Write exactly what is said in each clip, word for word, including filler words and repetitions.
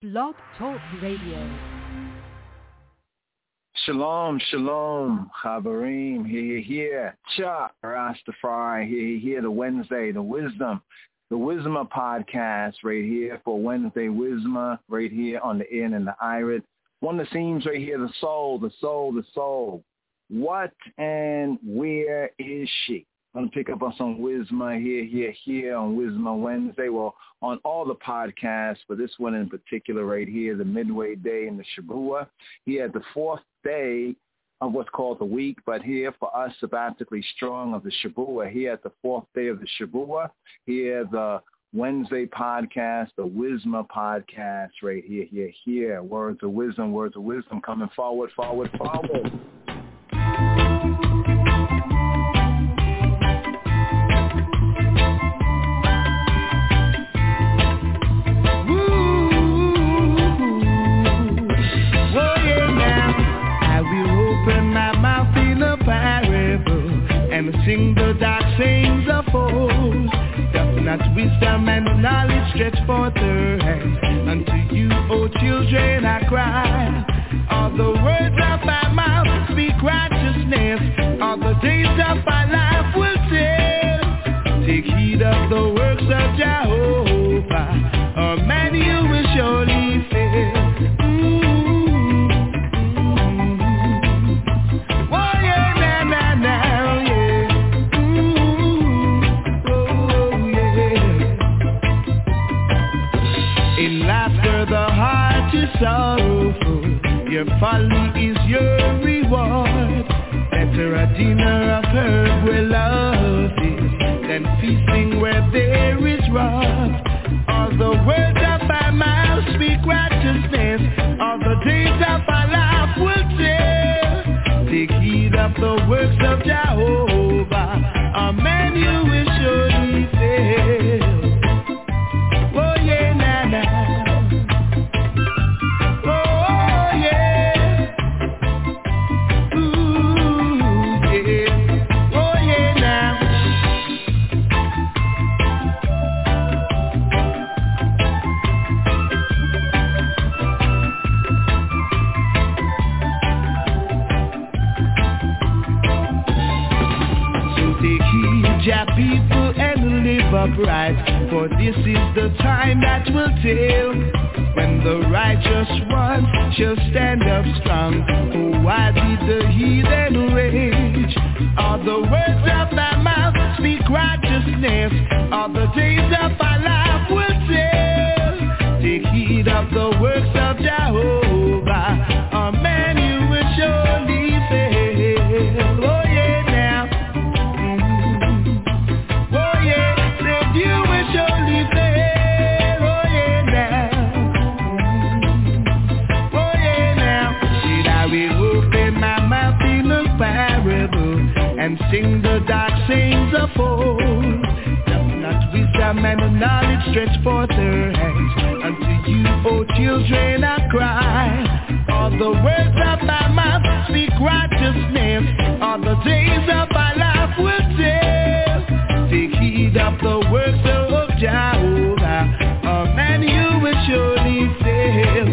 Blog Talk Radio. Shalom, shalom, Chaverim, here, here, Cha, Rastafari, here, here, the Wednesday, the Wisdom, the Wisdom podcast right here for Wednesday Wisdom, right here on the N and the Irid. One that seems right here, the soul, the soul, the soul. What and where is she? I'm going to pick up on some Wisdom here, here, here on Wisdom Wednesday. Well, on all the podcasts, but this one in particular right here, the midway day in the Shabua. Here at the fourth day of what's called the week, but here for us, sabbatically strong of the Shabua. Here at the fourth day of the Shabua. Here the Wednesday podcast, the Wisdom podcast right here, here, here. Words of wisdom, words of wisdom coming forward, forward, forward. And sing the dark sayings of old. Doth not wisdom and knowledge stretch forth her hands? Unto you, O children, I cry. All the words of my mouth speak righteousness. All the days of my life will tell. Take heed of the works of Jehovah, or man you will surely fail. Sorrowful, your folly is your reward. Better a dinner of herb where love is than feasting where there is wrath. All the words of my mouth speak righteousness. All the days of my life will tell. Take heed of the works of Jehovah. Amen, you will surely fail. Oh yeah, na na. People and live upright, for this is the time that will tell, when the righteous one shall stand up strong. Oh, why did the heathen rage? All the words of my mouth speak righteousness. All the days of my life will tell. Take heed of the works of Jehovah, or man you will surely fail. Oh yeah, now. And sing the dark sayings of old. Doth not wisdom and knowledge stretch forth her hands? Unto you, O children, I cry. All the words of my mouth speak righteousness. All the days of my life will tell. Take heed of the works of Jehovah, or man you will surely fail.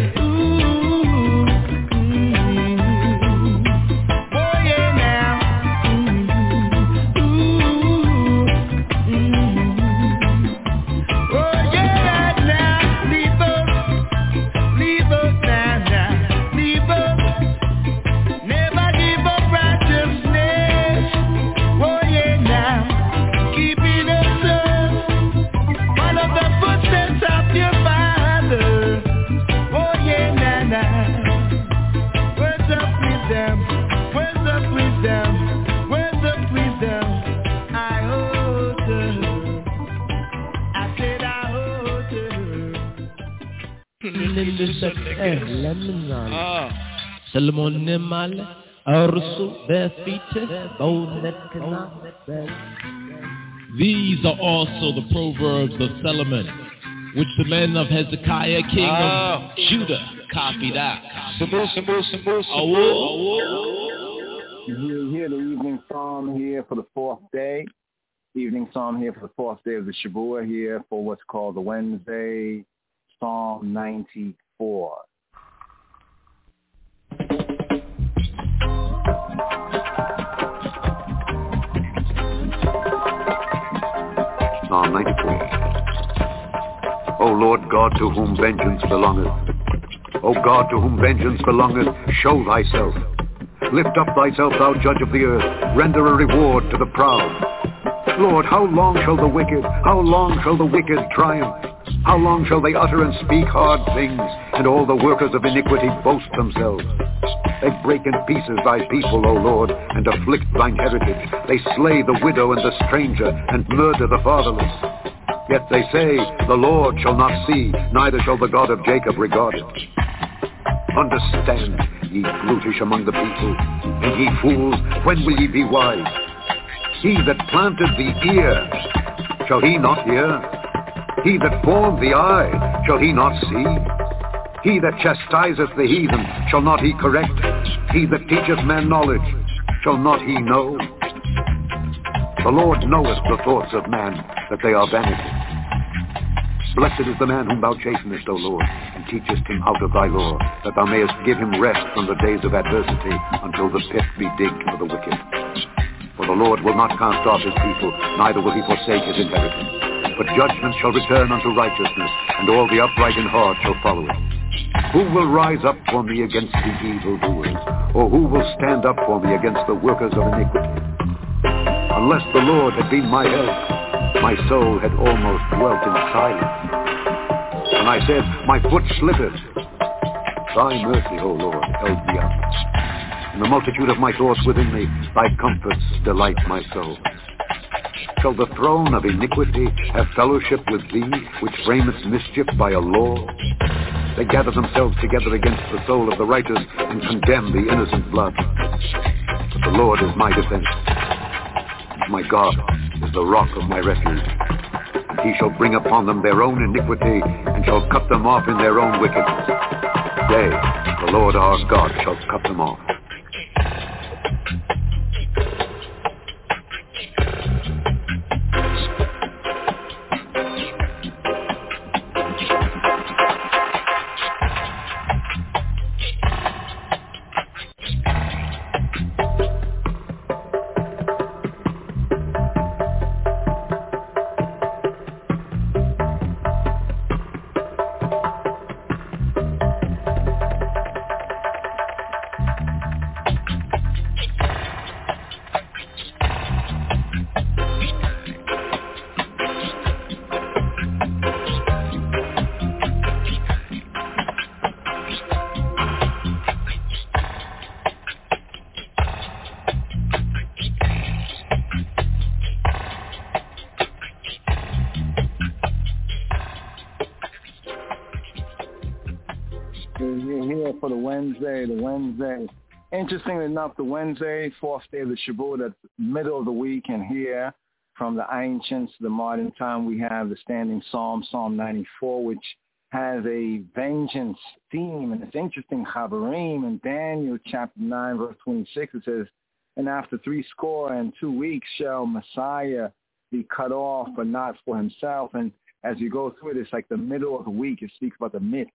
Salomon Nimale, Arsu, Bethite, Bonetana. These are also the proverbs of Solomon, which the men of Hezekiah, king of Judah, copied out. Here, here, the evening psalm here for the fourth day. Evening psalm here for the fourth day of the Shabua here for what's called the Wednesday Psalm ninety-four. Psalm ninety-four. O Lord God, to whom vengeance belongeth, O God, to whom vengeance belongeth, show thyself. Lift up thyself, thou judge of the earth. Render a reward to the proud. Lord, how long shall the wicked, how long shall the wicked triumph? How long shall they utter and speak hard things, and all the workers of iniquity boast themselves? They break in pieces thy people, O Lord, and afflict thine heritage. They slay the widow and the stranger, and murder the fatherless. Yet they say, the Lord shall not see, neither shall the God of Jacob regard it. Understand, ye brutish among the people, and ye fools, when will ye be wise? He that planted the ear, shall he not hear? He that formed the eye, shall he not see? He that chastiseth the heathen, shall not he correct? He that teacheth man knowledge, shall not he know? The Lord knoweth the thoughts of man, that they are vanity. Blessed is the man whom thou chastenest, O Lord, and teachest him out of thy law, that thou mayest give him rest from the days of adversity, until the pit be digged for the wicked. For the Lord will not cast off his people, neither will he forsake his inheritance. But judgment shall return unto righteousness, and all the upright in heart shall follow it. Who will rise up for me against the evildoers? Or who will stand up for me against the workers of iniquity? Unless the Lord had been my help, my soul had almost dwelt in silence. And I said, my foot slippeth. Thy mercy, O Lord, held me up. In the multitude of my thoughts within me, thy comforts delight my soul. Shall the throne of iniquity have fellowship with thee, which framest mischief by a law? They gather themselves together against the soul of the righteous, and condemn the innocent blood. But the Lord is my defense. My God is the rock of my refuge. And he shall bring upon them their own iniquity, and shall cut them off in their own wickedness. Yea, the Lord our God shall cut them off. Wednesday, the Wednesday. Interestingly enough, the Wednesday, fourth day of the Shavuot, that's the middle of the week, and here from the ancients to the modern time, we have the standing Psalm, Psalm ninety-four, which has a vengeance theme. And it's interesting, Chaverim in Daniel chapter nine, verse twenty-six, it says, and after three score and two weeks shall Messiah be cut off, but not for himself. And as you go through it, it's like the middle of the week. It speaks about the midst,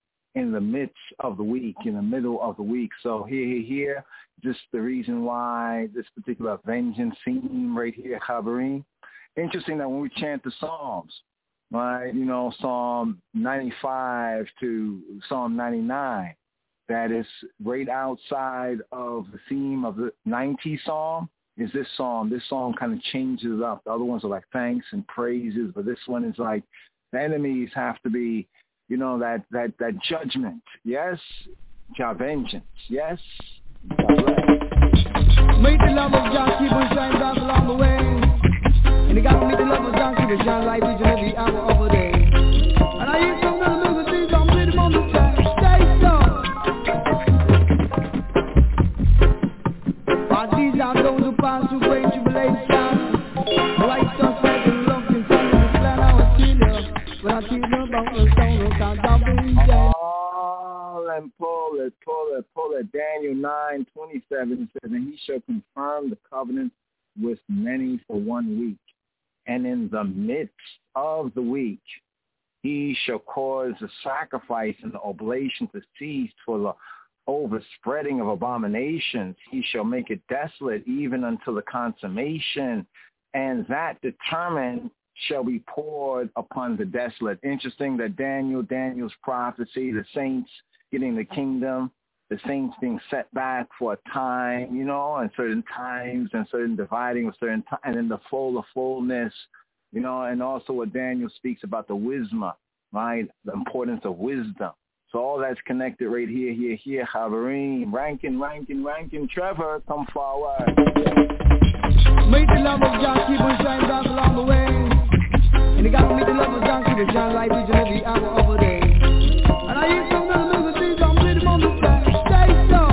in the midst of the week, in the middle of the week. So here, here, here, just the reason why this particular vengeance theme right here, Chaverim. Interesting that when we chant the Psalms, right, you know, Psalm ninety-five to Psalm ninety-nine, that is right outside of the theme of the ninety Psalm, is this Psalm. This Psalm kind of changes it up. The other ones are like thanks and praises, but this one is like the enemies have to be, you know, that, that, that judgment. Yes, your vengeance. Yes. Make the love of John keep on shining down along the way. And you got to make the love of John keep on shining like each and every hour of the day. And I hear some little melodies on rhythm on the track. Stay strong. But these are those who pass through great tribulation. Like just like the love in front of the plan I was killing. When I feel about the stone, oh, and pull it, pull it, pull it. Daniel nine twenty-seven says, and he shall confirm the covenant with many for one week. And in the midst of the week, He shall cause the sacrifice and the oblation to cease for the overspreading of abominations. He shall make it desolate even until the consummation, and that determined shall be poured upon the desolate. Interesting that Daniel, Daniel's prophecy, the saints getting the kingdom, the saints being set back for a time, you know, and certain times and certain dividing of certain time, and then the full of fullness, you know, and also what Daniel speaks about the wisdom, right, the importance of wisdom. So all that's connected right here, here, here. Haverim, Rankin, Rankin, Rankin, Trevor, come forward. Make the love of John keep on shining down along the way. And you gotta make the love of John keep on shining like each and every hour of a day. And I hear some of the music things I'm ready on the track. Stay so.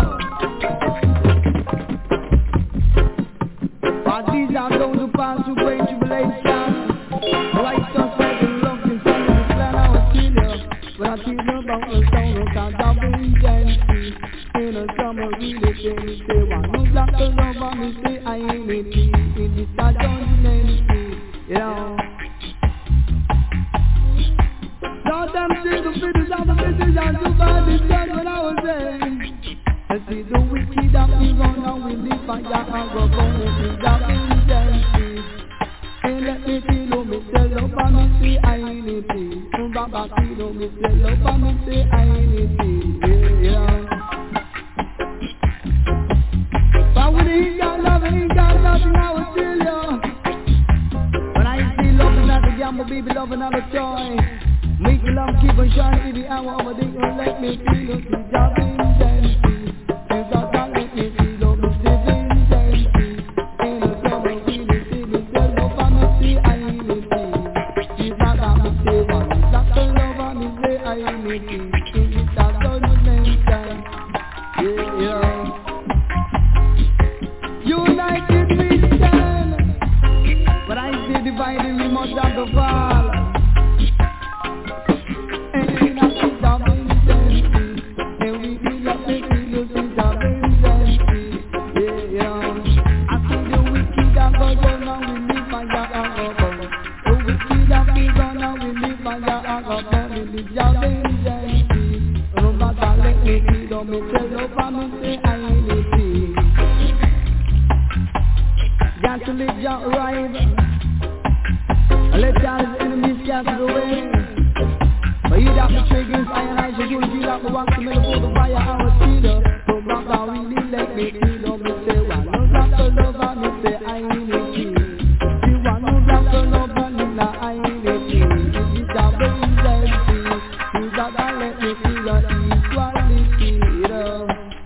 But these are those who pass through great tribulation. Right sun set and love and sun in the plan I will kill you. When I feel about the stone of God, I've been dancing. In the summer, really things say, why no black the love on me, say I ain't it. In this I don't name you know. Now them see the figures of the message and to buy this judge when I was there. And see the wicked that we run and we live by that and go on and see that we dancing. And let me feel me say love on me, say I ain't it. Baba feel me say love on me, say I ain't it. Yeah. But when he got love and he got nothing, I will tell you. When I see love and not a gamble, baby, love and not a toy. Make the love keep on shining every hour of a day. Don't let me feel you, see job in dancing. You got to let me feel you, see in dancing. In the summer, really see me say love on me, say I ain't it. You got to say one, that's the love on me, say I ain't it. In this I don't mention, yeah, yeah. United we stand, but I say divided we must have the fall. And I see the vengeance, and we feel up the feelings in the vengeance, yeah, yeah. I see the wicked that go down and we live by your alcohol. The wicked that we go down and we live by your alcohol. We live your vengeance. No matter let me feel, me say love and me say I ain't it. Got to live your right. Let God's enemies scatter away. But you got the triggers, I and I should do like the ones to make for the fire, I was cheater. So rock out, really let me feel on me say, why no rock the love on me say, I ain't it. You want no rock the love on me, now I ain't it. If you got the equality, you gotta let me feel the equality, you know.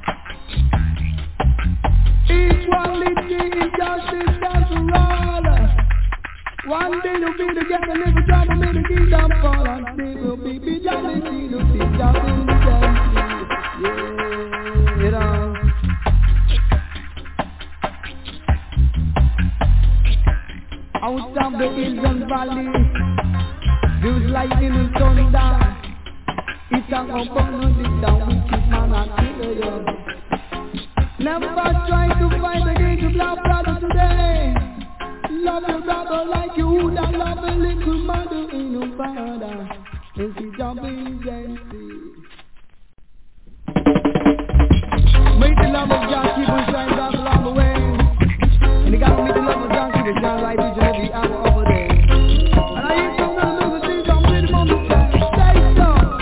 Equality, justice, that's all. One day you'll be together, live a job, and make the kingdom fall. And they will be be jolly, see, you'll be jolly, yeah, you know. Out of the hills and valleys, there's lightning and thunder. It's an opportunity that we keep man and kill you. Never try to fight against your black brother today. Love your brother like you would have loved a little mother in your father. And she jumping and see. Make the love of God keep on shining down along the way. And you gotta make the love of God keep on shining like each and every hour of a day. And I hear some of the music things I'm ready on the track. Stay so.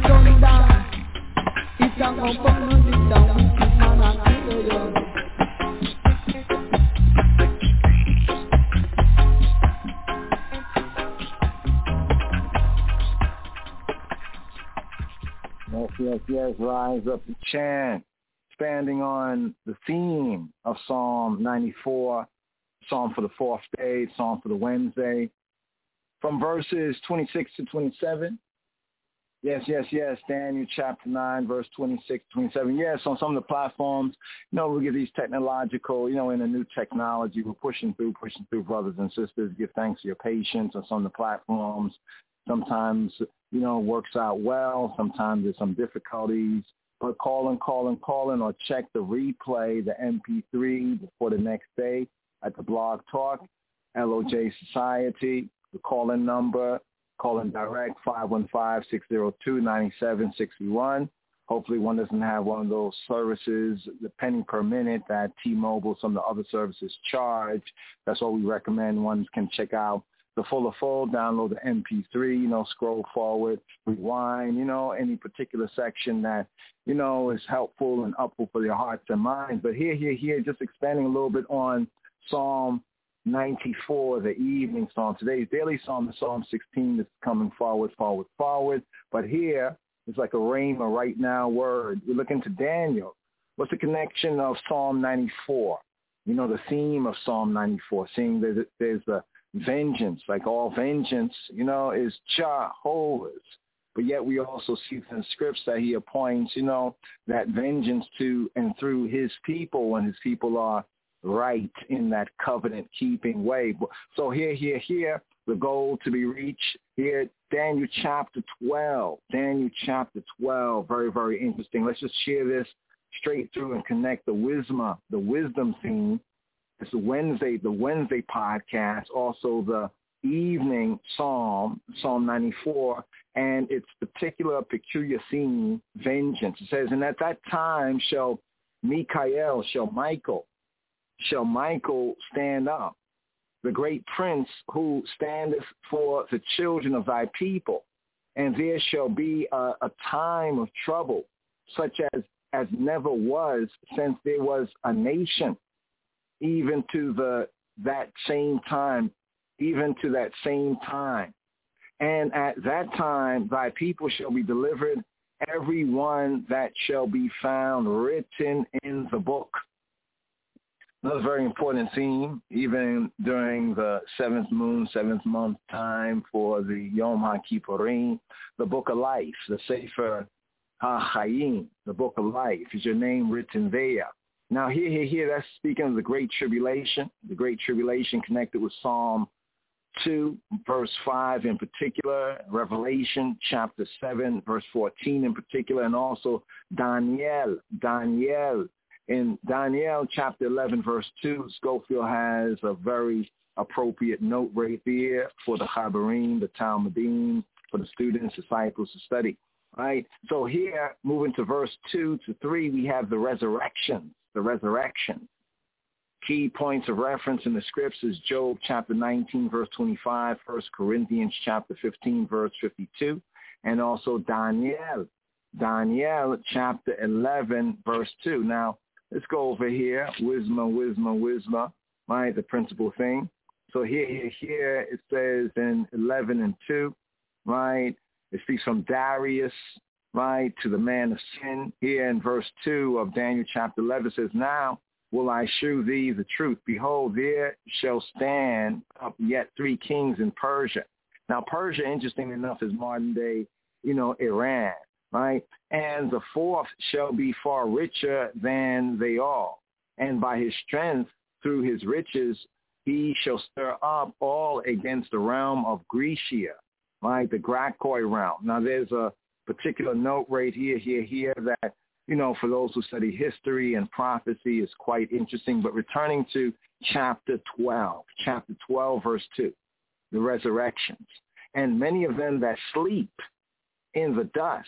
sundown. It's a go burn it down. Wicked man a kill you. Yes, yes, yes, rise up to chant, expanding on the theme of Psalm ninety-four, Psalm for the fourth day, Psalm for the Wednesday, from verses twenty-six to twenty-seven. Yes, yes, yes, Daniel chapter nine, verse twenty-six to twenty-seven. Yes, on some of the platforms, you know, we get these technological, you know, in the new technology, we're pushing through, pushing through, brothers and sisters. Give thanks for your patience on some of the platforms. Sometimes, you know, works out well. Sometimes there's some difficulties. But calling, calling, calling, or check the replay, the M P three before the next day at the Blog Talk, L O J Society, the call-in number, call-in direct, five one five, six zero two, nine seven six one. Hopefully one doesn't have one of those services, the penny per minute that T-Mobile, some of the other services charge. That's what we recommend. Ones can check out the fuller full, download the M P three, you know, scroll forward, rewind, you know, any particular section that, you know, is helpful and upful for your hearts and minds. But here, here, here, just expanding a little bit on Psalm ninety-four, the evening psalm. Today's daily psalm is Psalm sixteen. That's coming forward, forward, forward. But here, it's like a rhema right now word. We're looking to Daniel. What's the connection of Psalm ninety-four? You know, the theme of Psalm ninety-four, seeing that there's a vengeance, like all vengeance, you know, is Jehovah's. But yet we also see in scripts that he appoints, you know, that vengeance to and through his people when his people are right in that covenant-keeping way. So here, here, here, the goal to be reached here, Daniel chapter twelve. Daniel chapter twelve, very, very interesting. Let's just share this straight through and connect the wisdom, the wisdom theme. It's the Wednesday, the Wednesday podcast, also the evening psalm, Psalm ninety-four, and its particular peculiar theme, vengeance. It says, and at that time shall Michael, shall Michael, shall Michael stand up, the great prince who standeth for the children of thy people, and there shall be a, a time of trouble, such as, as never was since there was a nation, even to the that same time, even to that same time. And at that time thy people shall be delivered, every one that shall be found written in the book. Another very important theme, even during the seventh moon, seventh month time for the Yom HaKippurim, the book of life, the Sefer HaChaim, the book of life, is your name written there. Now, here, here, here, that's speaking of the Great Tribulation, the Great Tribulation connected with Psalm two, verse five in particular, Revelation chapter seven, verse fourteen in particular, and also Daniel, Daniel. In Daniel chapter eleven, verse two, Schofield has a very appropriate note right there for the Chabarim, the Talmudim, for the students, disciples to study. Right? So here, moving to verse two to three, we have the resurrection. The resurrection. Key points of reference in the scripts is Job chapter nineteen, verse twenty-five, First Corinthians chapter fifteen, verse fifty-two, and also Daniel, Daniel chapter eleven, verse two. Now, let's go over here, wisma, wisma, wisma, right, the principal thing. So here, here, here, it says in eleven and two, right, it speaks from Darius, right, to the man of sin. Here in verse two of Daniel chapter eleven, it says, now will I shew thee the truth. Behold, there shall stand up yet three kings in Persia. Now, Persia, interesting enough, is modern day, you know, Iran, right? And the fourth shall be far richer than they all. And by his strength, through his riches, he shall stir up all against the realm of Grecia, right? The Grakoi realm. Now, there's a particular note right here, here, here that, you know, for those who study history and prophecy is quite interesting. But returning to chapter twelve, chapter twelve, verse two, the resurrections. And many of them that sleep in the dust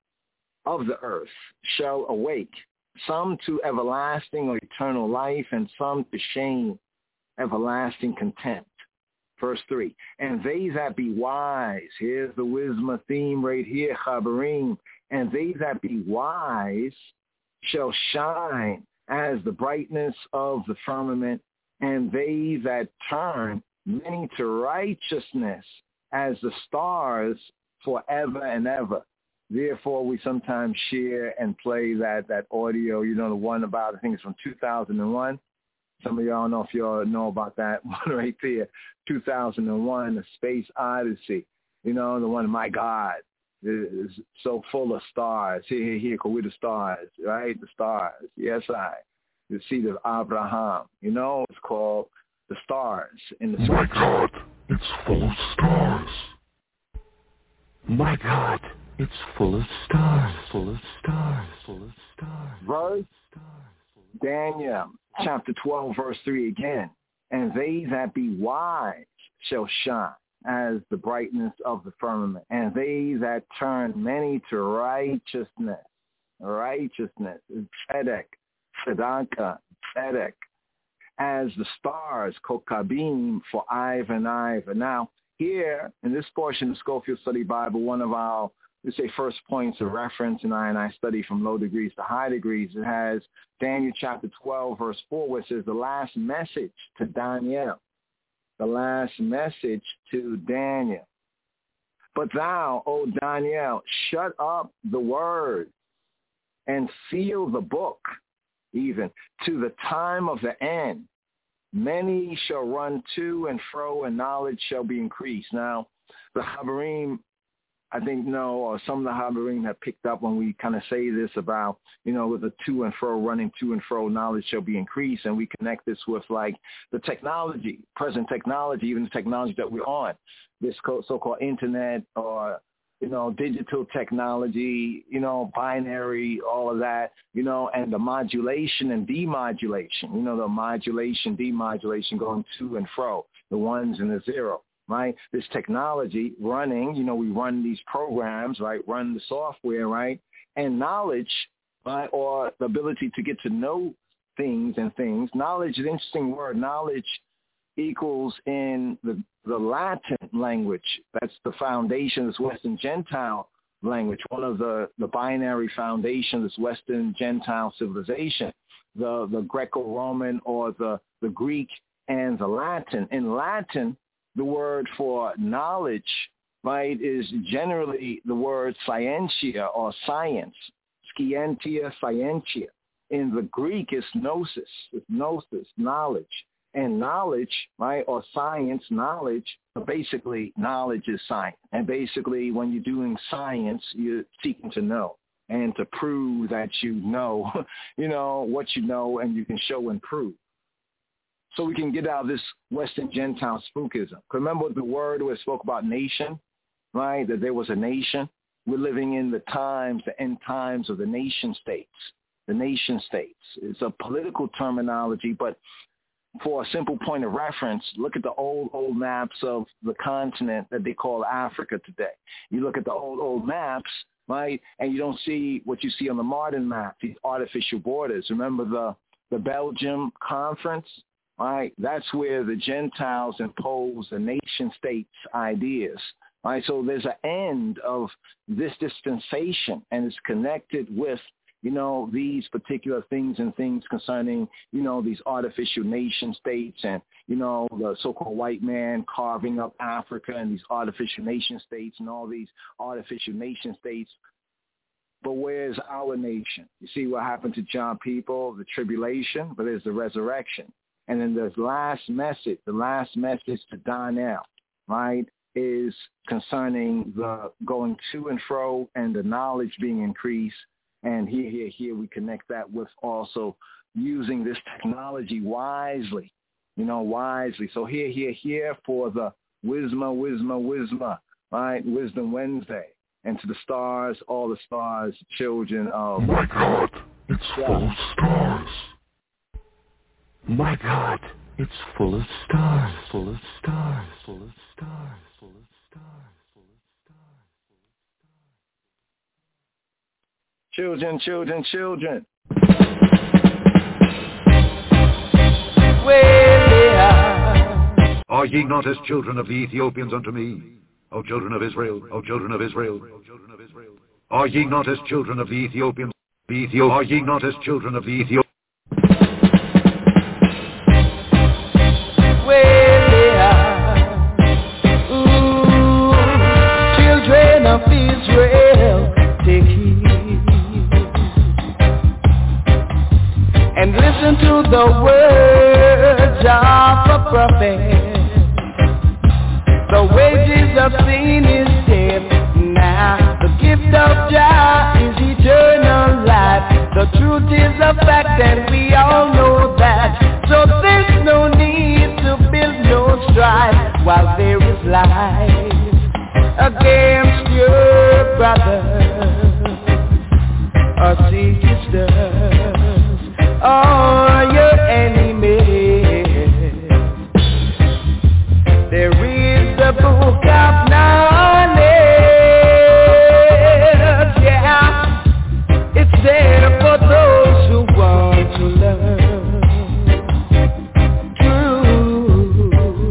of the earth shall awake, some to everlasting or eternal life, and some to shame, everlasting contempt. verse three. And they that be wise, here's the wisdom theme right here, Chabarim. And they that be wise shall shine as the brightness of the firmament, and they that turn many to righteousness as the stars forever and ever. Therefore, we sometimes share and play that, that audio, you know, the one about, I think it's from two thousand one. Some of y'all know if y'all know about that one right there, two thousand one, The Space Odyssey. You know, the one, my God, is so full of stars. Here, here, here, we're the stars, right? The stars. Yes, I. The seed of Abraham. You know, it's called The Stars in the My God, it's full of stars. My God, it's full of stars, full of stars, full of stars. Verse Daniel chapter twelve, verse three again. And they that be wise shall shine as the brightness of the firmament, and they that turn many to righteousness. Righteousness is tzedek, tzedakah, tzedek, as the stars, kokabim, for Iva and Iva. Now, here in this portion of Scofield Study Bible, one of our, let's say, first points of reference, and I and I study from low degrees to high degrees, it has Daniel chapter twelve, verse four, which is the last message to Daniel. The last message to Daniel. But thou, O Daniel, shut up the word and seal the book, even to the time of the end. Many shall run to and fro, and knowledge shall be increased. Now, the Habarim, I think, no, or some of the Habarim have picked up when we kind of say this about, you know, with the to and fro, running to and fro, knowledge shall be increased. And we connect this with, like, the technology, present technology, even the technology that we're on, this so-called internet or, you know, digital technology, you know, binary, all of that, you know, and the modulation and demodulation, you know, the modulation, demodulation going to and fro, the ones and the zero. Right? This technology running, you know, we run these programs, right? Run the software, right? And knowledge, right? Or the ability to get to know things and things. Knowledge is an interesting word. Knowledge equals in the, the Latin language. That's the foundation of this Western Gentile language, one of the, the binary foundations of this Western Gentile civilization, the, the Greco-Roman or the, the Greek and the Latin. In Latin, the word for knowledge, right, is generally the word scientia or science, scientia, scientia. In the Greek, it's gnosis, it's gnosis, knowledge. And knowledge, right, or science, knowledge, basically knowledge is science. And basically when you're doing science, you're seeking to know and to prove that you know, you know, what you know and you can show and prove. So we can get out of this Western Gentile spookism. Remember the word where it spoke about nation, right? That there was a nation. We're living in the times, the end times of the nation states. The nation states. It's a political terminology, but for a simple point of reference, look at the old, old maps of the continent that they call Africa today. You look at the old, old maps, right, and you don't see what you see on the modern map, these artificial borders. Remember the, the Belgium conference? Right, that's where the Gentiles impose the nation states ideas. Right, so there's an end of this dispensation, and it's connected with, you know, these particular things and things concerning, you know, these artificial nation states and, you know, the so-called white man carving up Africa and these artificial nation states and all these artificial nation states. But where's our nation? You see what happened to John people, the tribulation, but there's the resurrection. And then the last message, the last message to Daniel, right, is concerning the going to and fro and the knowledge being increased. And here, here, here, we connect that with also using this technology wisely, you know, wisely. So here, here, here for the Wisma, Wisma, Wisma, right, Wisdom Wednesday. And to the stars, all the stars, children of... My God, it's yeah. full of stars. My God, it's full of stars, full of stars, full of stars, full of stars, full of stars, full of stars. Children, children, children. Oh Are ye not as children of the Ethiopians unto me, O children of Israel, O children of Israel? Are ye not as children of the Ethiopians? The Ethio- Are ye not as children of the Ethiopians? Well, yeah. Ooh, children of Israel, take heed and listen to the words of a prophet. The wages of sin is death. Now the gift of Jah is eternal life. The truth is a fact and we all know that. So there's no need to build no strife while there is life against your brothers or sisters or your enemies. There is the book of knowledge, yeah. It's there for those who want to learn true.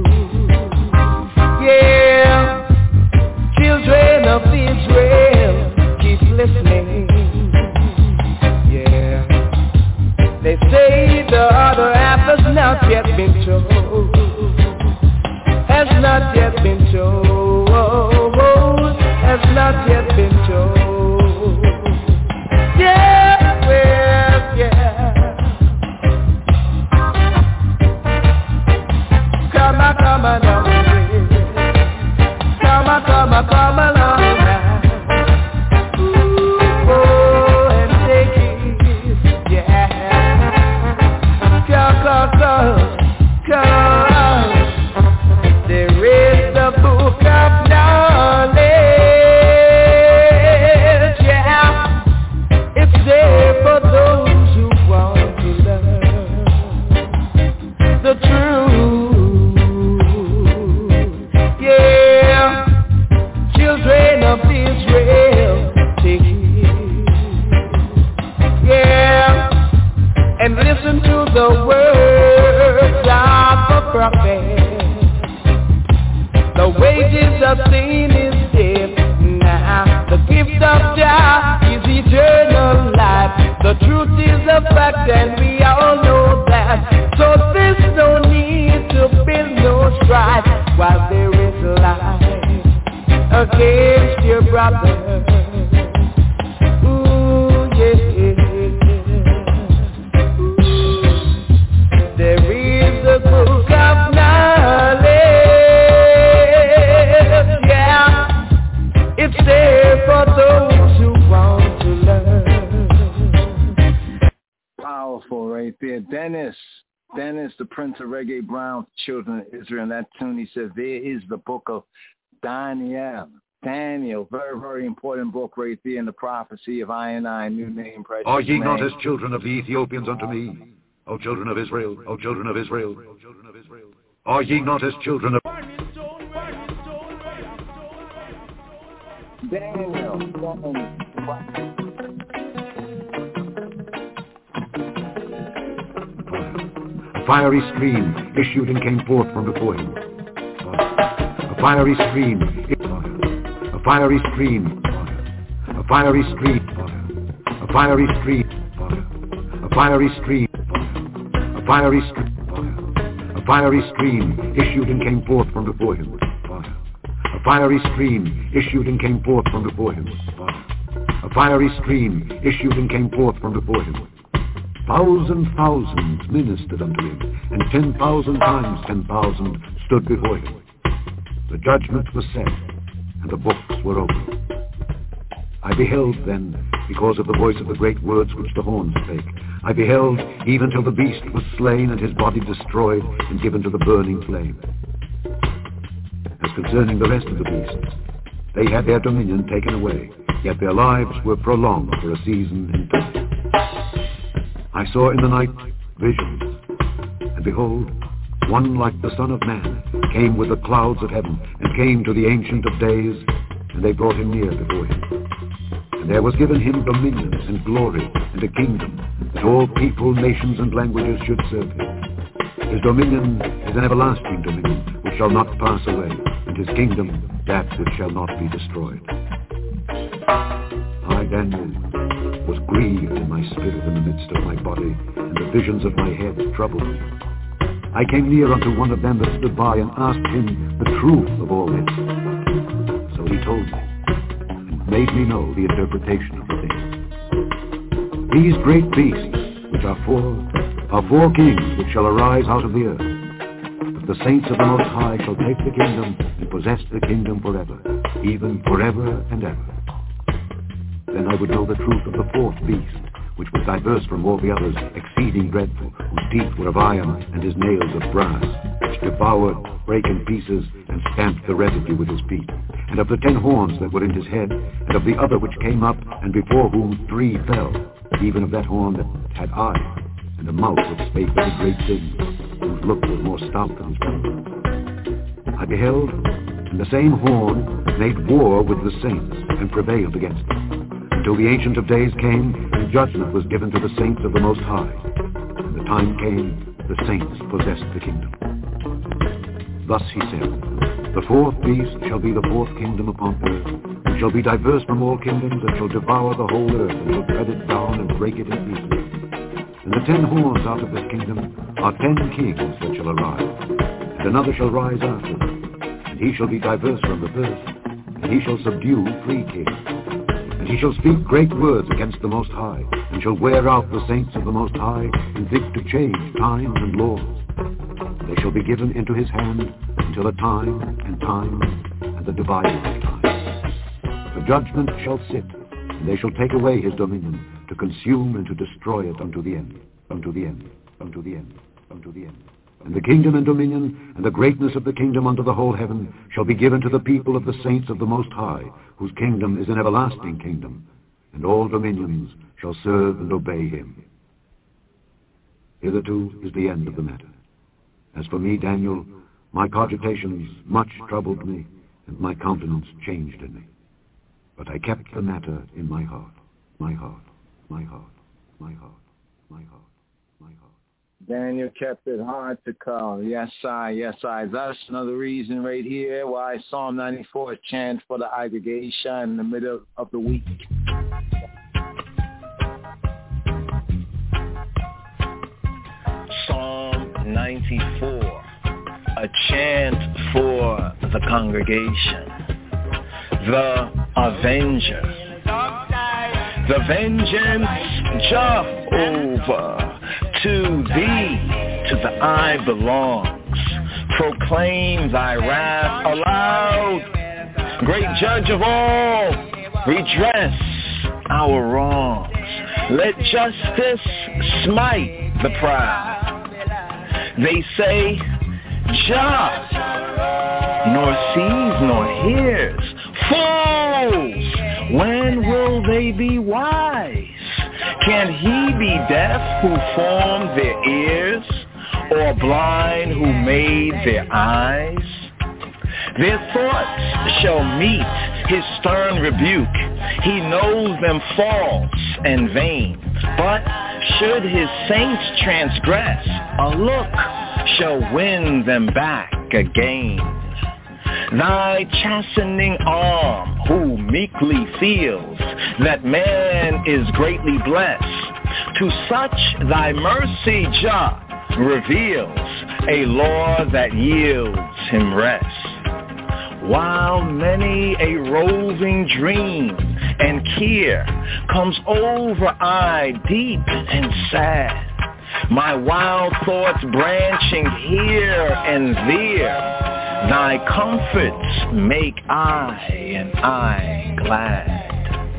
Yeah, children of Israel, keep listening. Yeah, they say the other half has not yet been told. Has not yet been told, has not yet been told. Yeah, well, yeah. Come on, come on, now. Come on, come on, come along now. Ooh, oh, and take it, yeah. Come, come, come, come. There is the book of knowledge, yeah. It's there for those who want to learn the truth, yeah. Children of Israel, take heed, yeah, and listen to the words of a prophet. The wages of sin is death. Now the gift of Jah is eternal life. The truth is a fact and we all know that. So there's no need to build no strife while there is life against your brother. Ooh, yeah. Ooh. There is a book of knowledge. It's there for those who want to learn. Powerful right there. Dennis. Dennis, the Prince of Reggae Brown, Children of Israel. And that tune, he says, there is the book of Daniel. Daniel, very, very important book right there in the prophecy of I and I, new name, precious Are ye not name. as children of the Ethiopians unto me, O children of Israel, O children of Israel? Are ye not as children of... Daniel. A fiery stream issued and came forth from before him. A fiery stream, a fiery stream, a fiery stream, a fiery stream, a fiery stream, a fiery stream, a fiery stream issued and came forth from before him. A fiery stream issued and came forth from before him. A fiery stream issued and came forth from before him. Thousand thousands ministered unto him, and ten thousand times ten thousand stood before him. The judgment was set, and the books were opened. I beheld then, because of the voice of the great words which the horns spake, I beheld even till the beast was slain, and his body destroyed, and given to the burning flame. As concerning the rest of the beasts, they had their dominion taken away, yet their lives were prolonged for a season in time. I saw in the night visions, and behold, one like the Son of Man came with the clouds of heaven, and came to the Ancient of Days, and they brought him near before him. And there was given him dominion and glory and a kingdom, that all people, nations, and languages should serve him. His dominion is an everlasting dominion, which shall not pass away, and his kingdom that which shall not be destroyed. I, Daniel, was grieved in my spirit in the midst of my body, and the visions of my head troubled me. I came near unto one of them that stood by, and asked him the truth of all this. So he told me, and made me know the interpretation of the thing. These great beasts, which are four, are four kings which shall arise out of the earth. But the saints of the Most High shall take the kingdom and possess the kingdom forever, even forever and ever. Then I would know the truth of the fourth beast, which was diverse from all the others, exceeding dreadful, whose teeth were of iron, and his nails of brass, which devoured, brake in pieces, and stamped the residue with his feet. And of the ten horns that were in his head, and of the other which came up, and before whom three fell, even of that horn that had eyes, and a mouth that spake very great things, whose look was more stout than his brother. I beheld, and the same horn made war with the saints, and prevailed against them, until the Ancient of Days came, and judgment was given to the saints of the Most High. And the time came, the saints possessed the kingdom. Thus he said, the fourth beast shall be the fourth kingdom upon earth, and shall be diverse from all kingdoms, and shall devour the whole earth, and shall tread it down and break it in pieces. And the ten horns out of this kingdom are ten kings that shall arise, and another shall rise after them, and he shall be diverse from the first, and he shall subdue three kings. And he shall speak great words against the Most High, and shall wear out the saints of the Most High, and think to change times and laws. They shall be given into his hand until a time and time and the dividing of time. The judgment shall sit, and they shall take away his dominion, to consume and to destroy it unto the end, unto the end, unto the end, unto the end. And the kingdom and dominion, and the greatness of the kingdom unto the whole heaven, shall be given to the people of the saints of the Most High, whose kingdom is an everlasting kingdom, and all dominions shall serve and obey him. Hitherto is the end of the matter. As for me, Daniel, my cogitations much troubled me, and my countenance changed in me. But I kept the matter in my heart, my heart, my heart, my heart, my heart, my heart. Daniel kept it hard to call. Yes, I, yes, I. That's another reason right here why Psalm ninety-four chant for the aggregation in the middle of the week. Psalm ninety-four, a chant for the congregation. The Avenger. The vengeance, Jehovah, to thee, to the I belongs. Proclaim thy wrath aloud. Great judge of all, redress our wrongs. Let justice smite the proud. They say, Jah, nor sees nor hears. Fools! When will they be wise? Can he be deaf who formed their ears, or blind who made their eyes? Their thoughts shall meet his stern rebuke. He knows them false and vain. But should his saints transgress, a look shall win them back again. Thy chastening arm, who meekly feels that man is greatly blessed, to such thy mercy, Jah, reveals a law that yields him rest. While many a roving dream and care comes over I deep and sad, my wild thoughts branching here and there, thy comforts make I and I glad.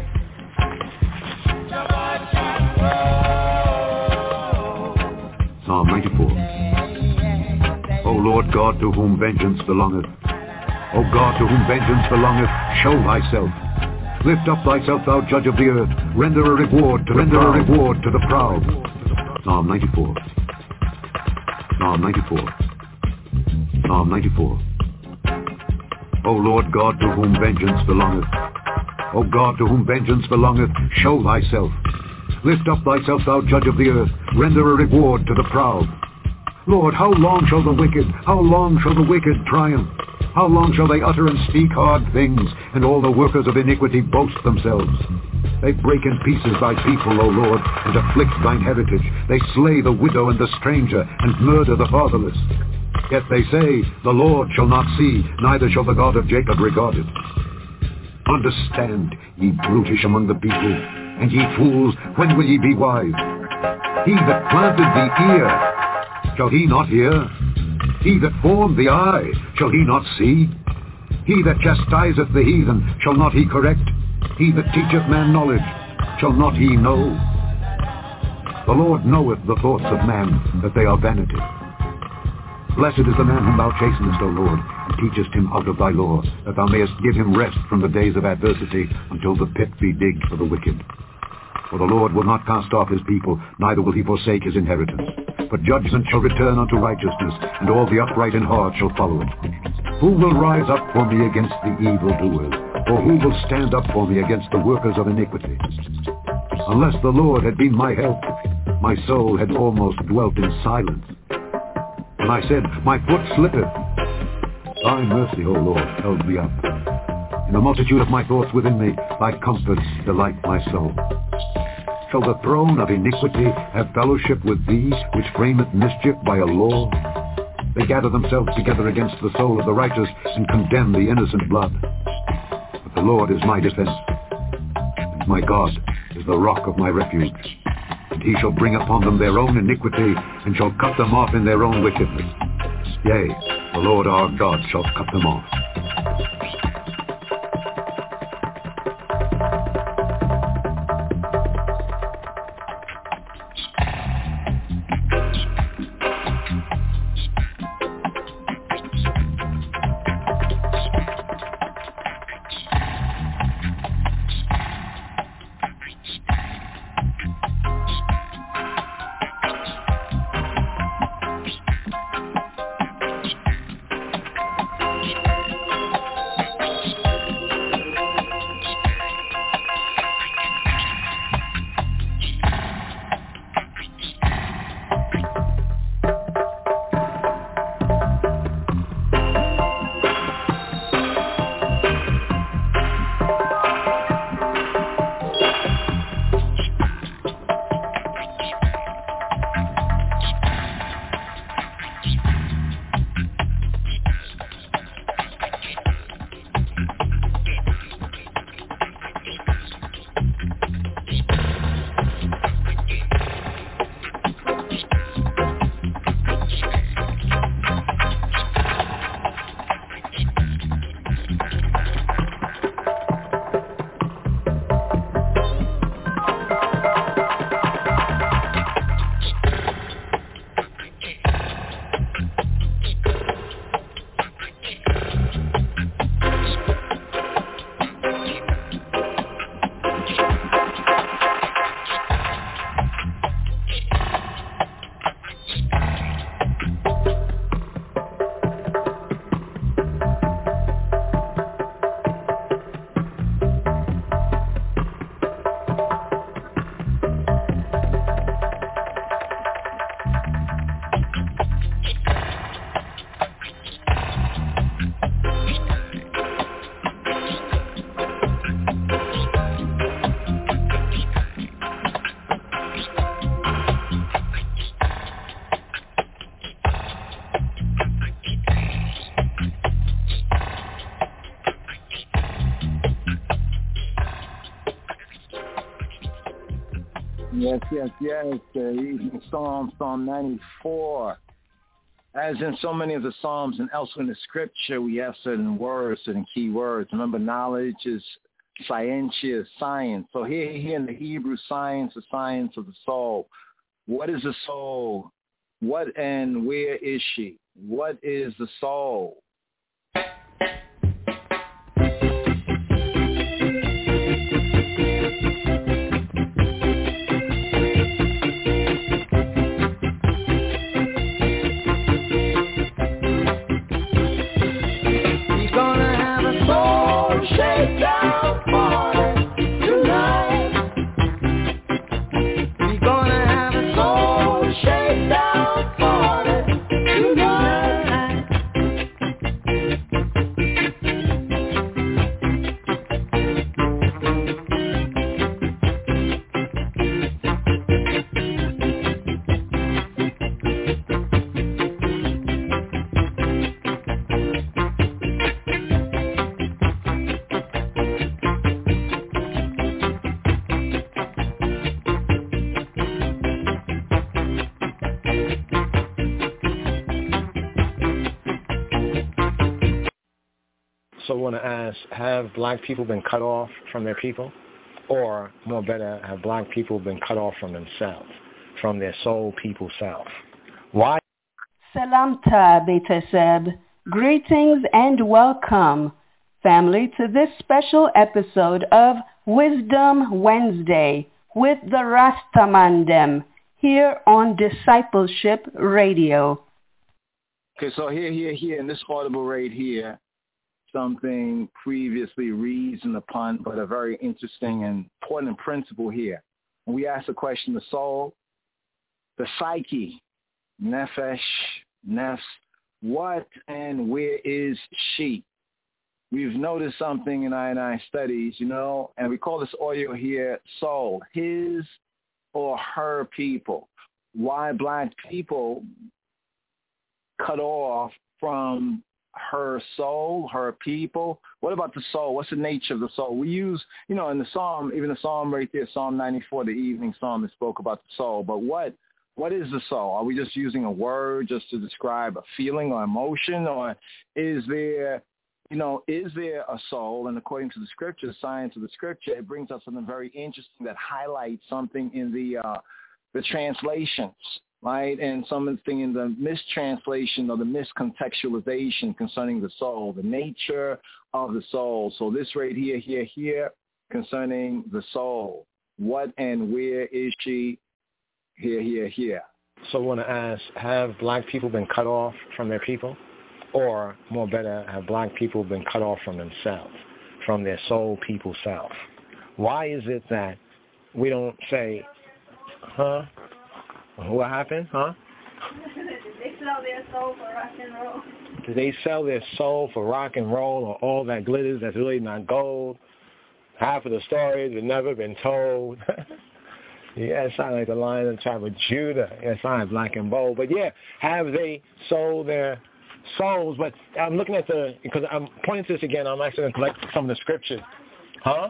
Psalm ninety-four. O Lord God, to whom vengeance belongeth, O God, to whom vengeance belongeth, show thyself. Lift up thyself, thou judge of the earth. Render a reward to render a reward to the proud. Psalm ninety-four. Psalm ninety-four. Psalm ninety-four. O Lord God, to whom vengeance belongeth, O God, to whom vengeance belongeth, show thyself. Lift up thyself, thou judge of the earth. Render a reward to the proud. Lord, how long shall the wicked, how long shall the wicked triumph? How long shall they utter and speak hard things, and all the workers of iniquity boast themselves? They break in pieces thy people, O Lord, and afflict thine heritage. They slay the widow and the stranger, and murder the fatherless. Yet they say, the Lord shall not see, neither shall the God of Jacob regard it. Understand, ye brutish among the people, and ye fools, when will ye be wise? He that planted the ear, shall he not hear? He that formed the eye, shall he not see? He that chastiseth the heathen, shall not he correct? He that teacheth man knowledge, shall not he know? The Lord knoweth the thoughts of man, that they are vanity. Blessed is the man whom thou chastenest, O Lord, and teachest him out of thy law, that thou mayest give him rest from the days of adversity, until the pit be digged for the wicked. For the Lord will not cast off his people, neither will he forsake his inheritance. But judgment shall return unto righteousness, and all the upright in heart shall follow it. Who will rise up for me against the evildoers? Or who will stand up for me against the workers of iniquity? Unless the Lord had been my help, my soul had almost dwelt in silence. When I said, my foot slippeth, thy mercy, O Lord, held me up. In the multitude of my thoughts within me, thy comforts delight my soul. Shall the throne of iniquity have fellowship with thee, which frameth mischief by a law? They gather themselves together against the soul of the righteous, and condemn the innocent blood. But the Lord is my defense, and my God is the rock of my refuge. And he shall bring upon them their own iniquity, and shall cut them off in their own wickedness. Yea, the Lord our God shall cut them off. Yes, yes, yes. The evening Psalm, Psalm ninety-four. As in so many of the Psalms and elsewhere in the Scripture, we have certain words, certain key words. Remember, knowledge is scientia, science. So here, here in the Hebrew, science, the science of the soul. What is the soul? What and where is she? What is the soul? We're gonna have a soul shakedown party. So I want to ask, have black people been cut off from their people? Or, more better, have black people been cut off from themselves, from their soul people self? Why? Salam ta, Beteseb. Greetings and welcome, family, to this special episode of Wisdom Wednesday with the Rastamandem here on Discipleship Radio. Okay, so here, here, here, in this audible right here, something previously reasoned upon, but a very interesting and important principle here. When we ask the question, the soul, the psyche, nefesh, nefs, what and where is she? We've noticed something in I and I studies, you know, and we call this audio here soul, his or her people. Why black people cut off from her soul, her people? What about the soul? What's the nature of the soul? We use, you know, in the psalm, even the psalm right there, Psalm ninety-four, the evening psalm that spoke about the soul. But what what is the soul? Are we just using a word just to describe a feeling or emotion? Or is there, you know, is there a soul? And according to the scripture, science of the scripture, it brings us something very interesting that highlights something in the uh, the translations. Right, and something in the mistranslation or the miscontextualization concerning the soul, the nature of the soul. So this right here, here, here, concerning the soul. What and where is she? Here, here, here. So I want to ask, have black people been cut off from their people? Or, more better, have black people been cut off from themselves, from their soul people self? Why is it that we don't say, huh? What happened, huh? Did they sell their soul for rock and roll? Did they sell their soul for rock and roll, or all that glitters that's really not gold? Half of the stories have never been told. Yeah, it sounds like the Lion of the tribe of Judah. Yeah, it sounds black and bold. But yeah, have they sold their souls? But I'm looking at the, because I'm pointing to this again, I'm actually going to collect some of the scriptures. Huh?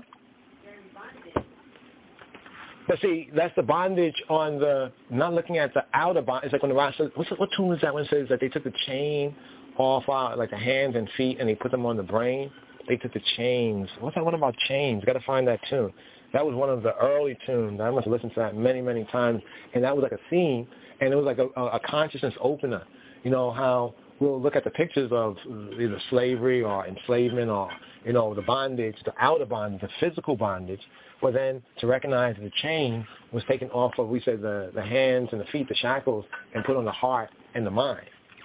But see, that's the bondage on the, not looking at the outer bond. It's like when the Rosh says, what's, what tune is that when it says that they took the chain off, uh, like the hands and feet, and they put them on the brain? They took the chains. What's that one about chains? Got to find that tune. That was one of the early tunes. I must have listened to that many, many times. And that was like a theme, and it was like a, a consciousness opener. You know, how we'll look at the pictures of either slavery or enslavement or, you know, the bondage, the outer bondage, the physical bondage. But then to recognize the chain was taken off of, we said, the, the hands and the feet, the shackles, and put on the heart and the mind.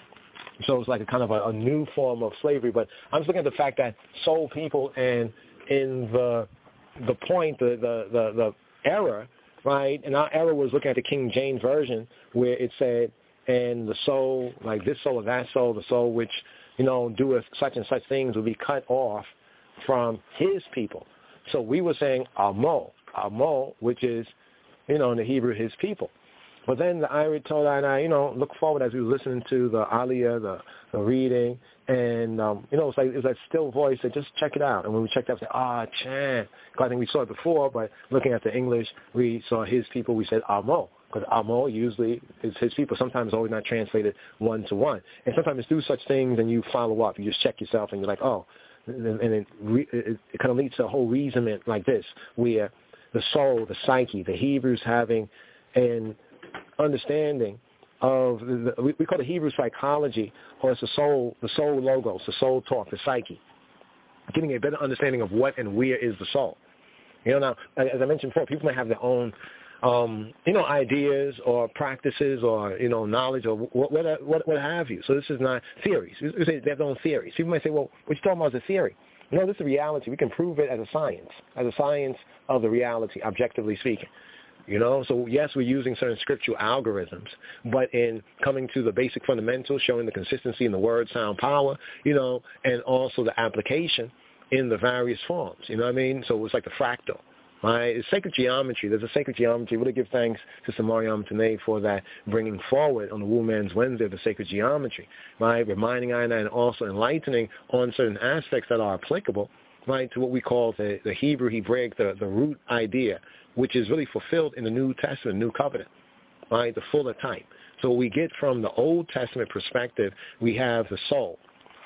So it's like a kind of a, a new form of slavery. But I'm just looking at the fact that soul people, and in the the point, the, the, the, the era, right, and our era was looking at the King James Version where it said, and the soul, like this soul or that soul, the soul which, you know, doeth such and such things will be cut off from his people. So we were saying Amo, Amo, which is, you know, in the Hebrew, his people. But then the Irie told I, and I, you know, look forward as we were listening to the Aliyah, the, the reading, and, um, you know, it's like, it was that still voice that just check it out. And when we checked out, we said, ah, Chan. I think we saw it before, but looking at the English, we saw his people, we said Amo. Because Amo usually is his people. Sometimes it's always not translated one-to-one. And sometimes it's do such things and you follow up. You just check yourself and you're like, oh, and it, it, it kind of leads to a whole reasonment like this, where the soul, the psyche, the Hebrews having an understanding of, the, we, we call it Hebrew psychology, or it's the soul, the soul logos, the soul talk, the psyche, getting a better understanding of what and where is the soul. You know, now, as I mentioned before, people may have their own Um, you know, ideas or practices or, you know, knowledge or what, what, what, what have you. So this is not theories. We say they have their own theories. People might say, well, what you're talking about is a theory. No, this is a reality. We can prove it as a science, as a science of the reality, objectively speaking. You know, so yes, we're using certain scriptural algorithms, but in coming to the basic fundamentals, showing the consistency in the word, sound, power, you know, and also the application in the various forms. You know what I mean? So it's like the fractal. Right? It's sacred geometry. There's a sacred geometry. Really give thanks to Samariam Tanay for that, bringing forward on the Woman's Wednesday the sacred geometry, right? Reminding I and also enlightening on certain aspects that are applicable, right, to what we call the, the Hebrew Hebraic, the, the root idea, which is really fulfilled in the New Testament, New Covenant, right, the fuller type. So we get from the Old Testament perspective, we have the soul,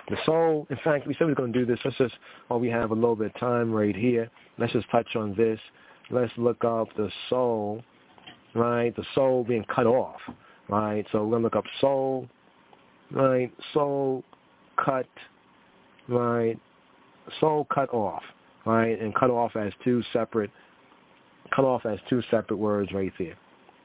The soul, in fact, we said we we're going to do this. Let's just, while we have a little bit of time right here, let's just touch on this. Let's look up the soul, right? The soul being cut off, right? So we're going to look up soul, right? Soul cut, right? Soul cut off, right? And cut off as two separate, cut off as two separate words right there.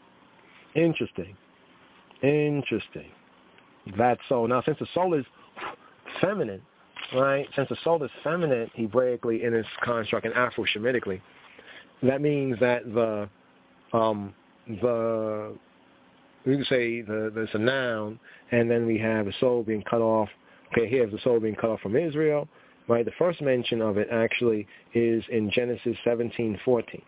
Interesting. Interesting. That soul. Now, since the soul is feminine, right? Since the soul is feminine, Hebraically in its construct and Afro-Shemitically, that means that the, um, the, we can say the, there's a noun, and then we have the soul being cut off. Okay, here's the soul being cut off from Israel, right? The first mention of it actually is in Genesis seventeen fourteen.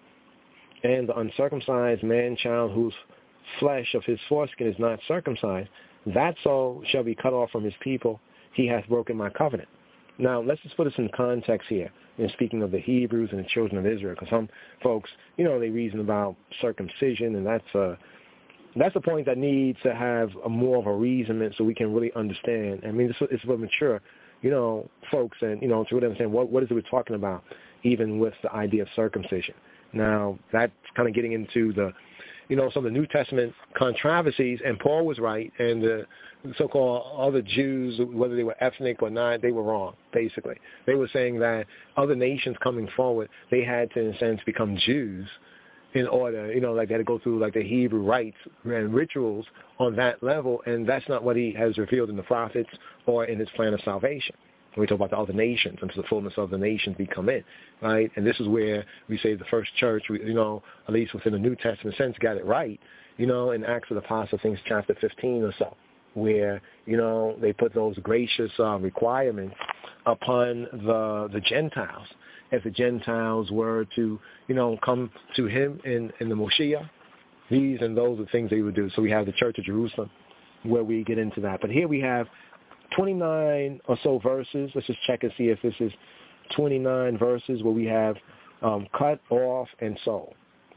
And the uncircumcised man-child whose flesh of his foreskin is not circumcised, that soul shall be cut off from his people. He hath broken my covenant. Now, let's just put this in context here. In speaking of the Hebrews and the children of Israel, because some folks, you know, they reason about circumcision, and that's a that's a point that needs to have a more of a reasonment so we can really understand. I mean, it's, it's for mature, you know, folks, and you know, to really understand what what is it we're talking about, even with the idea of circumcision. Now, that's kind of getting into the, you know, some of the New Testament controversies, and Paul was right, and the so-called other Jews, whether they were ethnic or not, they were wrong, basically. They were saying that other nations coming forward, they had to, in a sense, become Jews in order, you know, like they had to go through like the Hebrew rites and rituals on that level, and that's not what he has revealed in the prophets or in his plan of salvation. We talk about the other nations, until the fullness of the nations be come in, right? And this is where we say the first church, you know, at least within the New Testament sense, got it right, you know, in Acts of the Apostles, things chapter fifteen or so, where, you know, they put those gracious uh, requirements upon the the Gentiles. If the Gentiles were to, you know, come to him in, in the Moshiach, these and those are things they would do. So we have the Church of Jerusalem where we get into that. But here we have twenty-nine or so verses. Let's just check and see if this is twenty-nine verses where we have um, cut off and soul.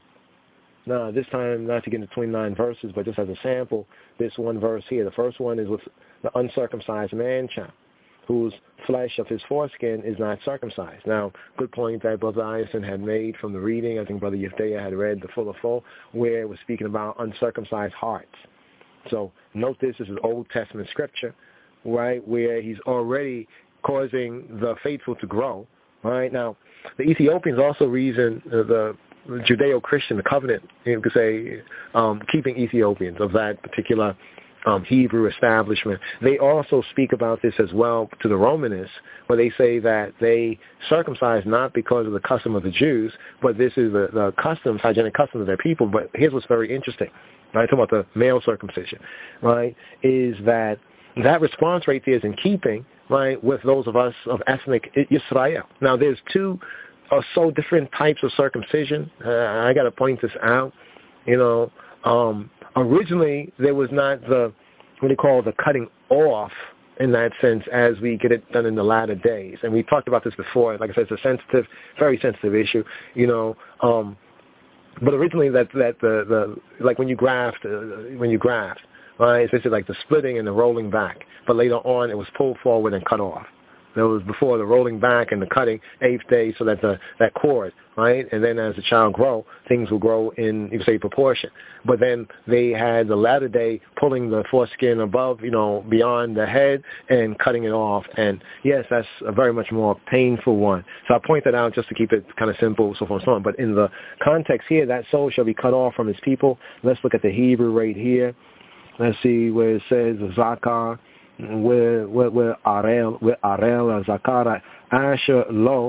Now, this time, not to get into twenty-nine verses, but just as a sample, this one verse here, the first one is with the uncircumcised man-child, whose flesh of his foreskin is not circumcised. Now, good point that Brother Ison had made from the reading. I think Brother Yefdaya had read the full of full, where it was speaking about uncircumcised hearts. So note this, this is Old Testament scripture, right, where he's already causing the faithful to grow, right? Now, the Ethiopians also reason uh, the Judeo-Christian, the covenant, you could say, um, keeping Ethiopians of that particular um, Hebrew establishment. They also speak about this as well to the Romanists, where they say that they circumcise not because of the custom of the Jews, but this is the, the customs, hygienic customs of their people. But here's what's very interesting, right, talking about the male circumcision, right, is that that response right there is in keeping, right, with those of us of ethnic Israel. Now, there's two or so different types of circumcision. Uh, I got to point this out. You know, um, originally there was not the, what they call the cutting off in that sense as we get it done in the latter days. And we talked about this before. Like I said, it's a sensitive, very sensitive issue, you know. Um, but originally that, that the, the, like when you graft, uh, when you graft, right, it's basically like the splitting and the rolling back. But later on it was pulled forward and cut off. There was before the rolling back and the cutting, eighth day, so that the that cord, right? And then as the child grow, things will grow in, you could say, proportion. But then they had the latter day pulling the foreskin above, you know, beyond the head and cutting it off. And yes, that's a very much more painful one. So I point that out just to keep it kind of simple, so forth and so on. But in the context here, that soul shall be cut off from his people. Let's look at the Hebrew right here. Let's see where it says Zakar. Where where where Arel where Arel Zakara Asher Lo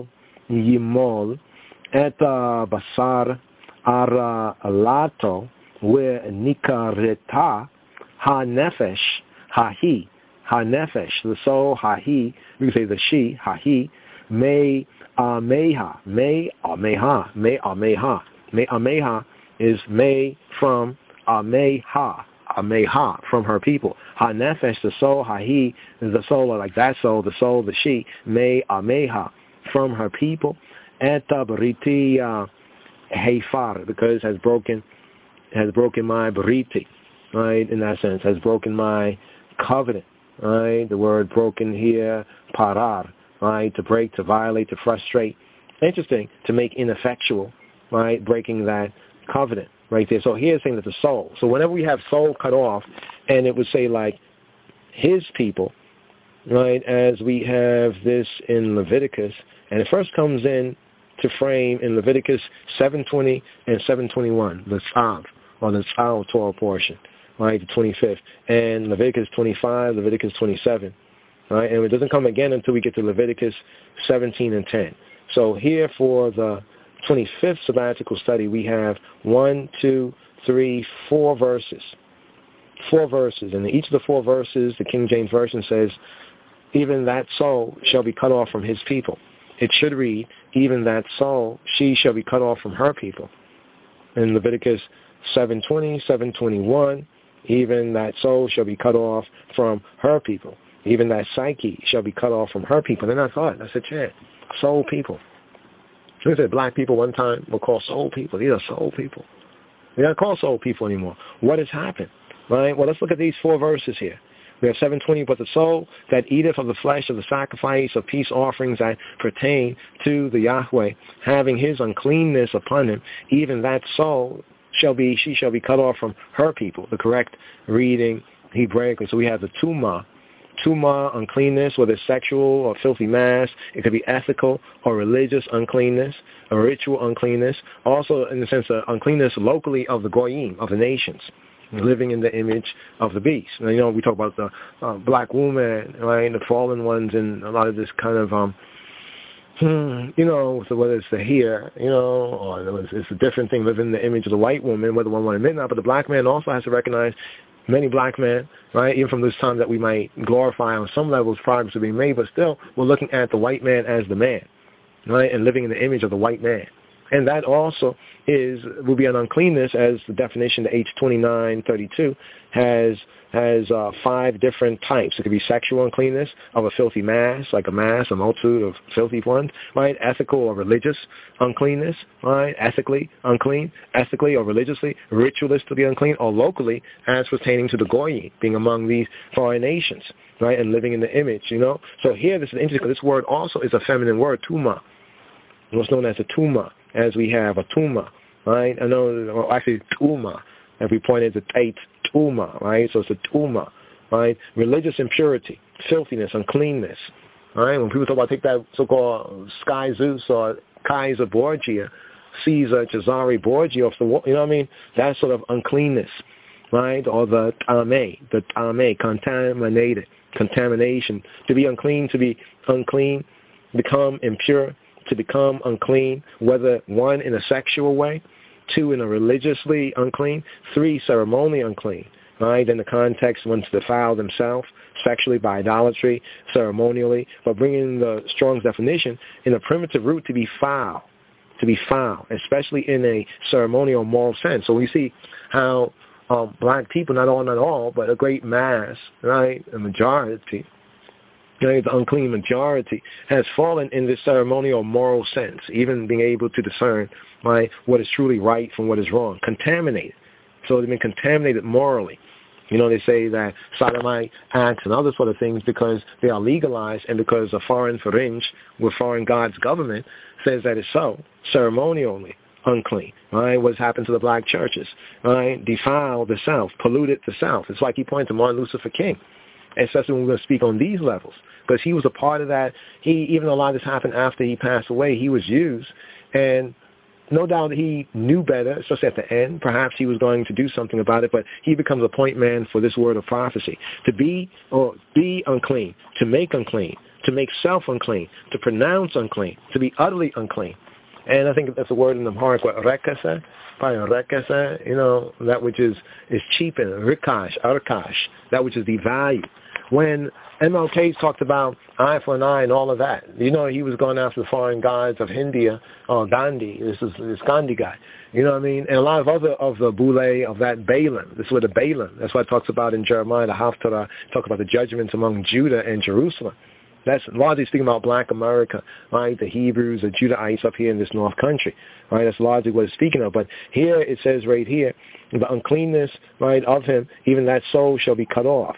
Yimol Et Basar Ara Lato where Nikareta Ha Nefesh Hahi Ha Nefesh the soul Hahi, we can say the she Hahi May Ameha May Ameha May Ameha May Ameha is May from Ameha Ameha, from her people. Ha nefesh, the soul, ha he, is the soul, like that soul, the soul, the she, me ameha, from her people. Eta bariti heifar, because has broken, has broken my bariti, right, in that sense, has broken my covenant, right? The word broken here, parar, right? To break, to violate, to frustrate. Interesting, to make ineffectual, right? Breaking that covenant right there. So here's saying that the soul. So whenever we have soul cut off, and it would say like his people, right, as we have this in Leviticus, and it first comes in to frame in Leviticus seven twenty and seven twenty-one, the Tzav, or the Tzav Torah portion, right, the twenty-fifth, and Leviticus twenty-five, Leviticus twenty-seven, right, and it doesn't come again until we get to Leviticus seventeen and ten. So here for the twenty-fifth sabbatical study, we have one, two, three, four verses. Four verses. And in each of the four verses, the King James Version says, even that soul shall be cut off from his people. It should read, even that soul, she shall be cut off from her people. In Leviticus seven twenty, seven twenty-one, even that soul shall be cut off from her people. Even that psyche shall be cut off from her people. And I thought, that's a chant. Soul people. We said black people one time were called soul people. These are soul people. They're not called soul people anymore. What has happened? Right? Well, let's look at these four verses here. We have seven twenty, but the soul that eateth of the flesh of the sacrifice of peace offerings that pertain to the Yahweh, having his uncleanness upon him, even that soul shall be, she shall be cut off from her people. The correct reading Hebraically. So we have the tumah. Tumah, uncleanness, whether it's sexual or filthy mass. It could be ethical or religious uncleanness, a ritual uncleanness. Also, in the sense of uncleanness locally of the goyim, of the nations, living in the image of the beast. And, you know, we talk about the uh, black woman, right, the fallen ones, and a lot of this kind of, um, hmm, you know, so whether it's the hair, you know, or it's, it's a different thing, living in the image of the white woman, whether one wanted to admit or not. But the black man also has to recognize many black men, right, even from this time that we might glorify on some levels progress are being made, but still we're looking at the white man as the man, right, and living in the image of the white man. And that also is will be an uncleanness, as the definition, the H twenty-nine thirty-two, has has uh, five different types. It could be sexual uncleanness of a filthy mass, like a mass, a multitude of filthy ones, right? Ethical or religious uncleanness, right? Ethically unclean, ethically or religiously, ritualistically unclean, or locally as pertaining to the goyim, being among these foreign nations, right, and living in the image, you know. So here, this is interesting because this word also is a feminine word, tumah. What's known as a tumah, as we have a tumah, right? I know, well, actually, tumah, if we pointed to tate, tumah, right? So it's a tumah, right? Religious impurity, filthiness, uncleanness, right? When people talk about, take that so-called Sky Zeus or Kaiser Borgia, Caesar Cesare Borgia, off the wall, you know what I mean? That sort of uncleanness, right? Or the tame, the tame, contaminated, contamination. To be unclean, to be unclean, become impure, to become unclean, whether one in a sexual way, two in a religiously unclean, three ceremonially unclean, right? In the context, one to defile themselves sexually by idolatry, ceremonially, but bringing the Strong's definition in a primitive root to be foul, to be foul, especially in a ceremonial moral sense. So we see how um, black people, not all, not all, but a great mass, right, a majority, the unclean majority, has fallen in this ceremonial moral sense, even being able to discern, right, what is truly right from what is wrong, contaminated. So they've been contaminated morally. You know, they say that sodomite acts and other sort of things, because they are legalized and because a foreign fringe with foreign God's government says that it's so, ceremonially unclean, right? What's happened to the black churches, right? Defile the South, polluted the South. It's like he pointed to Martin Luther King, especially when we're going to speak on these levels, because he was a part of that. He, even though a lot of this happened after he passed away, he was used, and no doubt he knew better, especially at the end. Perhaps he was going to do something about it, but he becomes a point man for this word of prophecy. To be or be unclean, to make unclean, to make self unclean, to pronounce unclean, to be utterly unclean. And I think that's a word in the Amharic, what, rekasa, rekasa, you know, that which is, is cheapened, rikash, arkash, that which is devalued. When M L K talked about eye for an eye and all of that, you know, he was going after the foreign gods of India, or Gandhi, this is this Gandhi guy, you know what I mean? And a lot of other of the boule of that Balaam, this is what the Balaam, that's what it talks about in Jeremiah, the Haftarah, talk about the judgments among Judah and Jerusalem. That's largely speaking about black America, right? The Hebrews, the Judahites up here in this North Country, right? That's largely what it's speaking of. But here it says right here, the uncleanness, right, of him, even that soul shall be cut off.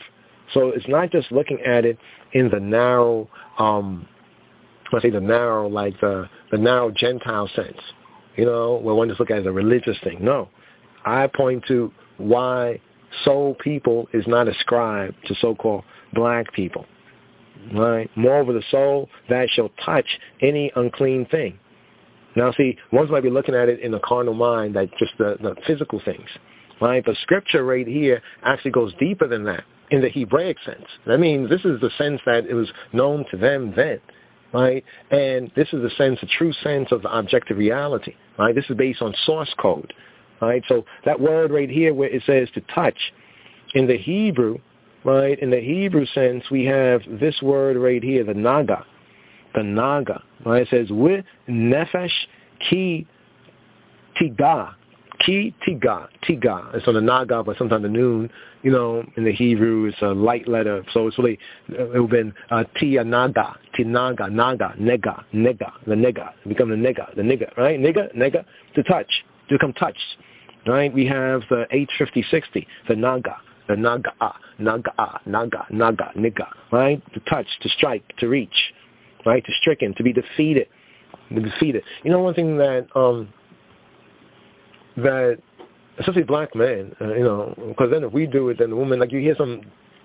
So it's not just looking at it in the narrow, um, I say the narrow, like the, the narrow Gentile sense, you know, where one just look at it as a religious thing. No. I point to why soul people is not ascribed to so-called black people. Right? Moreover, the soul that shall touch any unclean thing. Now, see, one might be looking at it in the carnal mind, like just the, the physical things. Right? But scripture right here actually goes deeper than that in the Hebraic sense. That means this is the sense that it was known to them then. Right? And this is the sense, the true sense of the objective reality. Right? This is based on source code. Right? So that word right here where it says to touch, in the Hebrew, right, in the Hebrew sense, we have this word right here, the naga, the naga. Right? It says, with nefesh ki tiga, ki tiga, tiga. It's on the naga, but sometimes the noon, you know, in the Hebrew, it's a light letter. So it's really, it would have been uh, tia naga, ti naga, naga, nega, nega, the nega. It become the nega, the nigga, right? Nigga, nega, to touch, to become touched. Right? We have the H fifty sixty, the naga, the naga, naga, naga, naga, nigga, right? To touch, to strike, to reach, right? To stricken, to be defeated, to defeated. You know, one thing that, um, that, especially black men, uh, you know, because then if we do it, then the woman, like you hear some,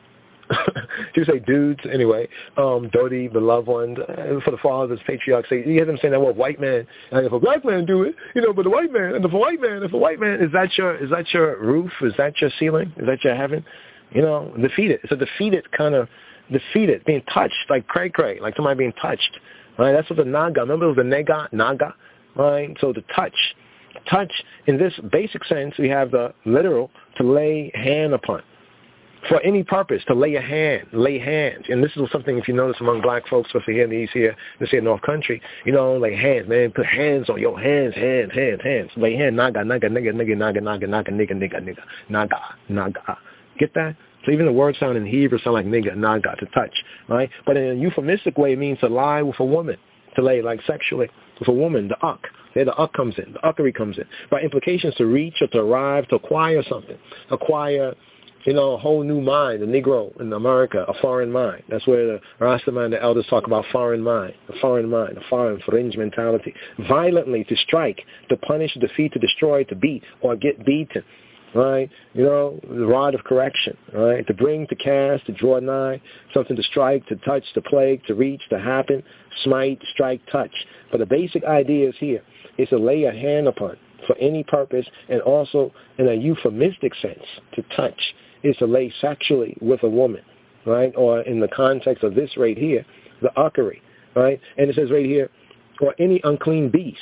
you say dudes, anyway, um, Dodi, the loved ones, uh, for the fathers, patriarchs, say, you hear them saying that, well, white man, and if a black man do it, you know, but the white man, and if a white man, if a white man, is that your, is that your roof? Is that your ceiling? Is that your heaven? You know, defeated. It's a defeated kind of, defeated, being touched, like cray-cray, like somebody being touched, right? That's what the naga, remember it was the nega, naga, right? So the touch, touch, in this basic sense, we have the literal, to lay hand upon. For any purpose, to lay a hand, lay hands. And this is something, if you notice among black folks, especially here in the East here, let's say North Country, you know, lay hands, man, put hands on your hands, hands, hands, hands. Lay hand, naga, naga, nigga, nigga, naga, naga, naga, nigga, nigga, nigga, naga, naga. Get that? So even the word sound in Hebrew sound like nigga, naga, to touch, right? But in a euphemistic way, it means to lie with a woman, to lay like sexually with a woman, the uck. There the uck comes in, the uckery comes in. By implications, to reach or to arrive, to acquire something, acquire, you know, a whole new mind, the Negro in America, a foreign mind. That's where the Rastaman, the elders talk about foreign mind, a foreign mind, a foreign fringe mentality. Violently, to strike, to punish, defeat, to destroy, to beat, or get beaten, right? You know, the rod of correction, right? To bring, to cast, to draw nigh, something to strike, to touch, to plague, to reach, to happen, smite, strike, touch. But the basic idea is here is to lay a hand upon for any purpose, and also in a euphemistic sense, to touch is to lay sexually with a woman, right? Or in the context of this right here, the uckery, right? And it says right here, or any unclean beast,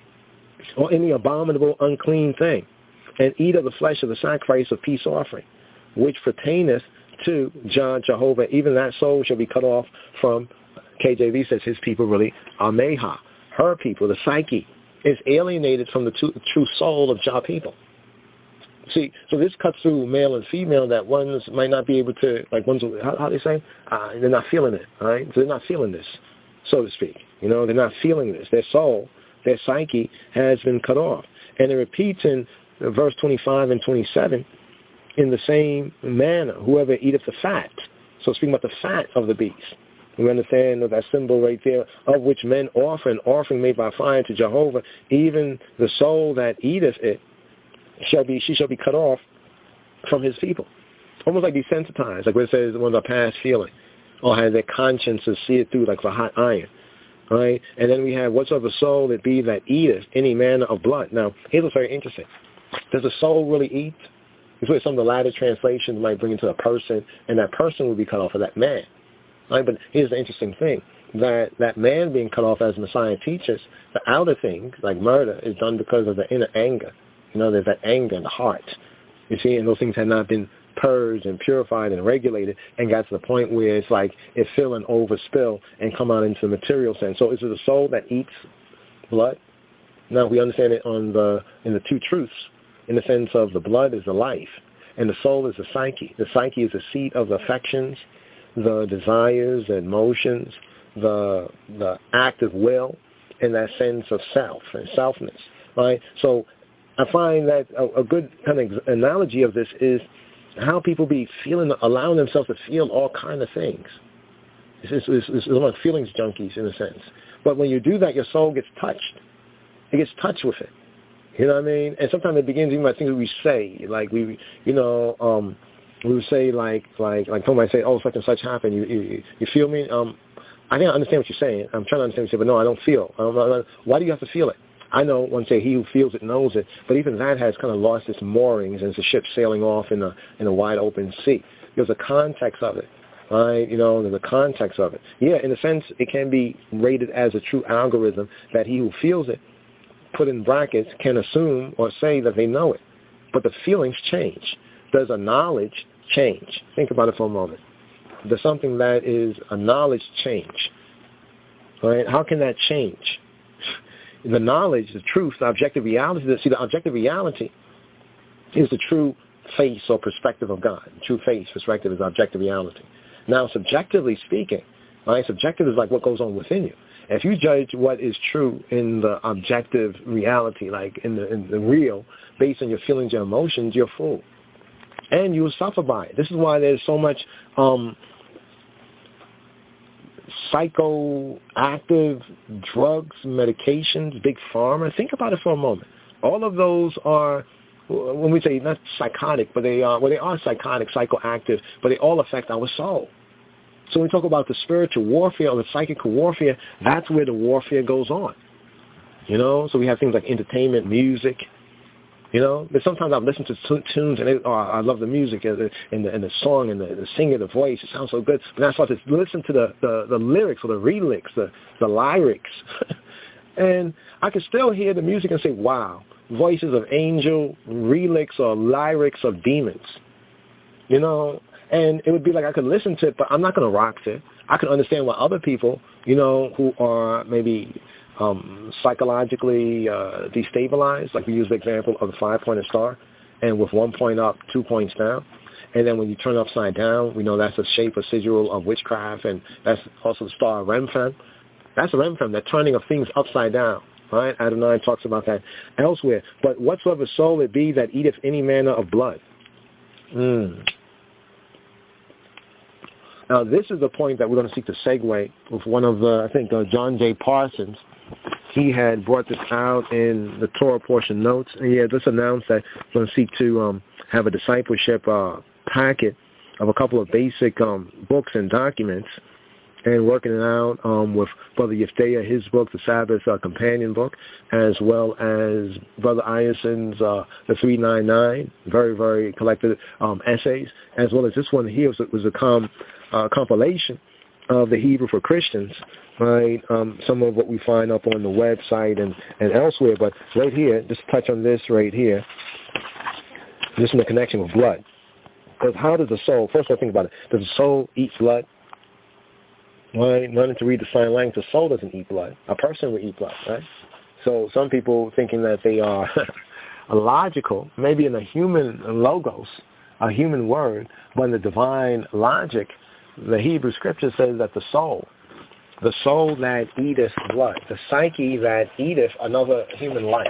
or any abominable unclean thing, and eat of the flesh of the sacrifice of peace offering, which pertaineth to Jah Jehovah. Even that soul shall be cut off from, K J V says his people really, Ameha, her people, the psyche, is alienated from the true, true soul of Jah people. See, so this cuts through male and female that ones might not be able to, like ones, how, how they say? Uh, they're not feeling it, right? So they're not feeling this, so to speak. You know, they're not feeling this. Their soul, their psyche has been cut off. And it repeats in verse twenty-five and twenty-seven in the same manner, whoever eateth the fat. So speaking about the fat of the beast. We understand that symbol right there, of which men offer an offering made by fire to Jehovah, even the soul that eateth it, shall be, she shall be cut off from his people. Almost like desensitized, like what it says, one of the past feeling, or has their consciences see it through like a hot iron, right? And then we have, whatsoever soul it be that eateth any manner of blood. Now, here's what's very interesting. Does the soul really eat? It's what some of the latter translations might bring into a person, and that person will be cut off of that man, right? But here's the interesting thing, that that man being cut off, as Messiah teaches, the outer things, like murder, is done because of the inner anger. You know, there's that anger in the heart. You see, and those things had not been purged and purified and regulated and got to the point where it's like it fill and overspill and come out into the material sense. So is it the soul that eats blood? Now we understand it on the in the two truths, in the sense of the blood is the life and the soul is the psyche. The psyche is the seat of the affections, the desires, the emotions, the the active will, and that sense of self and selfness, right? So I find that a, a good kind of analogy of this is How people be feeling, allowing themselves to feel all kind of things. It's, it's, it's, it's like feelings junkies in a sense. But when you do that, your soul gets touched. It gets touched with it. You know what I mean? And sometimes it begins even by things we say. Like we, you know, um, we would say like, like, like somebody say, oh, such and such happened. You, you, you feel me? Um, I didn't understand what you're saying. I'm trying to understand what you're saying, but no, I don't feel. I don't, I don't, why do you have to feel it? I know one say he who feels it knows it, but even that has kind of lost its moorings and it's a ship sailing off in a in a wide open sea. There's a context of it, right? You know, there's a context of it. Yeah, in a sense, it can be rated as a true algorithm that he who feels it, put in brackets, can assume or say that they know it. But the feelings change. Does a knowledge change? Think about it for a moment. Does something that is a knowledge change? Right? How can that change? The knowledge, the truth, the objective reality, see, the objective reality is the true face or perspective of God. The true face, perspective is objective reality. Now, subjectively speaking, right, subjective is like what goes on within you. If you judge what is true in the objective reality, like in the, in the real, based on your feelings, your emotions, you're a fool. And you will suffer by it. This is why there's so much um, psychoactive drugs, medications, big pharma. Think about it for a moment. All of those are, when we say not psychotic, but they are, well, they are psychotic, psychoactive, but they all affect our soul. So when we talk about the spiritual warfare or the psychical warfare, that's where the warfare goes on. You know, so we have things like entertainment, music. You know, but sometimes I've listened to t- tunes and they, oh, I love the music and the, and the, and the song and the, the singer, the voice. It sounds so good. And I start to listen to the, the, the lyrics or the relics, the, the lyrics. And I can still hear the music and say, wow, voices of angel, relics or lyrics of demons. You know, and it would be like I could listen to it, but I'm not going to rock to it. I can understand why other people, you know, who are maybe um, psychologically uh, destabilized, like we use the example of the five-pointed star, and with one point up, two points down. And then when you turn it upside down, we know that's a shape, a sigil of witchcraft, and that's also the star of Remphan. That's a Remphan, that turning of things upside down. Right? Adonai talks about that elsewhere. But whatsoever soul it be that eateth any manner of blood. Mm. Now, this is the point that we're going to seek to segue with one of the, I think, uh, John J. Parsons. He had brought this out in the Torah portion notes, and he had just announced that we're going to seek to um, have a discipleship uh, packet of a couple of basic um, books and documents, and working it out um, with Brother Yifteah, his book, the Sabbath uh, Companion book, as well as Brother Iason's uh, the three ninety-nine, very, very collected um, essays, as well as this one here was, was a com, uh, compilation of the Hebrew for Christians, right? Um, some of what we find up on the website and, and elsewhere, but right here, just touch on this right here, just in the connection with blood. Because how does the soul, first of all, think about it, does the soul eat blood? Right? Learning to read the sign language, the soul doesn't eat blood. A person will eat blood, right? So some people thinking that they are logical, maybe in a human logos, a human word, but in the divine logic, the Hebrew scripture says that the soul, the soul that eateth blood, the psyche that eateth another human life.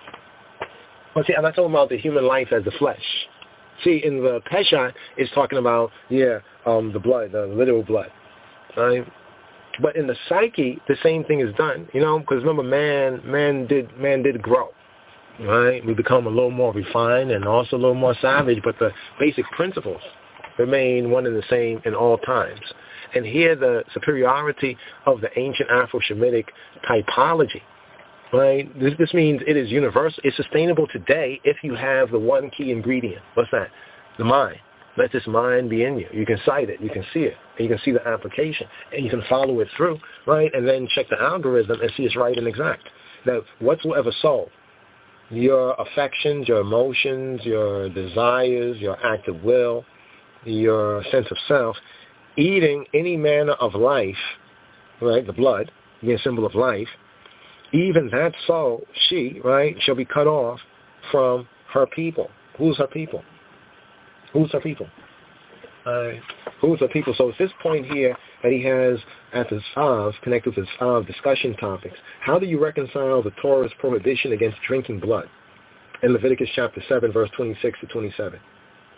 Well, see, I'm not talking about the human life as the flesh. See, in the Peshat, it's talking about, yeah, um, the blood, the literal blood. Right? But in the psyche, the same thing is done, you know, because remember, man, man did, man did grow, right? We become a little more refined and also a little more savage, but the basic principles remain one and the same in all times. And here, the superiority of the ancient Afro-Shemitic typology, right? This, this means it is universal. It's sustainable today if you have the one key ingredient. What's that? The mind. Let this mind be in you. You can cite it. You can see it. And you can see the application. And you can follow it through, right? And then check the algorithm and see it's right and exact. That whatsoever soul, your affections, your emotions, your desires, your active will, your sense of self, eating any manner of life, right, the blood, being a symbol of life, even that soul, she, right, shall be cut off from her people. Who's her people? Who's her people? Uh, who's her people? So it's this point here that he has at his five, connected with his five discussion topics. How do you reconcile the Torah's prohibition against drinking blood in Leviticus chapter seven, verse twenty-six to twenty-seven?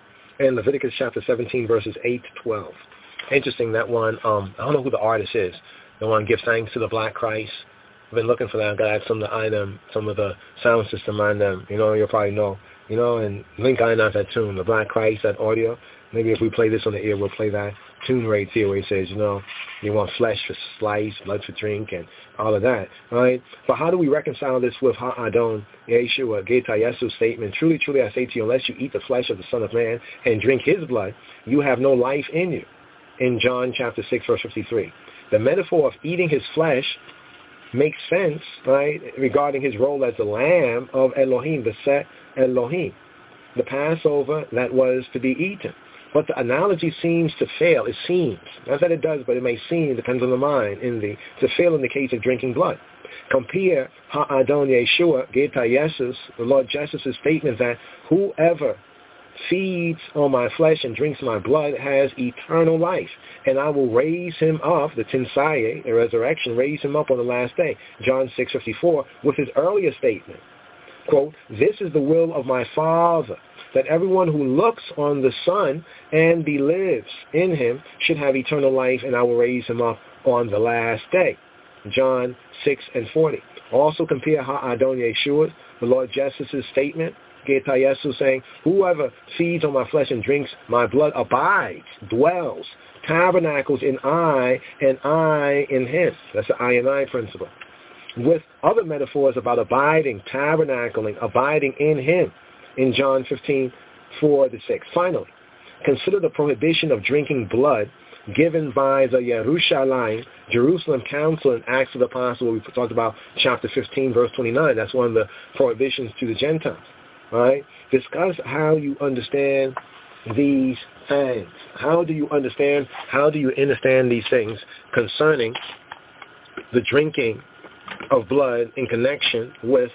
in Leviticus chapter seventeen, verses eight to twelve. Interesting, that one. Um, I don't know who the artist is. The one gives thanks to the Black Christ. I've been looking for that. I've got to add some of the item, some of the sound system on them. You know, you'll probably know. You know, and link I not that tune, the Black Christ, that audio. Maybe if we play this on the ear, we'll play that tune right here where he says, you know, you want flesh for slice, blood for drink, and all of that, right? But how do we reconcile this with Ha'adon, Yeshua, Geta Yesu's statement? Truly, truly, I say to you, unless you eat the flesh of the Son of Man and drink his blood, you have no life in you. In John chapter six, verse fifty-three. The metaphor of eating his flesh makes sense, right, regarding his role as the Lamb of Elohim, the Set Elohim, the Passover that was to be eaten. But the analogy seems to fail. It seems. Not that it does, but it may seem, depends on the mind, in the, to fail in the case of drinking blood. Compare Ha'adon Yeshua, Geta Yesus, the Lord Jesus' statement that whoever feeds on my flesh and drinks my blood has eternal life, and I will raise him up, the Tinsaye, the resurrection, raise him up on the last day. John six fifty-four, with his earlier statement, quote, this is the will of my Father, that everyone who looks on the Son and believes in him should have eternal life, and I will raise him up on the last day. John six and forty. Also compare Ha'adon Yeshua, the Lord Jesus' statement, Geta Yesu, saying, whoever feeds on my flesh and drinks my blood abides, dwells, tabernacles in I, and I in him. That's the I and I principle. With other metaphors about abiding, tabernacling, abiding in him in John fifteen, four to six. Finally, consider the prohibition of drinking blood given by the Yerushalayim, Jerusalem Council in Acts of the Apostles. We talked about chapter fifteen, verse twenty-nine. That's one of the prohibitions to the Gentiles. All right? Discuss how you understand these things. How do you understand, how do you understand these things concerning the drinking of blood in connection with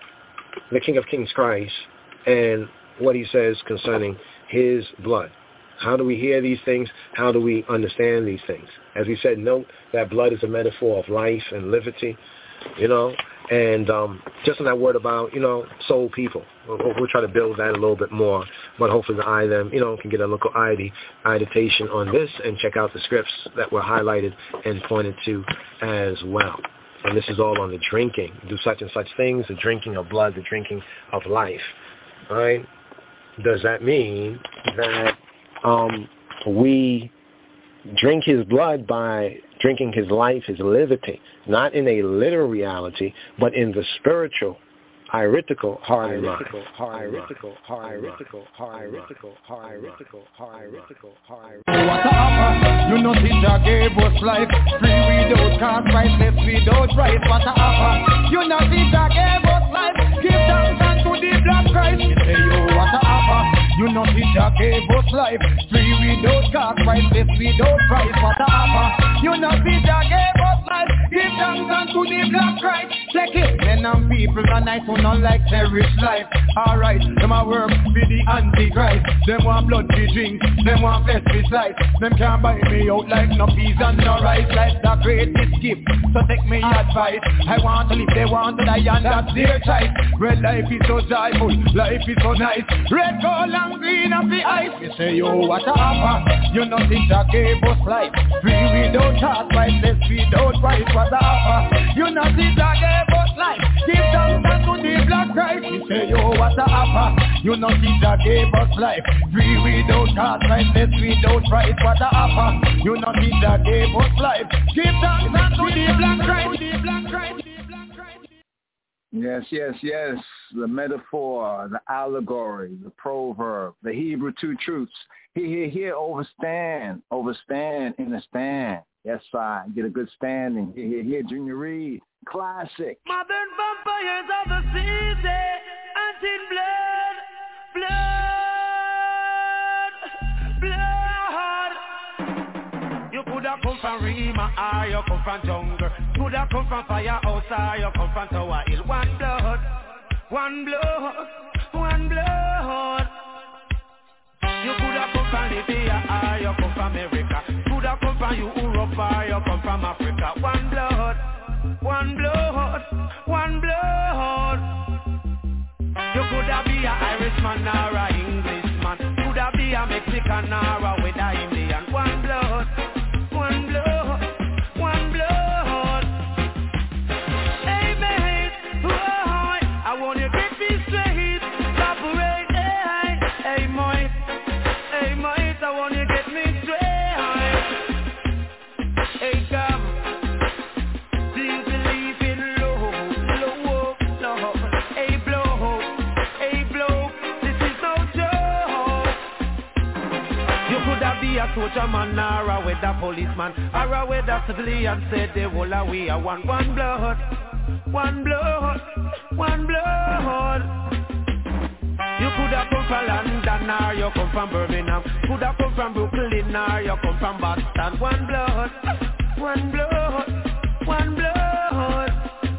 the King of Kings Christ and what he says concerning his blood? How do we hear these things? How do we understand these things? As we said, note that blood is a metaphor of life and liberty, you know, and um, just on that word about, you know, soul people. We'll, we'll try to build that a little bit more, but hopefully the I them, you know, can get a local ideation on this and check out the scripts that were highlighted and pointed to as well. And this is all on the drinking. Do such and such things, the drinking of blood, the drinking of life. All right? Does that mean that um, we drink his blood by drinking his life, his liberty, not in a literal reality, but in the spiritual, heretical, heart and mind. Heretical, heretical, heretical, heretical, heretical, heretical. What a offer, you know Jah gave us life, free without cost, priceless without price. What a offer, you know Jah gave us life, give thanks unto the Black Christ. Say yo, what a offer, you know Jah gave us life, free without cost, priceless without price. What a offer, you know Jah gave us life, give thanks unto the Black Christ. Check it, men and people are nice, who not like their rich life. Alright, them a work for the Antichrist. Them want blood to drink, them want flesh to slice. Them can't buy me out like no peas and no rice. Life's the greatest gift, so take me advice. I want to live, they want to die, and that's their choice. Red life is so joyful, life is so nice. Red, gold and green of the ice. You say, yo, what a offer, you know Jah gave us life, free without cost, priceless without price. What a offer, you know Jah gave us life, give thanks unto the Black Christ. You say, yo, what a offer, you know Jah gave us life, free without cost, priceless without price. What a offer, you know Jah gave us life, give thanks unto the Black Christ, the Black Christ. Yes, yes, yes. The metaphor, the allegory, the proverb, the Hebrew two truths. Here, here, here, overstand, overstand in a stand. Yes, I get a good standing. Here, here, here, Junior Reed. Classic. Modern vampires of the season, until blood, blood, blood. You coulda come from Rima, or you come from jungle. Coulda come from firehouse, or you come from Tower Hill. One blood, one blood, one blood. You coulda come from Libya, or you come from America. Coulda come from Europe, or you come from Africa. One blood, one blood, one blood. You coulda be a Irishman or a Englishman. Coulda be a Mexican or a whether Indian. One blood, one blood, one blood. Hey mate, whoa, I want you to get me straight. Separate, hey, hey mate, hey mate, I want you to get me straight. Hey come, do you believe in love, love, love? Hey blow, hey blow, this is no joke. You could have be a soldier man or a weather policeman or a weather civilian. Said they will we are one, one blood, one blood, one blood. You could have come from London or you come from Birmingham. Could have come from Brooklyn or you come from Boston. One blood, one blood, one blood.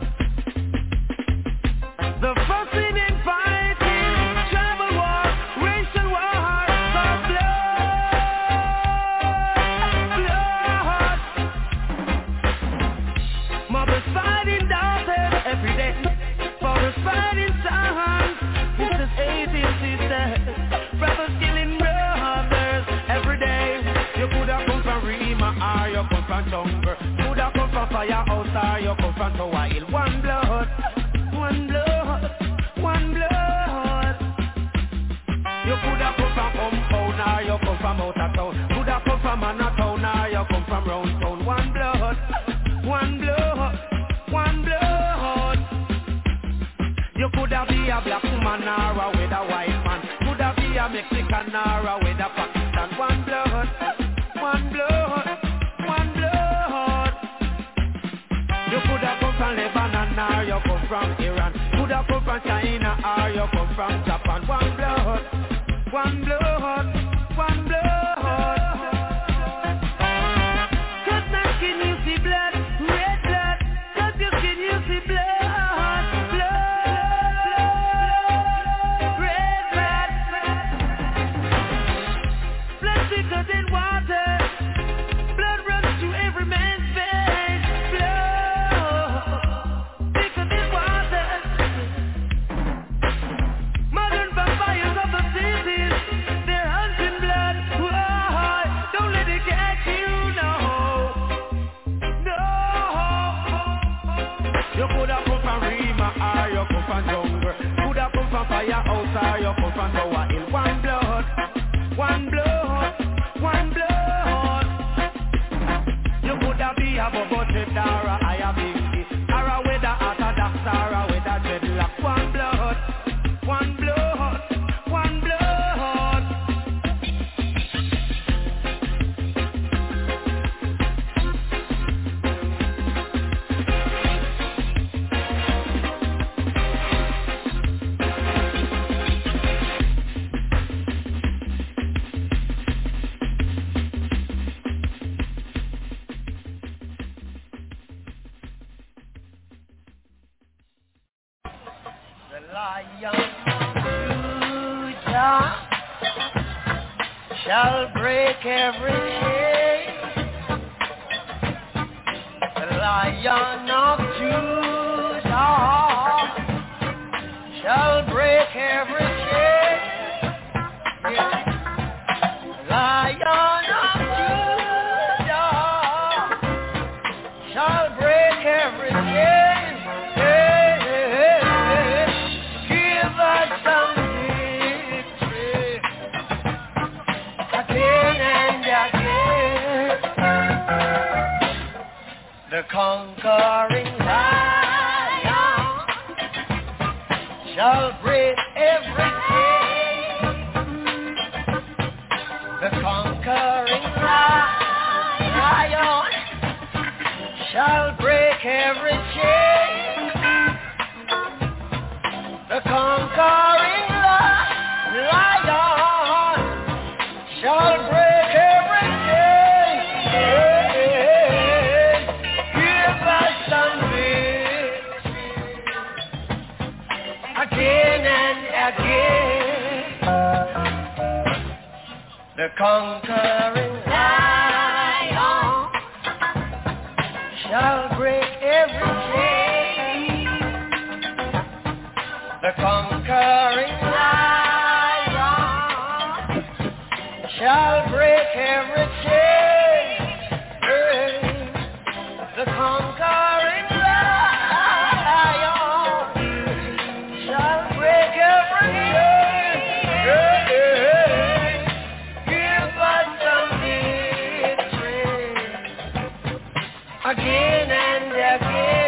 The fussing and fighting, tribal war, racial war, the blood, blood. Mothers fighting daughters every day, fathers fighting sons, sisters hating sisters, brothers killing brothers every day. You could have come from Rima or you come from Jungle. Could have come from Firehouse or you come from Tower Hill. One blood, one blood, one blood. You could have come from Hometown or you come from out of town. Could have come from Manhattan or you come from round town. One blood, one blood, one blood. You could have be a black woman or a with a white man. Could have be a Mexican or a with a Pakistan. One blood, one blood, one blood. You could have come from Lebanon or you come from Iran. Could have come from China or you come from Japan. One blood, one blood, one blood. Cause my skin you see blood, red blood. Cause your skin you see blood, blood, red blood. Blood thicker than water. Blood runs through every man's veins. Blood thicker than water. Modern vampires of the cities, they're hunting blood. Whoa, don't let it catch you, no, no. You could have come from Rima or you come from Jungle. Could have come from Firehouse or you come from Tower Hill. One blood, one blood, one blood. You could have be a bubble trip or a higher big or a weather orthodox or a weather dreadlock. One blood, one blood, one blood. The Lion of Judah shall break every chain. The Lion of Judah shall break every chain. Yeah. The Lion of Judah shall break every chain. The conquering lion shall break every chain. The conquering lion shall break every chain. The conquering lion shall break every chain. Give us some victory again and again. The conquering lion shall break every chain. The conquering lion shall break every chain. The conquering lion shall break every chain. Give us some victory again and again.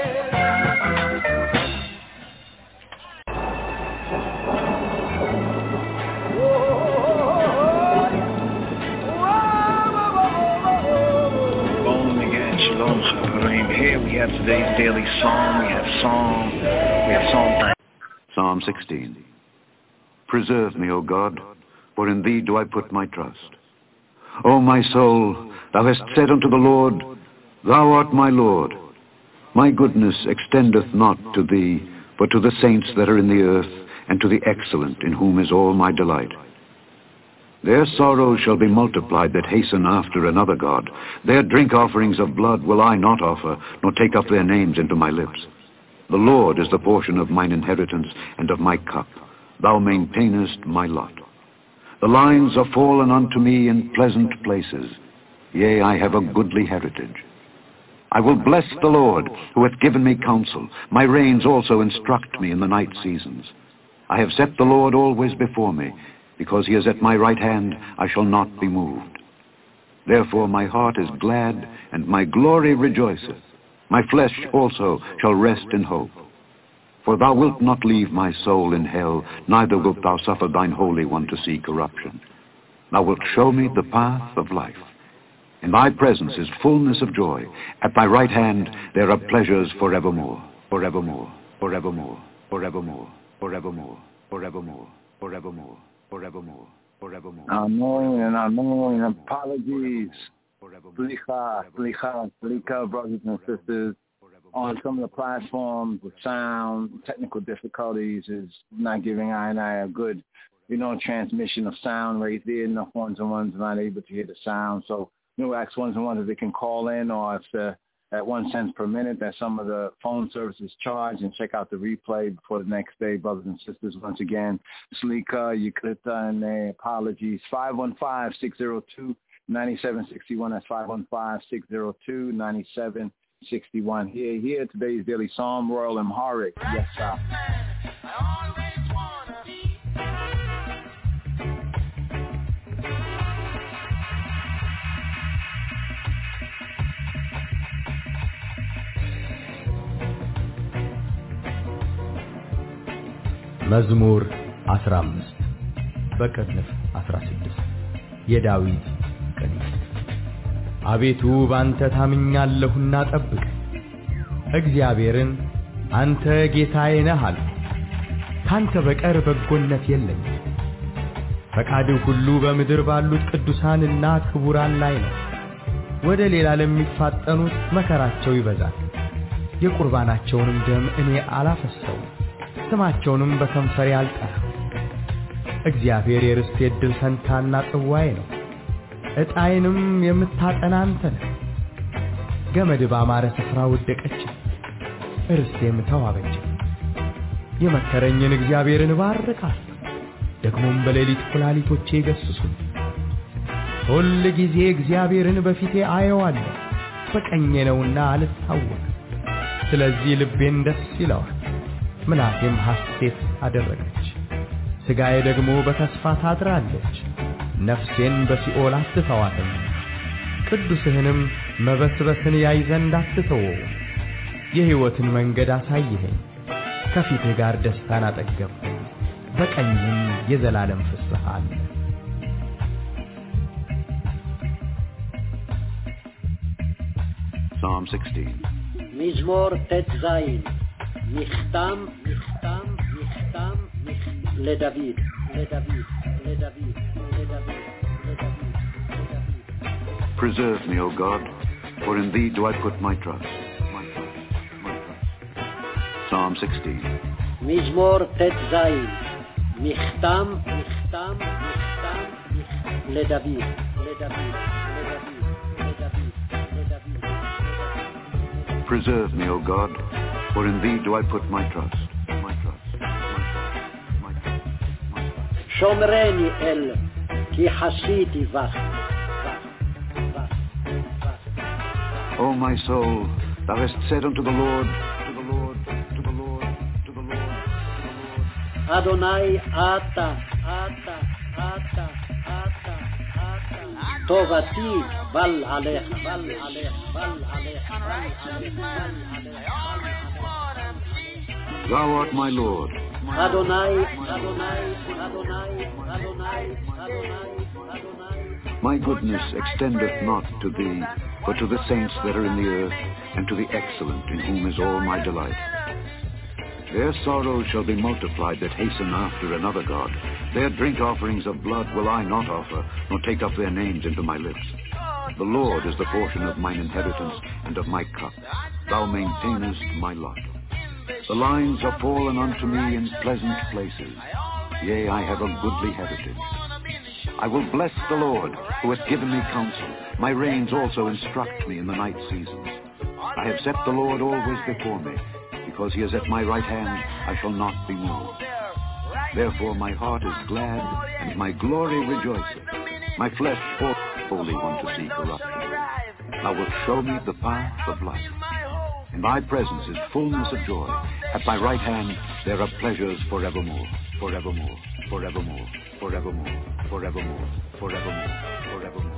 Here we have today's daily psalm. We have psalm. We have Psalm. Psalm sixteen. Preserve me, O God, for in thee do I put my trust. O my soul, thou hast said unto the Lord, thou art my Lord. My goodness extendeth not to thee, but to the saints that are in the earth, and to the excellent, in whom is all my delight. Their sorrows shall be multiplied that hasten after another god. Their drink offerings of blood will I not offer, nor take up their names into my lips. The Lord is the portion of mine inheritance and of my cup. Thou maintainest my lot. The lines are fallen unto me in pleasant places. Yea, I have a goodly heritage. I will bless the Lord, who hath given me counsel. My reins also instruct me in the night seasons. I have set the Lord always before me. Because he is at my right hand, I shall not be moved. Therefore my heart is glad, and my glory rejoiceth. My flesh also shall rest in hope. For thou wilt not leave my soul in hell, neither wilt thou suffer thine Holy One to see corruption. Thou wilt show me the path of life. In thy presence is fullness of joy. At thy right hand there are pleasures forevermore, forevermore, forevermore, forevermore, forevermore, forevermore, forevermore. Forevermore, forevermore. Amen and amen. Apologies. Slicha, slicha, slicha, brothers and sisters. On some of the platforms, the sound, technical difficulties is not giving I and I a good, you know, transmission of sound right there. Enough ones and ones are not able to hear the sound. So, you know, ask ones and ones if they can call in, or if the at one cent per minute that some of the phone services charge, and check out the replay before the next day, brothers and sisters. Once again, Slika, Yuklita, and uh, apologies. five one five, six zero two, nine seven six one. That's five one five, six zero two, nine seven six one. Here, here, today's daily psalm, Royal Amharic. Yes, sir. መዝሙር አስራ አምስት በቅንፍ አስራ ስድስት የዳዊት ቅኔ። አቤቱ ባንተ ታምኛለሁና ጠብቅ፣ እግዚአብሔርን አንተ ጌታዬ ነህ አልሁ። ካንተ በቀር በጎነት የለኝም። ፈቃድህ ሁሉ በምድር ባሉት ቅዱሳንና ክቡራን ላይ ነው። ወደ ሌላ ለሚፋጠኑት መከራቸው ይበዛል። የቁርባናቸውንም ደም እኔ አላፈሰውም፣ ስማቸውንም በከንፈሬ አልጠራም። እግዚአብሔር የርስቴ ዕድል ፈንታና ጽዋዬ ነው፣ ዕጣዬንም የምታጠና አንተ ነህ። ገመድ ባማረ ስፍራ ወደቀች፣ ርስቴም ተዋበች። የመከረኝን እግዚአብሔርን እባርካለሁ፣ ደግሞም በሌሊት ኩላሊቶቼ ይገሥጹ። ሁል ጊዜ እግዚአብሔርን በፊቴ አየዋለሁ፣ በቀኜ ነውና አልታወክም። ስለዚህ ልቤን ደስ ይለዋል፣ ምናቴም ሐሴት አደረገች። ሥጋዬ ደግሞ በተስፋ ታድራለች፣ ነፍሴን በሲኦል አትተዋትም። ቅዱስህንም መበስበስን ያይ ዘንድ አትተወው። የሕይወትን መንገድ አሳይኸኝ፣ ከፊትህ ጋር ደስታን አጠገብኸኝ፣ በቀኝህም የዘላለም ፍስሐ አለ። Psalm sixteen. מזמור ט"ז. מכתם, מכתם, מכתם, לדוד, לדוד, לדוד, לדוד, לדוד. Preserve me, O God, for in thee do I put my trust. My trust, my trust. Psalm sixteen. מזמור ט"ז. מכתם, מכתם, מכתם, לדוד, לדוד, לדוד, לדוד, לדוד. Preserve me, O God, for in thee do I put my trust. My trust, my trust, my trust, my trust. שומרני אל, כי חסיתי בך. O my soul, thou hast said unto the Lord, to the Lord, to the Lord, to the Lord, to the Lord. אדוני אתה, אתה, אתה, אתה, אתה. טובתי בל עליך, בל עליך, בל עליך, בל עליך, בל עליך. Thou art my Lord. Adonai, Adonai, Adonai, Adonai, Adonai, Adonai. My goodness extendeth not to thee, but to the saints that are in the earth, and to the excellent, in whom is all my delight. Their sorrows shall be multiplied that hasten after another God. Their drink offerings of blood will I not offer, nor take up their names into my lips. The Lord is the portion of mine inheritance and of my cup. Thou maintainest my lot. The lines are fallen unto me in pleasant places. Yea, I have a goodly heritage. I will bless the Lord, who hath given me counsel. My reins also instruct me in the night seasons. I have set the Lord always before me. Because he is at my right hand, I shall not be moved. Therefore my heart is glad, and my glory rejoiceth. My flesh wholly want to see corruption. Thou wilt show me the path of life. In thy presence is fullness of joy. At thy right hand there are pleasures forevermore, forevermore, forevermore, forevermore, forevermore, forevermore, forevermore.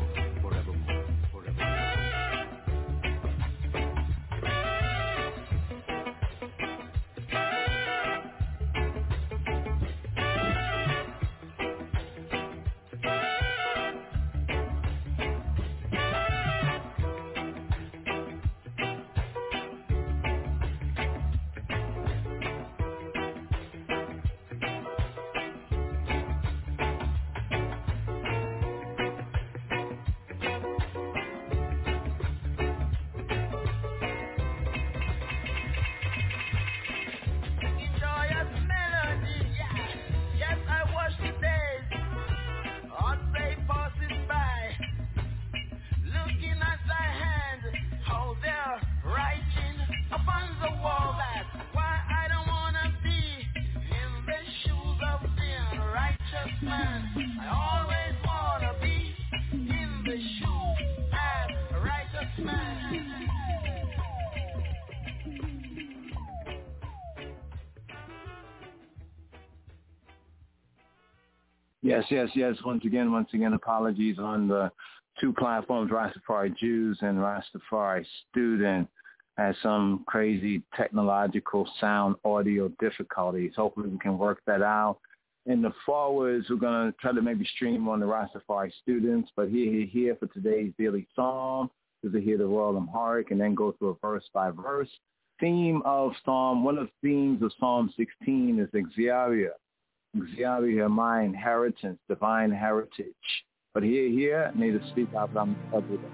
Yes, yes, yes. Once again, once again, apologies on the two platforms, Rastafari Jews and Rastafari Student. Has some crazy technological sound audio difficulties. Hopefully we can work that out. In the forwards, we're going to try to maybe stream on the Rastafari Students, but here, here, here for today's daily psalm is to hear the Royal Amharic and then go through a verse by verse. Theme of Psalm, one of the themes of Psalm sixteen is Exaria. Exaria, my inheritance, divine heritage. But here, here, need to speak out from everything.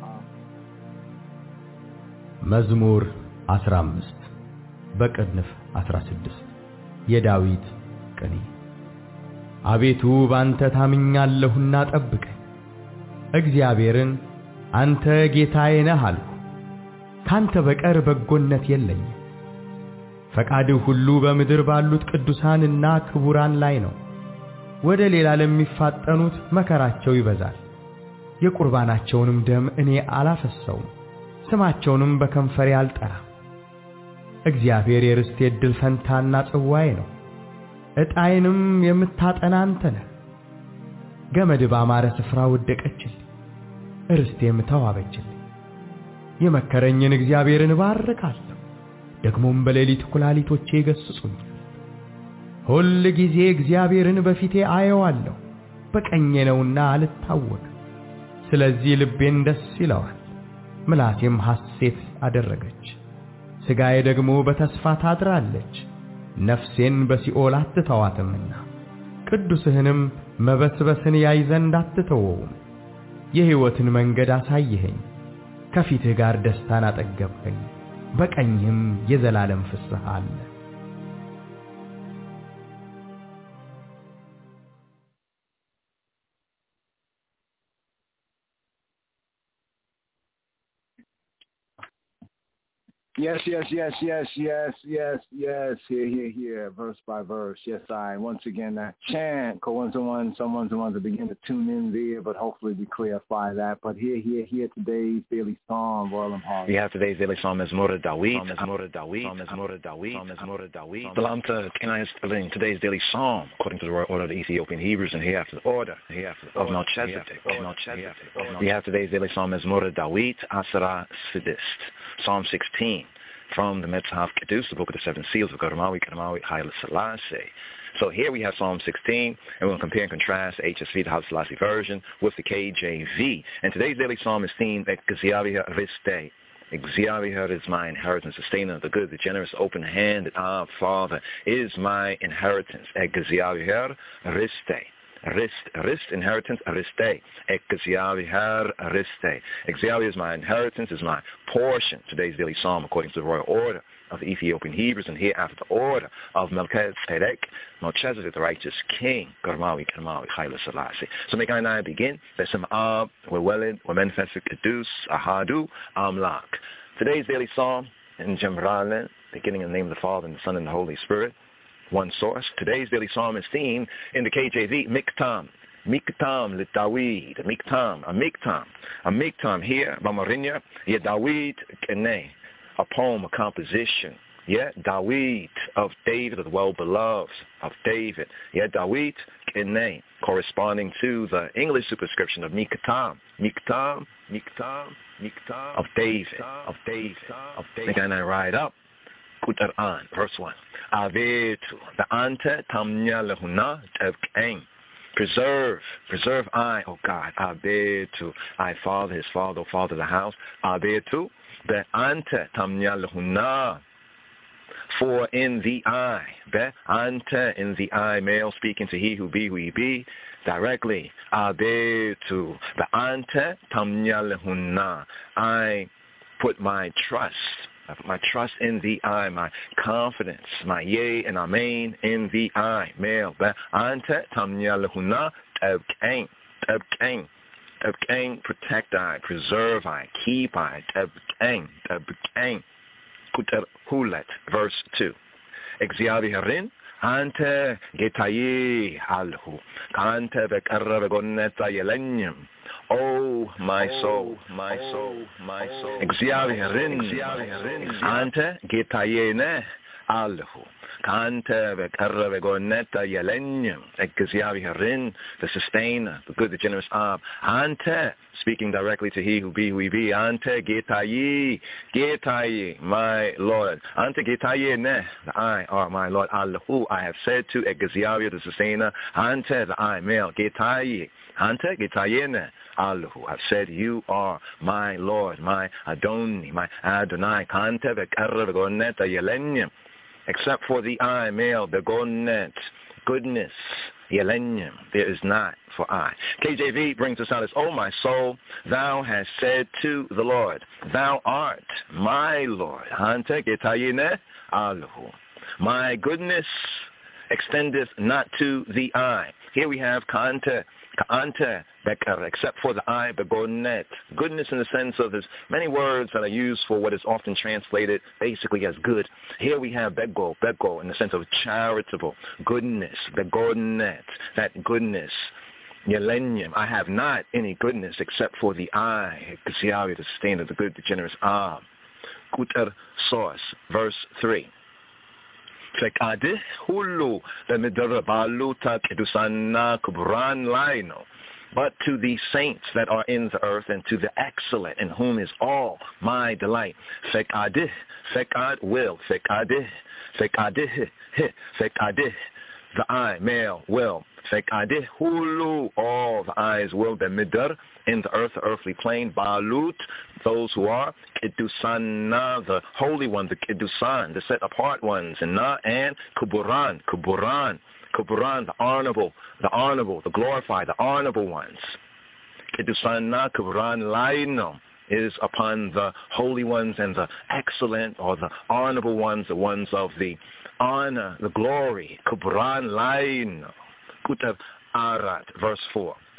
መዝሙር አስራ አምስት በቅንፍ አስራ ስድስት የዳዊት ቅኔ። አቤቱ ባንተ ታምኛለሁና ጠብቀኝ። እግዚአብሔርን አንተ ጌታዬ ነህ አልኩ። ካንተ በቀር በጎነት የለኝም። ፈቃድህ ሁሉ በምድር ባሉት ቅዱሳንና ክቡራን ላይ ነው። ወደ ሌላ ለሚፋጠኑት መከራቸው ይበዛል። የቁርባናቸውንም ደም እኔ አላፈሰውም። ስማቸውንም በከንፈሬ አልጠራም። እግዚአብሔር የርስቴ ዕድል ፈንታና ጽዋዬ ነው። ዕጣዬንም የምታጠና አንተ ነህ። ገመድ ባማረ ስፍራ ወደቀችልኝ፣ ርስቴም ተዋበችልኝ። የመከረኝን እግዚአብሔርን እባርካለሁ፣ ደግሞም በሌሊት ኩላሊቶቼ ይገሥጹኛል። ሁል ጊዜ እግዚአብሔርን በፊቴ አየዋለሁ፣ በቀኜ ነውና አልታወክ። ስለዚህ ልቤን ደስ ይለዋል፣ ምላሴም ሐሴት አደረገች። ሥጋዬ ደግሞ በተስፋ ታድራለች፣ ነፍሴን በሲኦል አትተዋትምና። ቅዱስህንም መበስበስን ያይ ዘንድ አትተወውም። የሕይወትን መንገድ አሳየኸኝ፣ ከፊትህ ጋር ደስታን አጠገብኸኝ፣ በቀኝህም የዘላለም ፍስሐ አለ። Yes, yes, yes, yes, yes, yes, yes. Here, here, here, verse by verse. Yes, I. Once again, that chant, one to one, someone to one to begin to tune in there, but hopefully we clarify that. But here, here, here, today's daily psalm, Royal and Hardy. We have today's daily psalm, Mezmor Dawit, Mezmor Dawit, Mezmor Dawit, Mezmor Dawit. Salam to Kenai Sterling. Today's daily psalm, according to the royal order of the Ethiopian Hebrews, and hereafter the order, hereafter of Melchizedek. We have today's daily psalm, Mezmor Dawit, Asara Sfidist, Psalm sixteen. From the Metzhav Kedus, the Book of the Seven Seals of Garmawi, Garmawi, Haile Selassie. So here we have Psalm sixteen, and we'll compare and contrast the H S V, the Haile Selassie version, with the K J V. And today's daily psalm is themed at Gziavia Riste. Gziavia is my inheritance, sustainer of the good, the generous, open-handed. Ah, Father, is my inheritance. At Gziavia Riste. Rist, rist, inheritance, ariste. Ekziavihar, ariste. Ekziavih is my inheritance, is my portion. Today's daily psalm, according to the royal order of the Ethiopian Hebrews, and here after the order of Melchizedek, Melchizedek, the righteous king, Garmawi, Karmawi, Haile Selassie. So may I and I begin. Besem Ab, Wewelid, Wemenfesik Kedus, Ahadu, Amlak. Today's daily psalm in Jemralen, beginning in the name of the Father, and the Son, and the Holy Spirit. One source. Today's daily psalm is themed in the K J V, Miktam. Miktam le Dawid. Miktam. A Miktam. A Miktam here, Bamarinya. Yeah, Dawid Kene. A poem, a composition. Yeah, Dawid of David, of the well-beloved of David. Yeah, Dawid Kene. Corresponding to the English superscription of Miktam. Miktam. Miktam. Miktam. Of David. Of David. Of David. And I ride up. Quran, verse one. Avetu, the ante tamnya lehuna tevkeng. Preserve, preserve I, O God. Avetu, I, Father, his Father, O Father of the house. Avetu, the ante tamnya lehuna. For in the eye, the ante, in the eye, male speaking to he who be, who he be, directly. Avetu, the ante tamnya lehuna. I put my trust. I put my trust in the I, my confidence, my yea and amen in the I. Male, ante tamnya lehuna tebkeng, tebkeng, tebkeng, protect I, preserve I, keep I, tebkeng, tebkeng, kuter hulet, verse two. Exyaviharin, ante getaye alhu, kante bekarra begonneta yelenyum. Oh, my soul, my soul, my soul. Exyaviharin, ante getayene alhu. Kante bekarra begoneta yelenyum. Exyaviharin, the sustainer, the good, the generous Ab. Ante, speaking directly to he who be, who he be. Ante getaye, getaye, my Lord. Ante getayene, the I are my Lord. Alhu, I have said to Exyavia, the sustainer. Ante, the I, male, getaye. Ante getayene. Alhu, I've said you are my Lord, my Adoni, my Adonai. Kante bekarra begoneta yelenyum. Except for the I, male, begonet, goodness, yelenyum, there is not for I. K J V brings us out as, O my soul, thou hast said to the Lord, thou art my Lord. Ante getayene alhu. My goodness extendeth not to the I. Here we have kante, kante, bekar, except for the I, begonet. Goodness in the sense of there's many words that are used for what is often translated basically as good. Here we have bego, bego in the sense of charitable, goodness, begonet, that goodness. Yelenyum, I have not any goodness except for the I, Gziavia, the sustainer, the good, the generous Ab. Kuter source, verse three. Fekadeh hulu lemidar baluta kedusanna kubran laino. But to the saints that are in the earth, and to the excellent, in whom is all my delight. Fekadeh, fekad will, fekadeh, fekadeh, fekadeh. The I, male, will. Fekadeh hulu, all the eyes will. The midar, in the earth, the earthly plane. Balut, those who are. Kedusanna, the holy one, the kedusan, the set apart ones. And na, and kuburan, kuburan, kuburan, the honorable, the honorable, the glorified, the honorable ones. Kedusanna, kuburan, laino, is upon the holy ones and the excellent, or the honorable ones, the ones of the honor, the glory. Kubran lain. Kutav arat, verse four.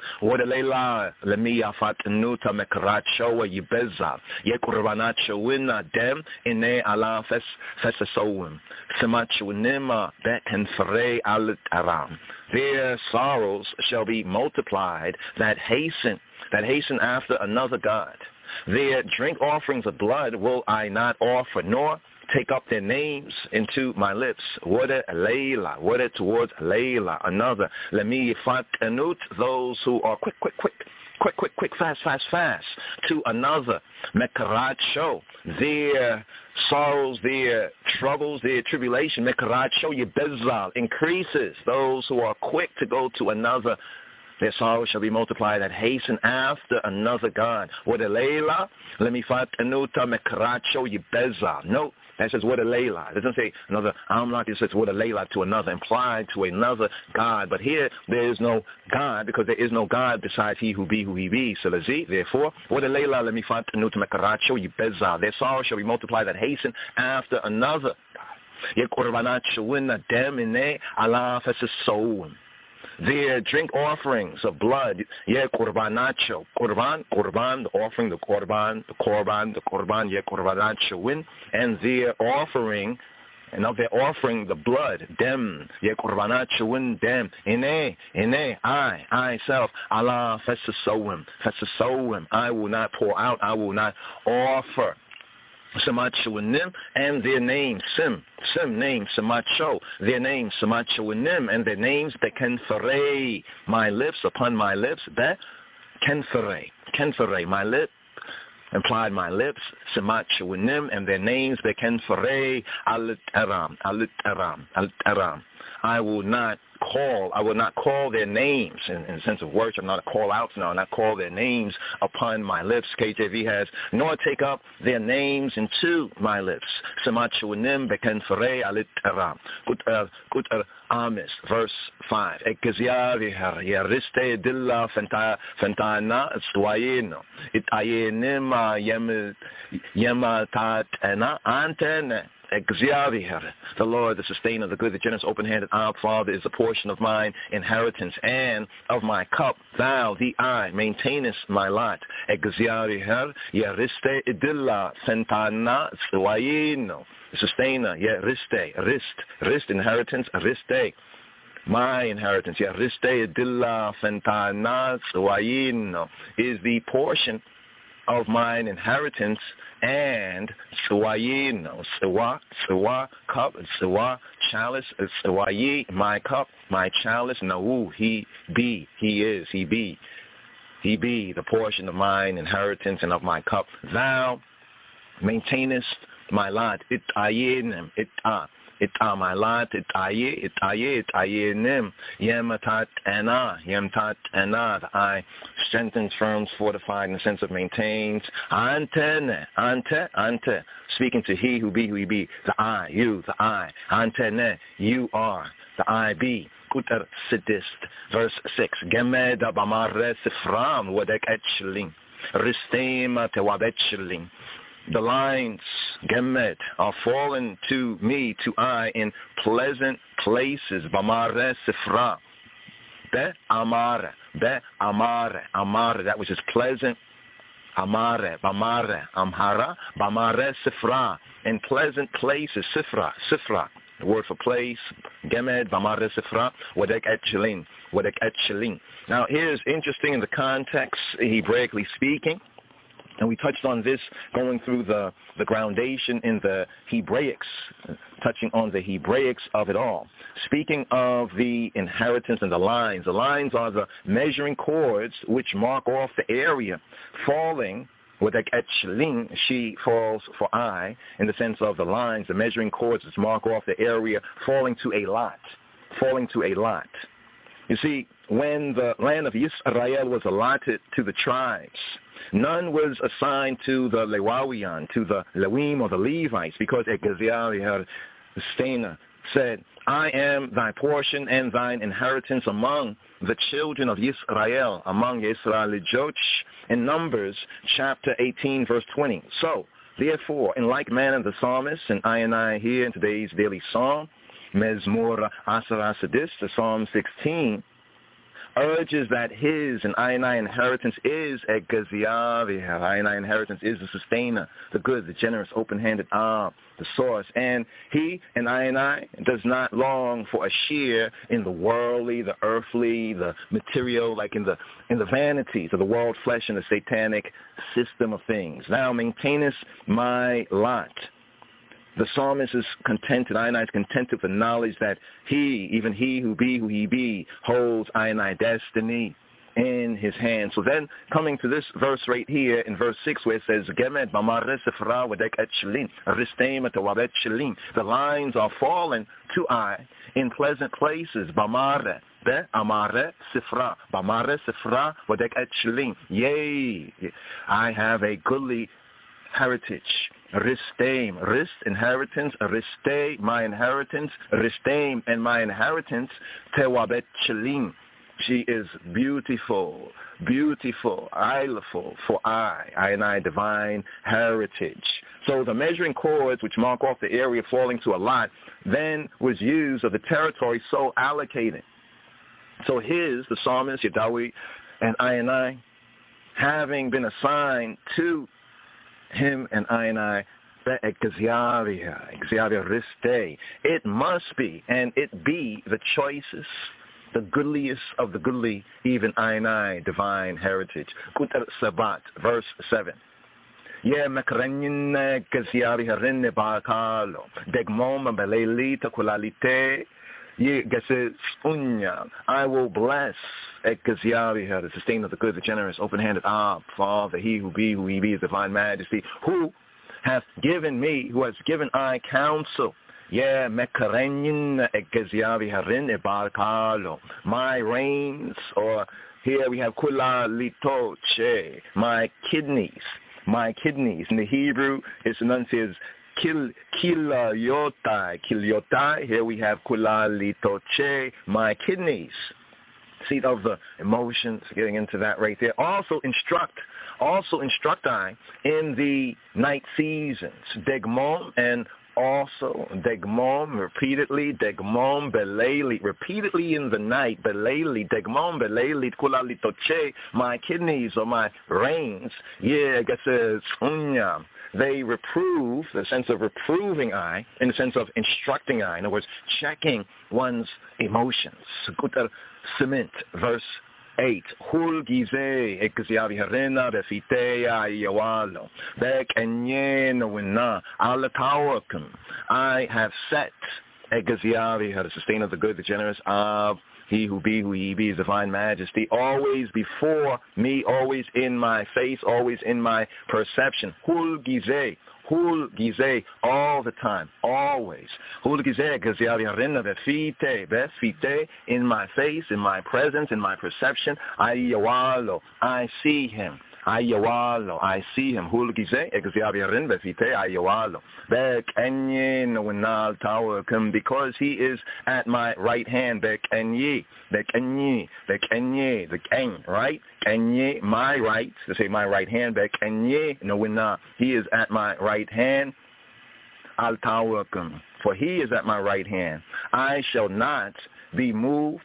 Wodelela lemia fatnuta mekracho yibeza ye kurbanacho wina dem ine ala fes fesasowim semachu nima bet and fere al aram. Their sorrows shall be multiplied that hasten that hasten after another god. Their drink offerings of blood will I not offer, nor take up their names into my lips. Wada Layla, wada towards Layla, another. Let me fatanut those who are quick, quick, quick, quick, quick, quick, fast, fast, fast, to another. Mekaracho, their sorrows, their troubles, their tribulation, Mekaracho, Yebezal, increases those who are quick to go to another. Their sorrows shall be multiplied that hasten after another god. Wada Layla, let me fatanuta Mekaracho, Yebezal. No. That says what a layla. It doesn't say another amlak. It says what a layla to another, implied to another God. But here there is no God because there is no God besides He who be who He be. So let's see. Therefore, what a layla. Let me find to mekaracho yibeza. Their sorrow shall be multiplied that hasten after another God. Ye kurbanacho wina demine ala fesasowim. Their drink offerings of blood, yeah, kurbanacho, kurban, kurban, the offering, the korban, the korban, the korban, yeah, kurbanacho win, and their offering, and of their offering, the blood, dem, yeah, kurbanacho win, dem, ine, ine, I, I self, Allah, fesasowim, fesasowim, I will not pour out, I will not offer. Samachuanim and their name, Sim, Sim name, Samacho, their name, Samachuanim, and their names, Bekenfere, my lips, upon my lips, Be, Kenfere, Kenfere, my lip, implied my lips, Samachuanim, and their names, Bekenfere, Alit Aram, Alit Aram, Alit Aram. I will not call, I will not call their names in, in the sense of words. I'm not a call out now, not call their names upon my lips. K J V has, nor take up their names into my lips. Semachuanim bekenfere alit aram. Good Amis, verse five. Ekziavihar yariste dilla fentana stwayeno. It ayenima yematat ena antene. The Lord, the sustainer, the good, the generous, open-handed, our Father, is a portion of mine inheritance and of my cup. Thou, the I, maintainest my lot. The sustainer, yariste, rist, rist, inheritance, riste. My inheritance, yariste idilla fentana is the portion of mine inheritance and suwayin, suwa, suwa, cup, suwa, chalice, suwayi, my cup, my chalice, nau, he be, he is, he be, he be the portion of mine inheritance and of my cup. Thou maintainest my lot, it ayenim, it ah. It ah my lot, it aye, it aye, it aye nim, yematat ana, yemtat ana, the I strengthens, firms, fortified in the sense of maintains, antene, ante, ante, speaking to he who be who he be, the I, you, the I, antene, you are, the I be. Kuter sidist, verse six, gemed abamare sifram, wadek etchling, ristema tewabetchling. The lines, gemet, are fallen to me, to I, in pleasant places. Bamare sifra. Be amare. Be amare. Amare, that which is pleasant. Amare. Bamare. Amhara. Bamare sifra. In pleasant places. Sifra. Sifra. The word for place. Gemet. Bamare sifra. Wadek etchilin. Wadek etchilin. Now, here's interesting in the context, Hebraically speaking. And we touched on this going through the, the groundation in the Hebraics, touching on the Hebraics of it all. Speaking of the inheritance and the lines, the lines are the measuring cords which mark off the area falling, with etchling, she falls for I, in the sense of the lines, the measuring cords which mark off the area falling to a lot, falling to a lot. You see, when the land of Israel was allotted to the tribes, none was assigned to the Lewawian, to the Lewim or the Levites, because Egeziah, the Stainer, said, I am thy portion and thine inheritance among the children of Israel, among Israelijoch, in Numbers chapter eighteen, verse twenty. So, therefore, in like manner, the psalmist, and I and I here in today's daily psalm, Mezmor Asara Sadis, the Psalm sixteen, urges that his and I and I inheritance is a Gaziavia. I and I inheritance is the sustainer, the good, the generous, open-handed Ab, the source. And he and I and I does not long for a share in the worldly, the earthly, the material, like in the in the vanities of the world, flesh, and the satanic system of things. Thou maintainest my lot. The psalmist is contented, I and I is contented with the knowledge that he, even he who be who he be, holds I and I destiny in his hand. So then coming to this verse right here in verse six where it says, the lines are fallen to I in pleasant places. Bamare, be amare sifra, bamare sifra wadek etchlim. Yea, I have a goodly heritage. Ristaim, rist, inheritance, riste, my inheritance, ristaim, and my inheritance, tewabet chelim. She is beautiful, beautiful, ileful, for I, I and I, divine heritage. So the measuring cords, which mark off the area falling to a lot, then was used of the territory so allocated. So his, the psalmist, Yahweh, and I and I, having been assigned to him and I and I, it must be, and it be the choicest, the goodliest of the goodly, even I and I, divine heritage. Kutar Sabat, verse seven. Yeah, mekrenyin gaziari harinne bakalo, degmom beleli takulalite. I will bless the sustainer of the good, the generous, open-handed Ab, Father, he who be, who he be, is divine majesty, who hath given me, who has given I counsel. Yeah, my reins, or here we have kula litoche, my kidneys, my kidneys. In the Hebrew, it's enunciated Kil kilayotai, kilyotai. Here we have kulalitoche, my kidneys. Seat of the emotions, getting into that right there. Also instruct, also instruct I in the night seasons. Degmom and also degmom repeatedly, degmom beleli, repeatedly in the night, beleli, degmom beleli, kulalitoche, my kidneys or my reins. Yeah, I guess it's unyam. They reprove, the sense of reproving I, in the sense of instructing I. In other words, checking one's emotions. Gutar Cement, verse eight. Hul gize ekziavi harena befiteya yawalo. Bek enyen winna alatawakum. I have set ekziavi, the sustainer of the good, the generous of he who be, who he be, is divine majesty, always before me, always in my face, always in my perception. Hul gize, hul gize, all the time, always. Hul gize, gaziari harina befite, befite, in my face, in my presence, in my perception. I yawalo, I see him. Ayawalo, I see him. Hulgize, exabiarin befite, ayawalo. Bek enye no winal tower come because he is at my right hand. Bek enye, bek enye, bek enye, the eng, right? Enye, my right, to say my right hand. Bek enye no winal. He is at my right hand. Al tower come, for he is at my right hand. I shall not be moved.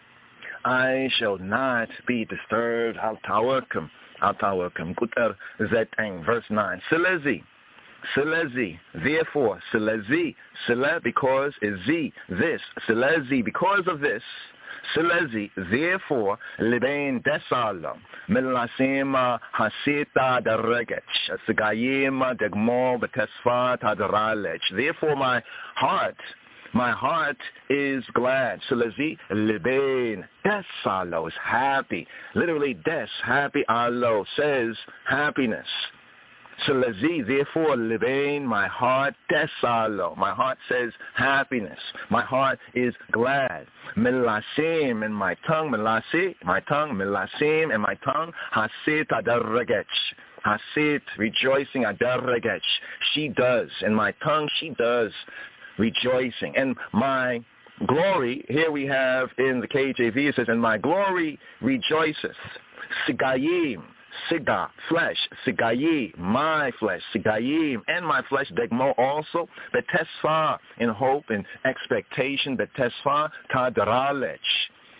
I shall not be disturbed. Al tower come. Atawakam Kutar Zetang, verse nine. Silezi, Silezi, therefore, Silezi, Sile, because is Z, this, Silezi, because of this, Silezi, therefore, Libain Desala, Milasema Hasita Daregech, Sigayema Degmo Betesfa Tadaralech. Therefore, my heart, my heart is glad. Silezi, Libain Desalo is happy. Literally, des, happy, alo, says happiness. Silezi, therefore, Libain, my heart, desalo. My heart says happiness. My heart is glad. Milasim, and my tongue, milasi, my tongue, milasim, and my tongue, hasit adarregech. Hasit, rejoicing, adarregech. She does, and my tongue, she does. Rejoicing. And my glory, here we have in the K J V, it says, and my glory rejoiceth. Sigayim, siga, flesh, sigayi, my flesh, sigayim, and my flesh, degmo also, betesfa, in hope and expectation, betesfa, tadaralech.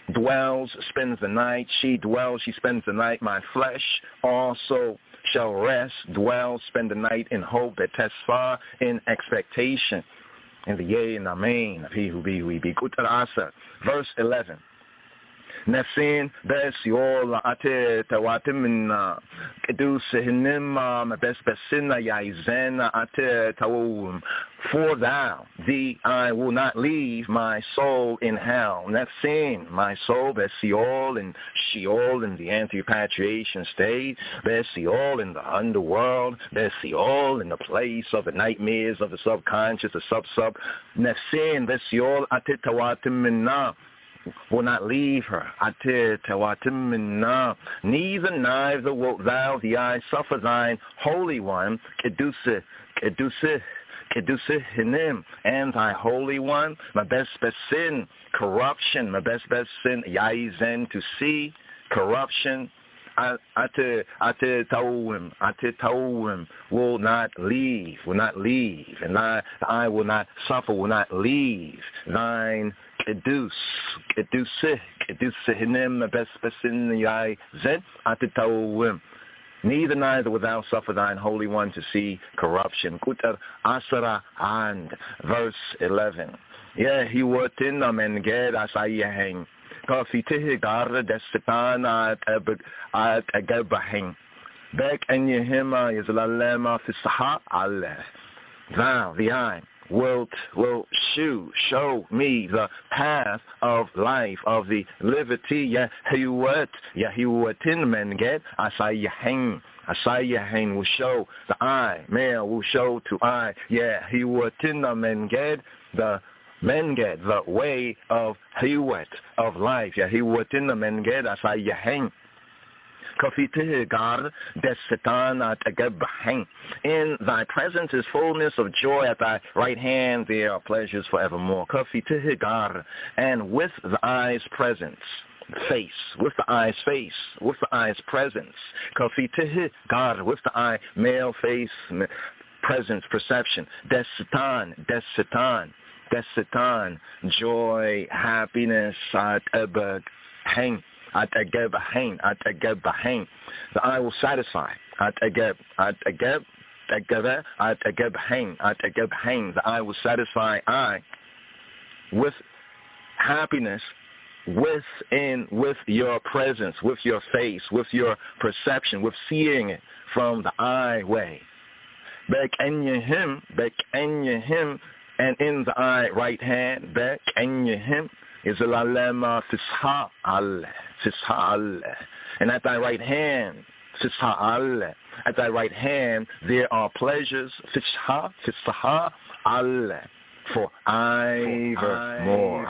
dwells, spends the night. She dwells, she spends the night. My flesh also shall rest, dwell, spend the night in hope, that tests far in expectation. In the yea and amen of he who be, we be. Kutarasa, verse eleven. Nefsin besiol ate tawatimna kedus hinima mabes besina yaizena ate tawum. For thou, thee, I will not leave my soul in hell. Nefsin, my soul, besiol in Sheol in the anti-repatriation state, besiol in the underworld, besiol in the place of the nightmares of the subconscious, the sub-sub. Nefsin besiol ate tawatimna. Will not leave her. Neither neither wilt thou, the I, suffer thine Holy One, Kedusah, Kedusah, Kedusah hinim, and thy Holy One, my best best sin, corruption, my best best sin, yaizen, to see corruption. Ate ate tauim, ate tauim will not leave, will not leave, and I, I will not suffer, will not leave thine. Kedus, kedusah, kedusah hinim, best besin yai zed atitawim. Neither neither wilt thou suffer thine Holy One to see corruption. Kutar asara and verse eleven. Yeah, he would in them and get asayahing. Kafitihi garra desitan at at agabahing. Back and yehima is lalema fisaha Allah. Thou, the eye. Wilt will shew show me the path of life, of the liberty. Yahuwat Yahuwatin men get Asayahin Asayahin will show the eye, male will show to eye. Yahuwatin men get the men get the way of Yahuwat of life. Yahuwatin men get Asayahin. In thy presence is fullness of joy, at thy right hand there are pleasures forevermore. And with the eye's presence, face, with the eye's face, with the eye's presence, with the eye, male face, presence, perception, desitan, desitan, desitan, joy, happiness, at hang. At ageb hain, at ageb hain. The eye will satisfy. At ageb, at ageb, ageb, at ageb hain, at ageb hain. The eye will satisfy I with happiness, within, with your presence, with your face, with your perception, with seeing it from the eye way. Bek enya him, bek enya him, and in the eye right hand, bek enya him. Is a lalema fisha Allah, fisha Allah, and at thy right hand, fisha Allah, at thy right hand there are pleasures, fisha, fisha Allah, for ever more,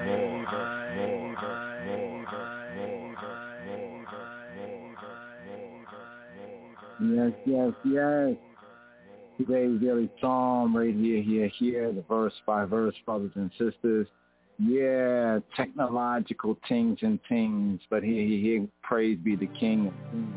Yes, yes, yes. Today's daily psalm, right here, here, here, the verse by verse, brothers and sisters. Yeah, technological things and things, but here, here, here, praise be the King of Kings.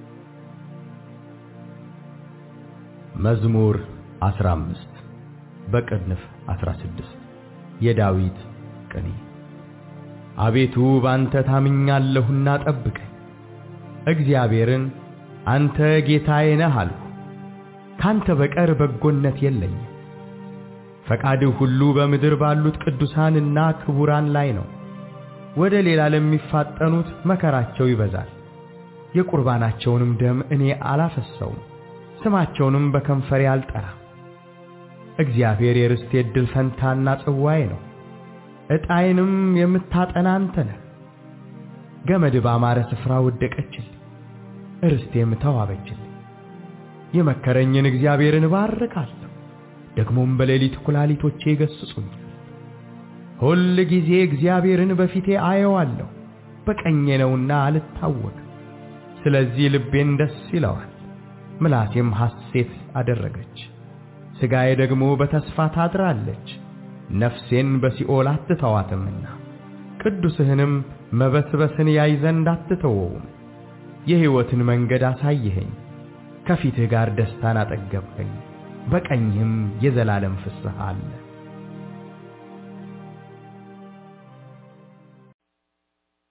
መዝሙር አስራ አምስት በቅንፍ አስራ ስድስት የዳዊት ቅኔ። አቤቱ ባንተ ታምኛለሁና ጠብቀኝ፣ እግዚአብሔርን አንተ ጌታዬ ነህ አልኩ። ካንተ በቀር በጎነት የለኝም። ፈቃድህ ሁሉ በምድር ባሉት ቅዱሳንና ክቡራን ላይ ነው። ወደ ሌላ ለሚፋጠኑት መከራቸው ይበዛል። የቁርባናቸውንም ደም እኔ አላፈሰውም፣ ስማቸውንም በከንፈሬ አልጠራም። እግዚአብሔር የርስቴ ዕድል ፈንታና ጽዋዬ ነው፣ ዕጣዬንም የምታጠና አንተ ነህ። ገመድ ባማረ ስፍራ ወደቀችልኝ፣ ርስቴም ተዋበችልኝ። የመከረኝን እግዚአብሔርን እባርካለሁ፣ ደግሞም በሌሊት ኩላሊቶቼ ይገስጹኛል። ሁል ጊዜ እግዚአብሔርን በፊቴ አየዋለሁ፣ በቀኜ ነውና አልታወክም። ስለዚህ ልቤን ደስ ይለዋል፣ ምላሴም ሐሴት አደረገች። ሥጋዬ ደግሞ በተስፋ ታድራለች፣ ነፍሴን በሲኦል አትተዋትምና። ቅዱስህንም መበስበስን ያይ ዘንድ አትተወውም። የሕይወትን መንገድ አሳየኸኝ፣ ከፊትህ ጋር ደስታን አጠገብኸኝ፣ በቀኝም የዘላለም ፍስሐ አለ።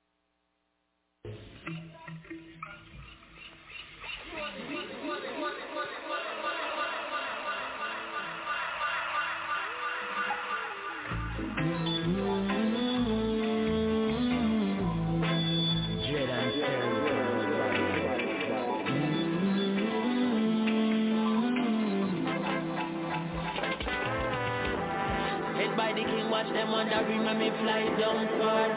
Blessed by the king, watch them wondering when me fly down far.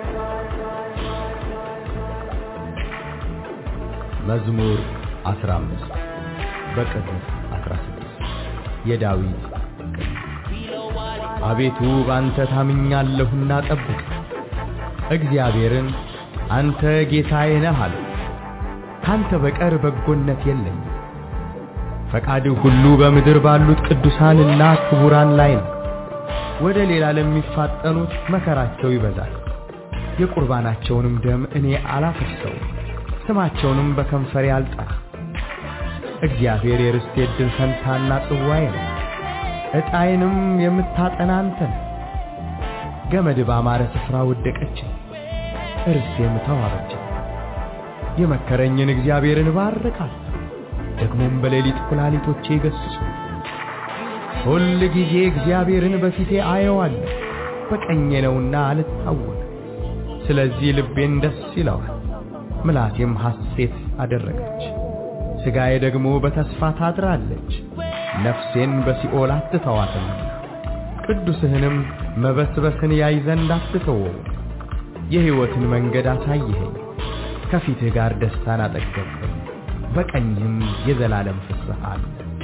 መዝሙር አስራ አምስት በቅንፍ አስራ ስድስት የዳዊት ቅኔ። አቤቱ ባንተ ታምኛለሁና ጠብቅ፣ እግዚአብሔርን አንተ ጌታዬ ነህ አለው። ካንተ በቀር በጎነት የለኝም። ፈቃድህ ሁሉ በምድር ባሉት ቅዱሳንና ክቡራን ላይ ነው። ወደ ሌላ ለሚፋጠኑት መከራቸው ይበዛል። የቁርባናቸውንም ደም እኔ አላፈሰውም፣ ስማቸውንም በከንፈሬ አልጠራም። እግዚአብሔር የርስቴ ዕድል ፈንታና ጽዋዬ ነው፣ ዕጣዬንም የምታጠና አንተ ነህ። ገመድ ባማረ ስፍራ ወደቀች፣ ርስቴም ተዋበች። የመከረኝን እግዚአብሔርን ባርካለሁ፣ ደግሞም በሌሊት ኩላሊቶቼ ይገሥጹ። ሁል ጊዜ እግዚአብሔርን በፊቴ አየዋለሁ፣ በቀኜ ነውና አልታወክም። ስለዚህ ልቤን ደስ ይለዋል፣ ምላሴም ሐሴት አደረገች። ሥጋዬ ደግሞ በተስፋ ታድራለች፣ ነፍሴን በሲኦል አትተዋትም። ቅዱስህንም መበስበስን ያይ ዘንድ አትተወው። የሕይወትን መንገድ አሳየኸኝ፣ ከፊትህ ጋር ደስታን አጠገብኸኝ፣ በቀኝህም የዘላለም ፍስሐ አለ።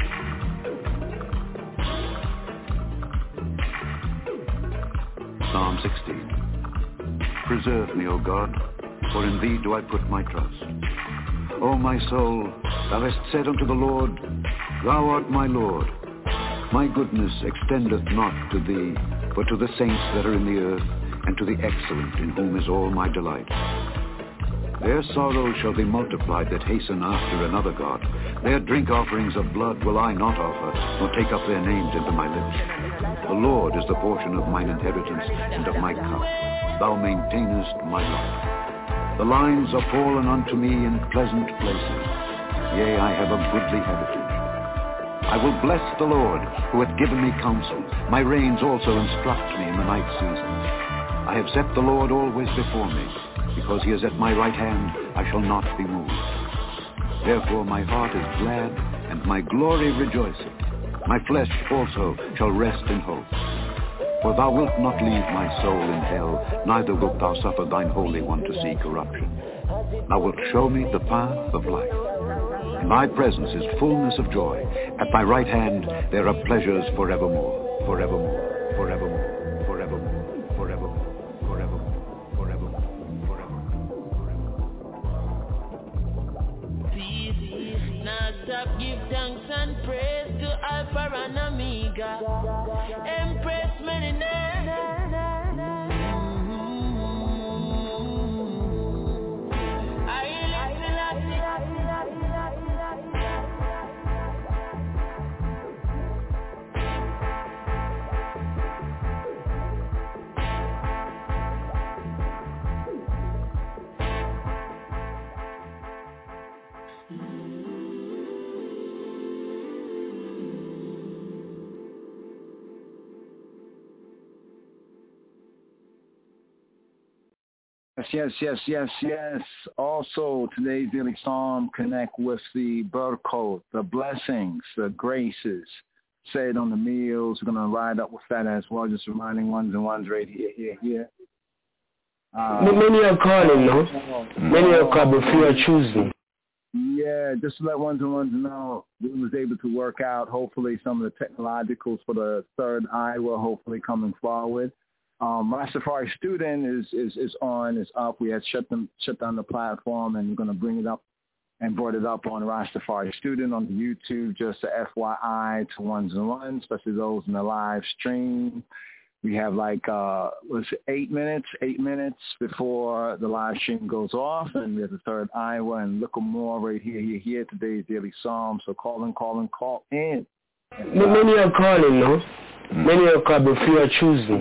Psalm sixteen. Preserve me, O God, for in thee do I put my trust. O my soul, thou hast said unto the Lord, Thou art my Lord. My goodness extendeth not to thee, but to the saints that are in the earth, and to the excellent, in whom is all my delight. Their sorrows shall be multiplied that hasten after another God. Their drink offerings of blood will I not offer, nor take up their names into my lips. The Lord is the portion of mine inheritance and of my cup. Thou maintainest my lot. The lines are fallen unto me in pleasant places. Yea, I have a goodly heritage. I will bless the Lord, who hath given me counsel. My reins also instruct me in the night seasons. I have set the Lord always before me. Because he is at my right hand, I shall not be moved. Therefore my heart is glad, and my glory rejoiceth. My flesh also shall rest in hope. For thou wilt not leave my soul in hell, neither wilt thou suffer thine Holy One to see corruption. Thou wilt show me the path of life. In thy presence is fullness of joy. At thy right hand there are pleasures forevermore, forevermore, forevermore, forevermore, forevermore, forevermore, forevermore, forevermore, forevermore. Peace, not stop, give thanks and praise to Alpha and Omega. Empress many names. Yes, yes, yes, yes. Also, today's Daily Psalm connect with the barcode, the blessings, the graces said on the meals. We're going to ride up with that as well, just reminding ones and ones right here, here, here. Uh, Many are calling, no? Many are calling, but few are choosing. Yeah, just to let ones and ones know, we was able to work out, hopefully, some of the technologicals for the third eye were hopefully coming forward. Um, Rastafari Student is, is, is on, is up. We had shut them shut down the platform, and we're going to bring it up and brought it up on Rastafari Student on the YouTube, just a F Y I to ones and ones, especially those in the live stream. We have like, uh, what's it, eight minutes, eight minutes before the live stream goes off, and we have the third Iowa and look more right here, here, here, today's Daily Psalm. So call in, call in, call in. Many are calling, no? Many are calling, but few are choosing.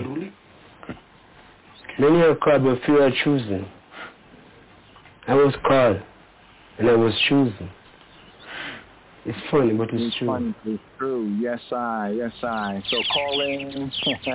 Many are called, but few are choosing. I was called, and I was choosing. It's funny, but it's, it's true. Funny, it's true. Yes, I. Yes, I. So call in.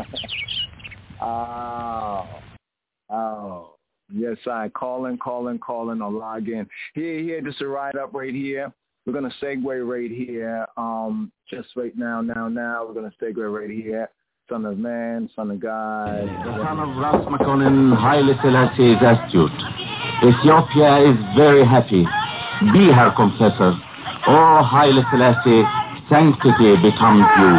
oh. Oh. Yes, I. Call in, call in, call in, or log in. Here, here, just a ride up right here. We're going to segue right here. Um, just right now, now, now. We're going to segue right here. Son of Man, Son of God. The son of Ras Makonnen, Haile Selassie is astute. Ethiopia is very happy. Be her confessor. O Haile Selassie, sanctity becomes you.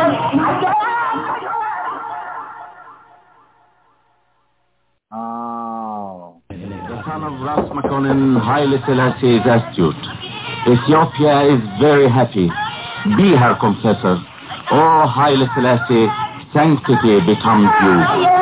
Oh. The son of Ras Makonnen, Haile Selassie is astute. Ethiopia is very happy. Be her confessor. O Haile Selassie, sanctity becomes you.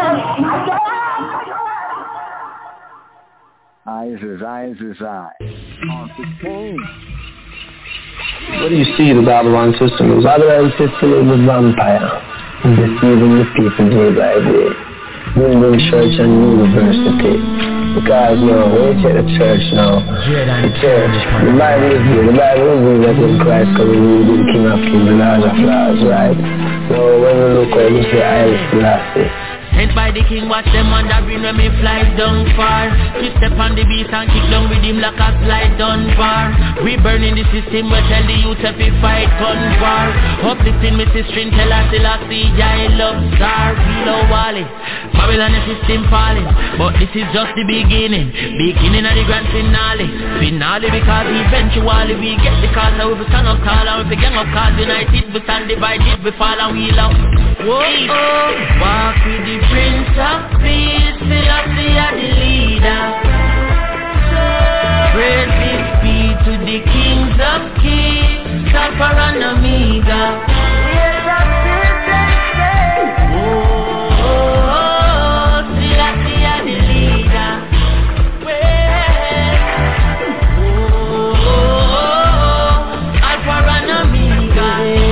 Eyes is eyes is eyes. On sixteen. What do you see the Babylon system? The Babylon system is a vampire. It's deceiving the people day by day. Building church and university. Because now, when you check the church now, the church, the Bible is good. The Bible is good that when Christ coming, he will be the King of Kings, the Lord of Lords, right? Now, when we look at this, the Haile Selassie. Sent by the king, watch them wandering when me fly down far. We step on the beat and kick down with him like a slide down bar. We burning the system, we tell the youth if we fight gun war. Uplifting me sister, tell us till I see I love star. Kilo Wally, Babylon the system falling, but this is just the beginning. Beginning of the grand finale. Finale because eventually we get the call. So if we stand up tall and if we gang up cause united, we stand divided, we fall and we love. Whoa, oh, walk with the Prince of Peace, Selassie are the leader. Praises be to the kings of kings, Alpha and Omega. Oh, Selassie are the leader. Oh, Alpha and Omega.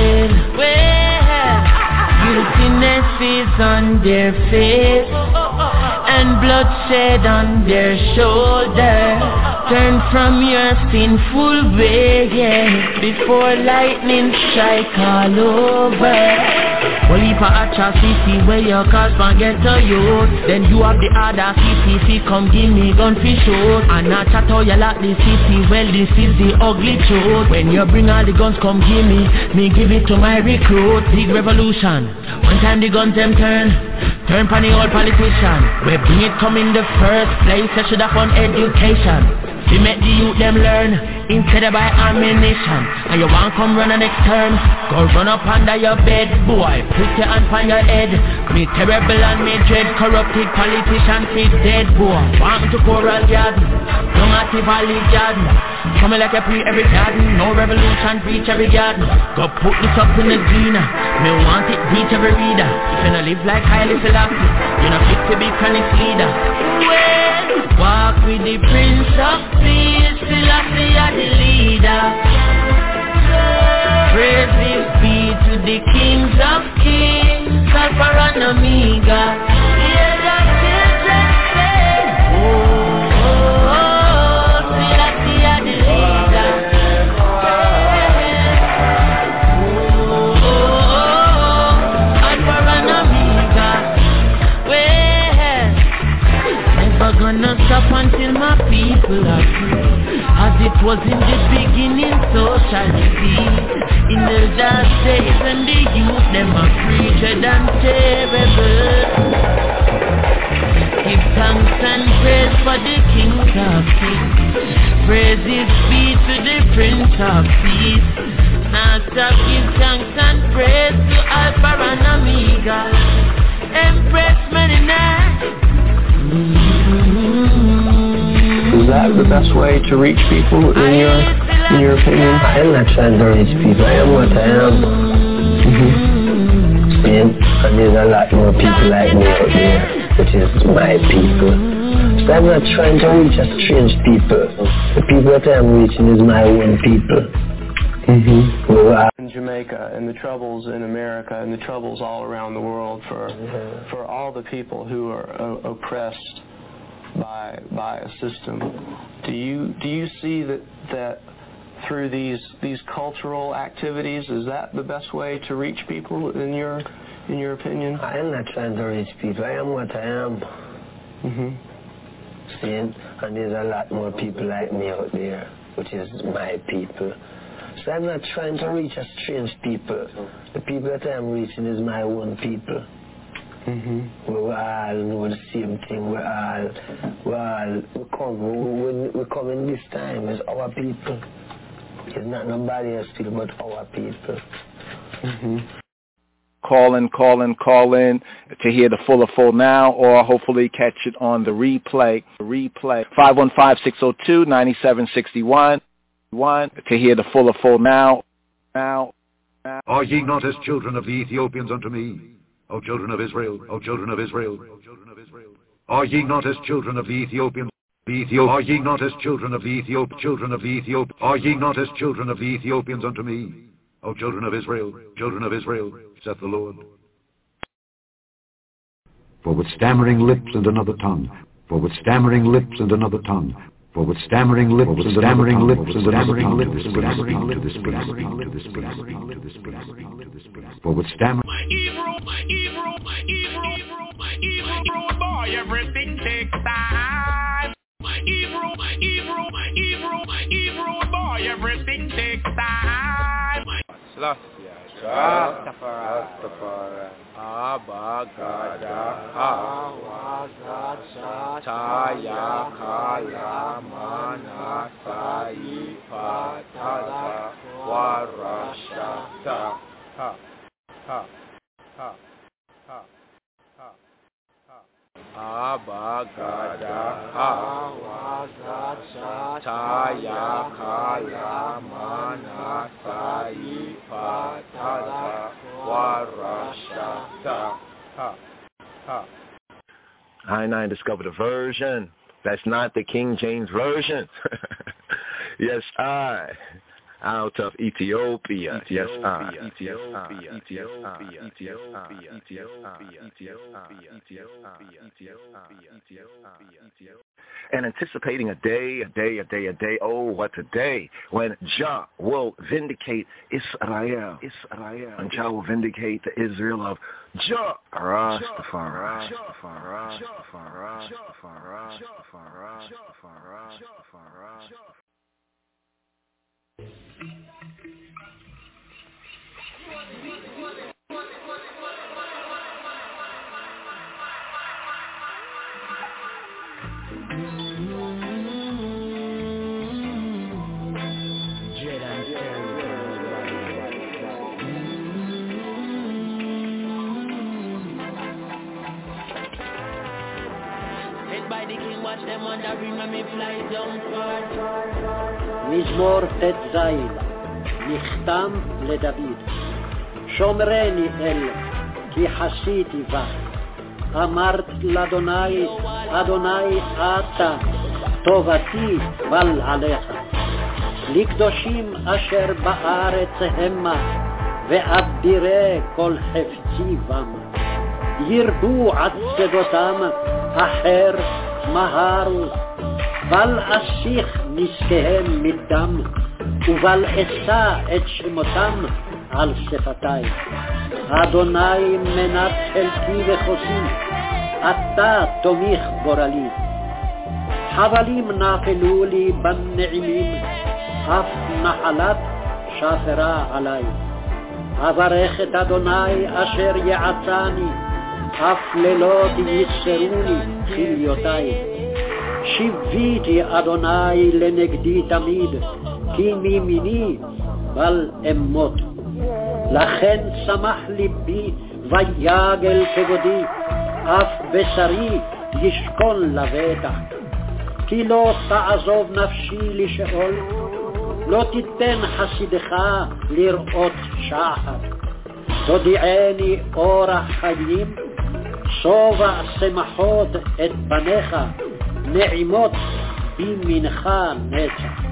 Guiltiness is on their face and bloodshed on their shoulder. Turn from your sinful way, yeah, before lightning strike all over. Well, if I atrocity where your cusband get to you, then you have the other C C C, come give me gun for show. And I chat how you like the city, well this is the ugly truth. When you bring all the guns, come give me, me give it to my recruit. Big revolution, one time the guns them turn, turn for the old politician. We bring it come in the first place, I should have on education. We make the youth them learn, instead of buy ammunition. And you want come run the next term, go run up under your bed. Boy, put your hand on your head. Me terrible and me dread, corrupted politicians be dead. Boy, want to Coral Garden, don't have to Valley Garden. Coming like a pre every garden, no revolution reach every garden. Go put this up in the Gina, me want it teach every reader. If you don't live like Haile Selassie, you not fit to be Chronic leader. Well, walk with the Prince of Peace, Selassie are the leader. Praises be to the kings of kings, Alpha and Omega. Yeah, that children say, oh, oh, oh, Selassie are the leader. Oh, oh, oh, Alpha and Omega. Well, never gonna stop until my people are free. As it was in the beginning, so shall it be. In the last days when the youth them are preached and terrible. Give thanks and praise for the King of Kings. Praises be to the Prince of Peace. Now stop give thanks and praise to Alpha and Omega. Empress Menina. Is that the best way to reach people in your in your opinion? I am not trying to reach people. I am what I am. Mm-hmm. And, and there's a lot more people like me out there, which is my people. So I'm not trying to reach a strange people. The people that I'm reaching is my own people. Mm-hmm. Well, I- in Jamaica and the troubles in America and the troubles all around the world for mm-hmm. for all the people who are uh, oppressed by by a system. Do you do you see that that through these these cultural activities, is that the best way to reach people in your in your opinion? I am not trying to reach people. I am what I am. Mhm. See, and there's a lot more people like me out there, which is my people. So I'm not trying to reach a strange people. The people that I'm reaching is my own people. Mm-hmm. We all know the same thing. We all, we all, we come, when we come in this time, it's our people. It's not nobody else people, but our people. Mm-hmm. Call in, call in, call in to hear the full or full now, or hopefully catch it on the replay. Replay five one five, six oh two, nine seven six one. One to hear the full or full now. Now. now. Are ye not as children of the Ethiopians unto me, O children of Israel? O children of Israel? Are ye not as children of the Ethiopians? The Ethiop- are ye not as children of the Ethiop? Children of the Ethiop? Are ye not as children of the Ethiopians unto me, O children of Israel, children of Israel, saith the Lord. For with stammering lips and another tongue, for with stammering lips and another tongue, for with stammering lips and stammering lips and stammering lips and stammering lips and stammering lips and stammering lips and stammering lips, for with stammering. Hebrew, Hebrew, Hebrew, Hebrew, boy, everything takes time. Hebrew, Hebrew, Hebrew, Hebrew, boy, everything takes time. Rastafari, Rastafari, Abba Gada, Hawa Taya Kala Mana Sai Patada Warasha Ta Ha Ha Ha Ha Ha Abba Gada, Hawa Taya Kala Mana Sai Patada Warasha Ta Ha Ha. I and I discovered a version that's not the King James version. Yes, I. Out of Ethiopia, yes, I, Ethiopia, Ethiopia, Ethiopia, Ethiopia, Ethiopia, and anticipating a day, a day, a day, a day, oh, what a day, when Jah will vindicate Israel, Israel, and Jah will vindicate the Israel of Jah, Rastafari, Rastafari, Rastafari, Rastafari, Rastafari, Rastafari, Rastafari. מזמור ט"ז נחתם לדוד. שומרני אל כי חסיתי בך. אמרת לאדוני, אדוני אתה טובתי בל עליך. לקדושים אשר בארץ המה ואבירי כל חפצי בם. ירבו עצגותם אחר מהרו, בל אסיך נזקיהם מדם, ובל אשא את שמותם על שפתיים. אדוני מנת חלקי וחוסי, אתה תומיך גורלי. חבלים נפלו לי בנעימים, אף נחלת שפרה עלי. אברך את אדוני אשר יעצני, אף לילות יסרוני חיליותי. שיוויתי אדוני לנגדי תמיד, כי מימיני בל אמות. לכן שמח ליבי ויגל כבודי, אף בשרי ישכון לבטח. כי לא תעזוב נפשי לשאול, לא תיתן חסידך לראות שחר. תודיעני אורח חיים, שובע שמחות את בניך, נעימות בימינך נצח.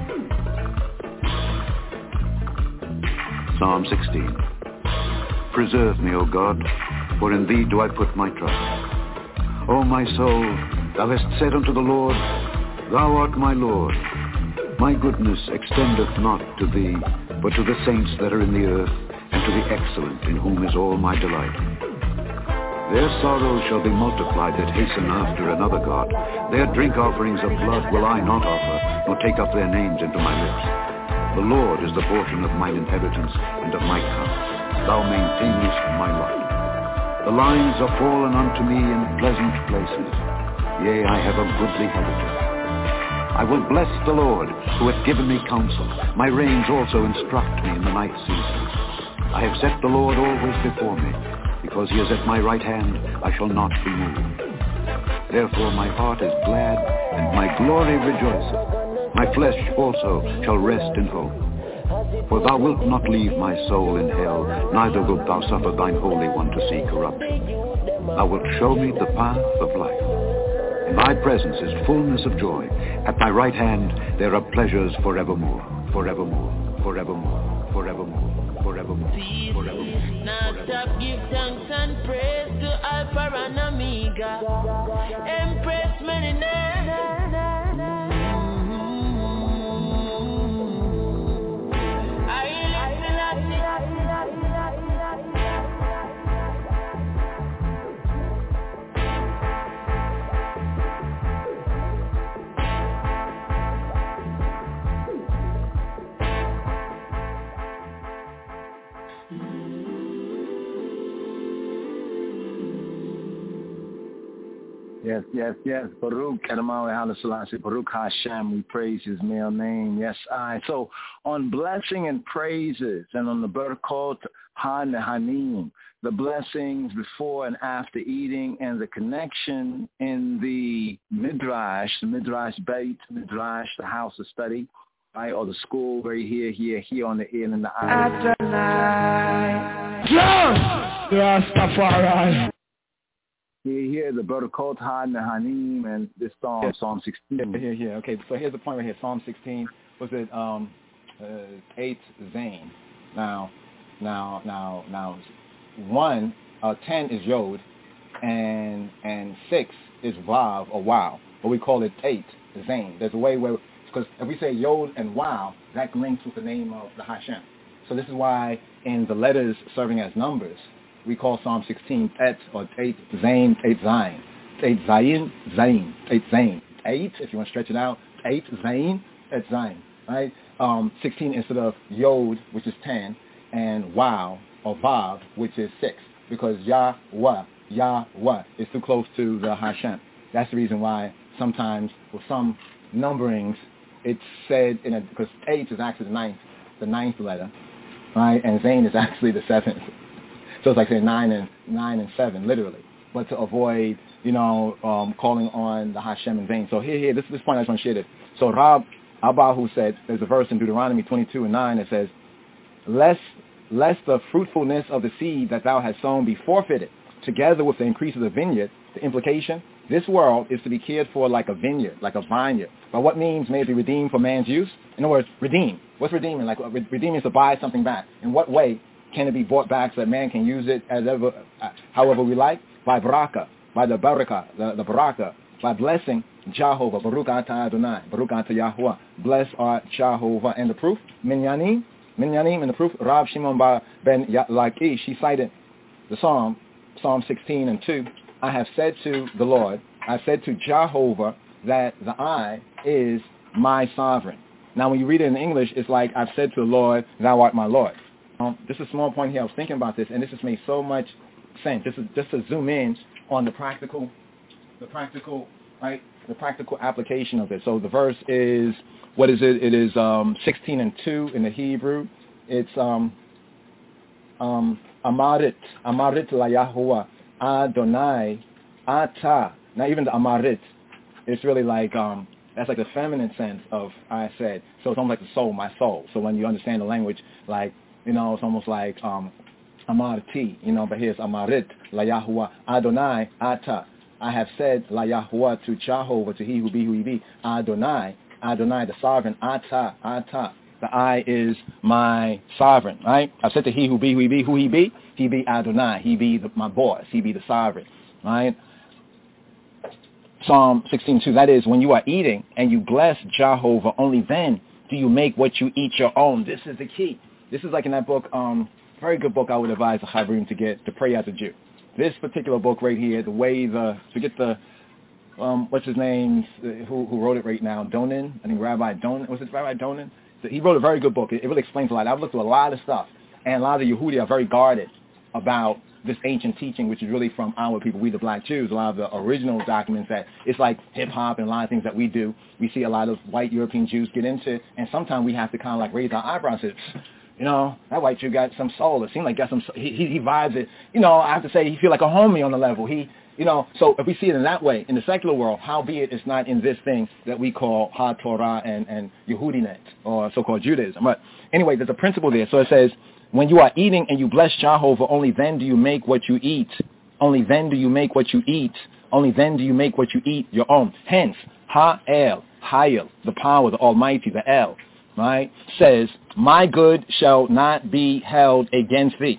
Psalm sixteen. Preserve me, O God, for in thee do I put my trust. O my soul, thou hast said unto the Lord, Thou art my Lord. My goodness extendeth not to thee, but to the saints that are in the earth, and to the excellent, in whom is all my delight. Their sorrows shall be multiplied that hasten after another God. Their drink offerings of blood will I not offer, nor take up their names into my lips. The Lord is the portion of mine inheritance and of my cup. Thou maintainest my lot. The lines are fallen unto me in pleasant places. Yea, I have a goodly heritage. I will bless the Lord, who hath given me counsel. My reins also instruct me in the night seasons. I have set the Lord always before me. Because he is at my right hand, I shall not be moved. Therefore my heart is glad, and my glory rejoiceth. My flesh also shall rest in hope. For thou wilt not leave my soul in hell, neither wilt thou suffer thine Holy One to see corruption. Thou wilt show me the path of life. In thy presence is fullness of joy. At thy right hand there are pleasures forevermore, forevermore, forevermore, forevermore, forevermore, forevermore. Now stop, give thanks and praise to Alpha and Omega. Empress many names. Yes, yes, yes. Baruch Adonai Haile Selassie, Baruch Hashem. We praise his male name. Yes, I. So on blessing and praises, and on the Berkot HaNehanim, the blessings before and after eating, and the connection in the Midrash, the Midrash Beit, Midrash, the house of study, right, or the school where you hear, here, here on the ear and in the eye. Adonai. Rastafari. Here, here, the Berkot HaNehanim, and this song, yeah. Psalm sixteen. Here, here. Okay, so here's the point right here. Psalm sixteen. Was it um, uh, eight Zayn? Now, now, now, now, one, uh, ten is Yod, and and six is Vav or Wow, but we call it eight Zayn. There's a way where, because if we say Yod and Wow, that links with the name of the Hashem. So this is why in the letters serving as numbers, we call Psalm sixteen Et or Eight Zayn, Eight Zayn, Eight Zayin, Zayn, Eight Zayn, Eight. If you want to stretch it out, Eight Zayn, Eight Zayn, right? Um, sixteen instead of Yod, which is ten, and Wow or Vav, which is six, because Yahweh, Yahweh is too close to the Hashem. That's the reason why sometimes with some numberings, it's said in a because eight is actually the ninth, the ninth letter, right? And Zayn is actually the seventh. So it's like saying nine and nine and seven, literally. But to avoid, you know, um, calling on the Hashem in vain. So here, here, this this point I just want to share this. So Rab Abahu said, there's a verse in Deuteronomy twenty-two and nine that says, lest, lest the fruitfulness of the seed that thou hast sown be forfeited, together with the increase of the vineyard. The implication, this world is to be cared for like a vineyard, like a vineyard. By what means may it be redeemed for man's use? In other words, redeem. What's redeeming? Like redeeming is to buy something back. In what way can it be bought back so that man can use it as ever, uh, however we like? By baraka, by the baraka, the, the baraka, by blessing Jehovah, Baruch Atah Adonai, Baruch Atah Yahuwah, bless art Jehovah. And the proof, Minyanim, Minyanim, and the proof, Rab Shimon ben Lakish, she cited the Psalm, Psalm sixteen and two, I have said to the Lord, I said to Jehovah that the I is my sovereign. Now when you read it in English, it's like, I've said to the Lord, thou art my Lord. Um, just a small point here. I was thinking about this, and this just made so much sense. This is just to zoom in on the practical, the practical, right? The practical application of it. So the verse is, what is it? It is um, sixteen and two in the Hebrew. It's um, um, Amarit, Amarit la Yahuwah, Adonai, Ata. Now even the Amarit, it's really like um, that's like the feminine sense of I said. So it's almost like the soul, my soul. So when you understand the language, like, you know, it's almost like um, Amarti, you know, but here's Amarit, La Yahuwah, Adonai, Ata. I have said La Yahuwah to Jehovah, to he who be who he be, Adonai, Adonai, the sovereign, Ata, Ata. The I is my sovereign, right? I've said to he who be who he be, who he be, he be Adonai, he be the, my boss, he be the sovereign, right? Psalm sixteen two, that is, when you are eating and you bless Jehovah, only then do you make what you eat your own. This is the key. This is like in that book, um, very good book I would advise the Chavrim to get, To Pray as a Jew. This particular book right here, the way the, forget the, um, what's his name, who who wrote it right now, Donin, I think Rabbi Donin, was it Rabbi Donin? he wrote a very good book. It, it really explains a lot. I've looked through a lot of stuff, and a lot of the Yehudi are very guarded about this ancient teaching, which is really from our people, we the black Jews. A lot of the original documents that it's like hip-hop and a lot of things that we do, we see a lot of white European Jews get into, and sometimes we have to kind of like raise our eyebrows and say, you know, that white Jew got some soul. It seemed like got some, he, he, he vibes it. You know, I have to say he feel like a homie on the level. He, you know, so if we see it in that way, in the secular world, howbeit it's not in this thing that we call Ha-Torah and, and Yehudinet, or so-called Judaism. But anyway, there's a principle there. So it says, when you are eating and you bless Jehovah, only then do you make what you eat. Only then do you make what you eat. Only then do you make what you eat your own. Hence, Ha-El, Hayel, the power, the Almighty, the El, right, says, my good shall not be held against thee.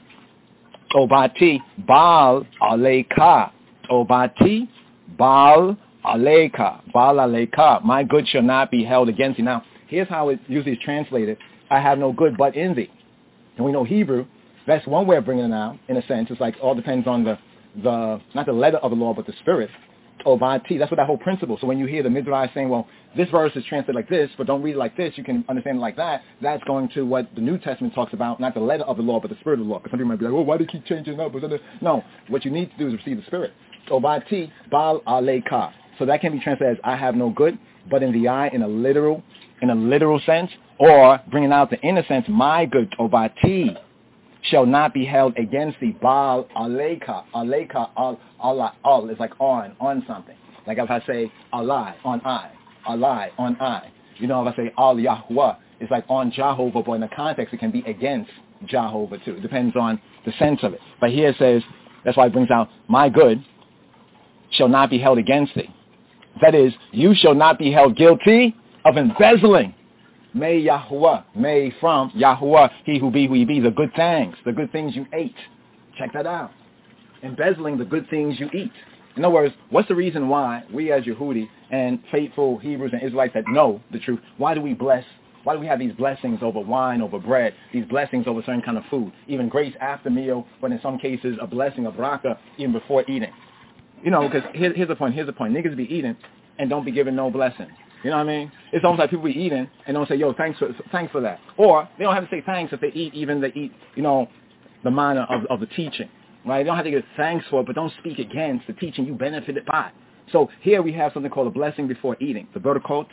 Obati, Baal Aleka. Obati, Baal Aleka. Baal Aleka. My good shall not be held against thee. Now, here's how it usually is translated. I have no good but in thee. And we know Hebrew, that's one way of bringing it out, in a sense. It's like all depends on the, the not the letter of the law, but the spirit. Obati, that's what that whole principle. So when you hear the Midrash saying, well, this verse is translated like this, but don't read it like this, you can understand it like that, that's going to what the New Testament talks about, not the letter of the law, but the spirit of the law. Because some people might be like, oh, why do you keep changing up? No, what you need to do is receive the spirit. Obati, Baal Aleka. So that can be translated as I have no good, but in the eye, in a literal, in a literal sense, or bringing out the inner sense, my good, Obati, shall not be held against thee. Baal Aleka. Aleka, al, al, al is like on, on something. Like if I say alai, on I. Alai, on I. You know, if I say al Yahweh, it's like on Jehovah, but in the context it can be against Jehovah too. It depends on the sense of it. But here it says, that's why it brings out, my good shall not be held against thee. That is, you shall not be held guilty of embezzling. May Yahweh, may from Yahweh, he who be who he be, the good things, the good things you ate. Check that out. Embezzling the good things you eat. In other words, what's the reason why we as Yehudi and faithful Hebrews and Israelites that know the truth, why do we bless, why do we have these blessings over wine, over bread, these blessings over certain kind of food, even grace after meal, but in some cases a blessing of raka even before eating? You know, because here, here's the point, here's the point. Niggas be eating and don't be given no blessing. You know what I mean? It's almost like people be eating and don't say, yo, thanks for thanks for that. Or they don't have to say thanks if they eat, even they eat, you know, the manner of, of the teaching. Right? They don't have to give thanks for it, but don't speak against the teaching you benefited by. So here we have something called a blessing before eating. The Berkot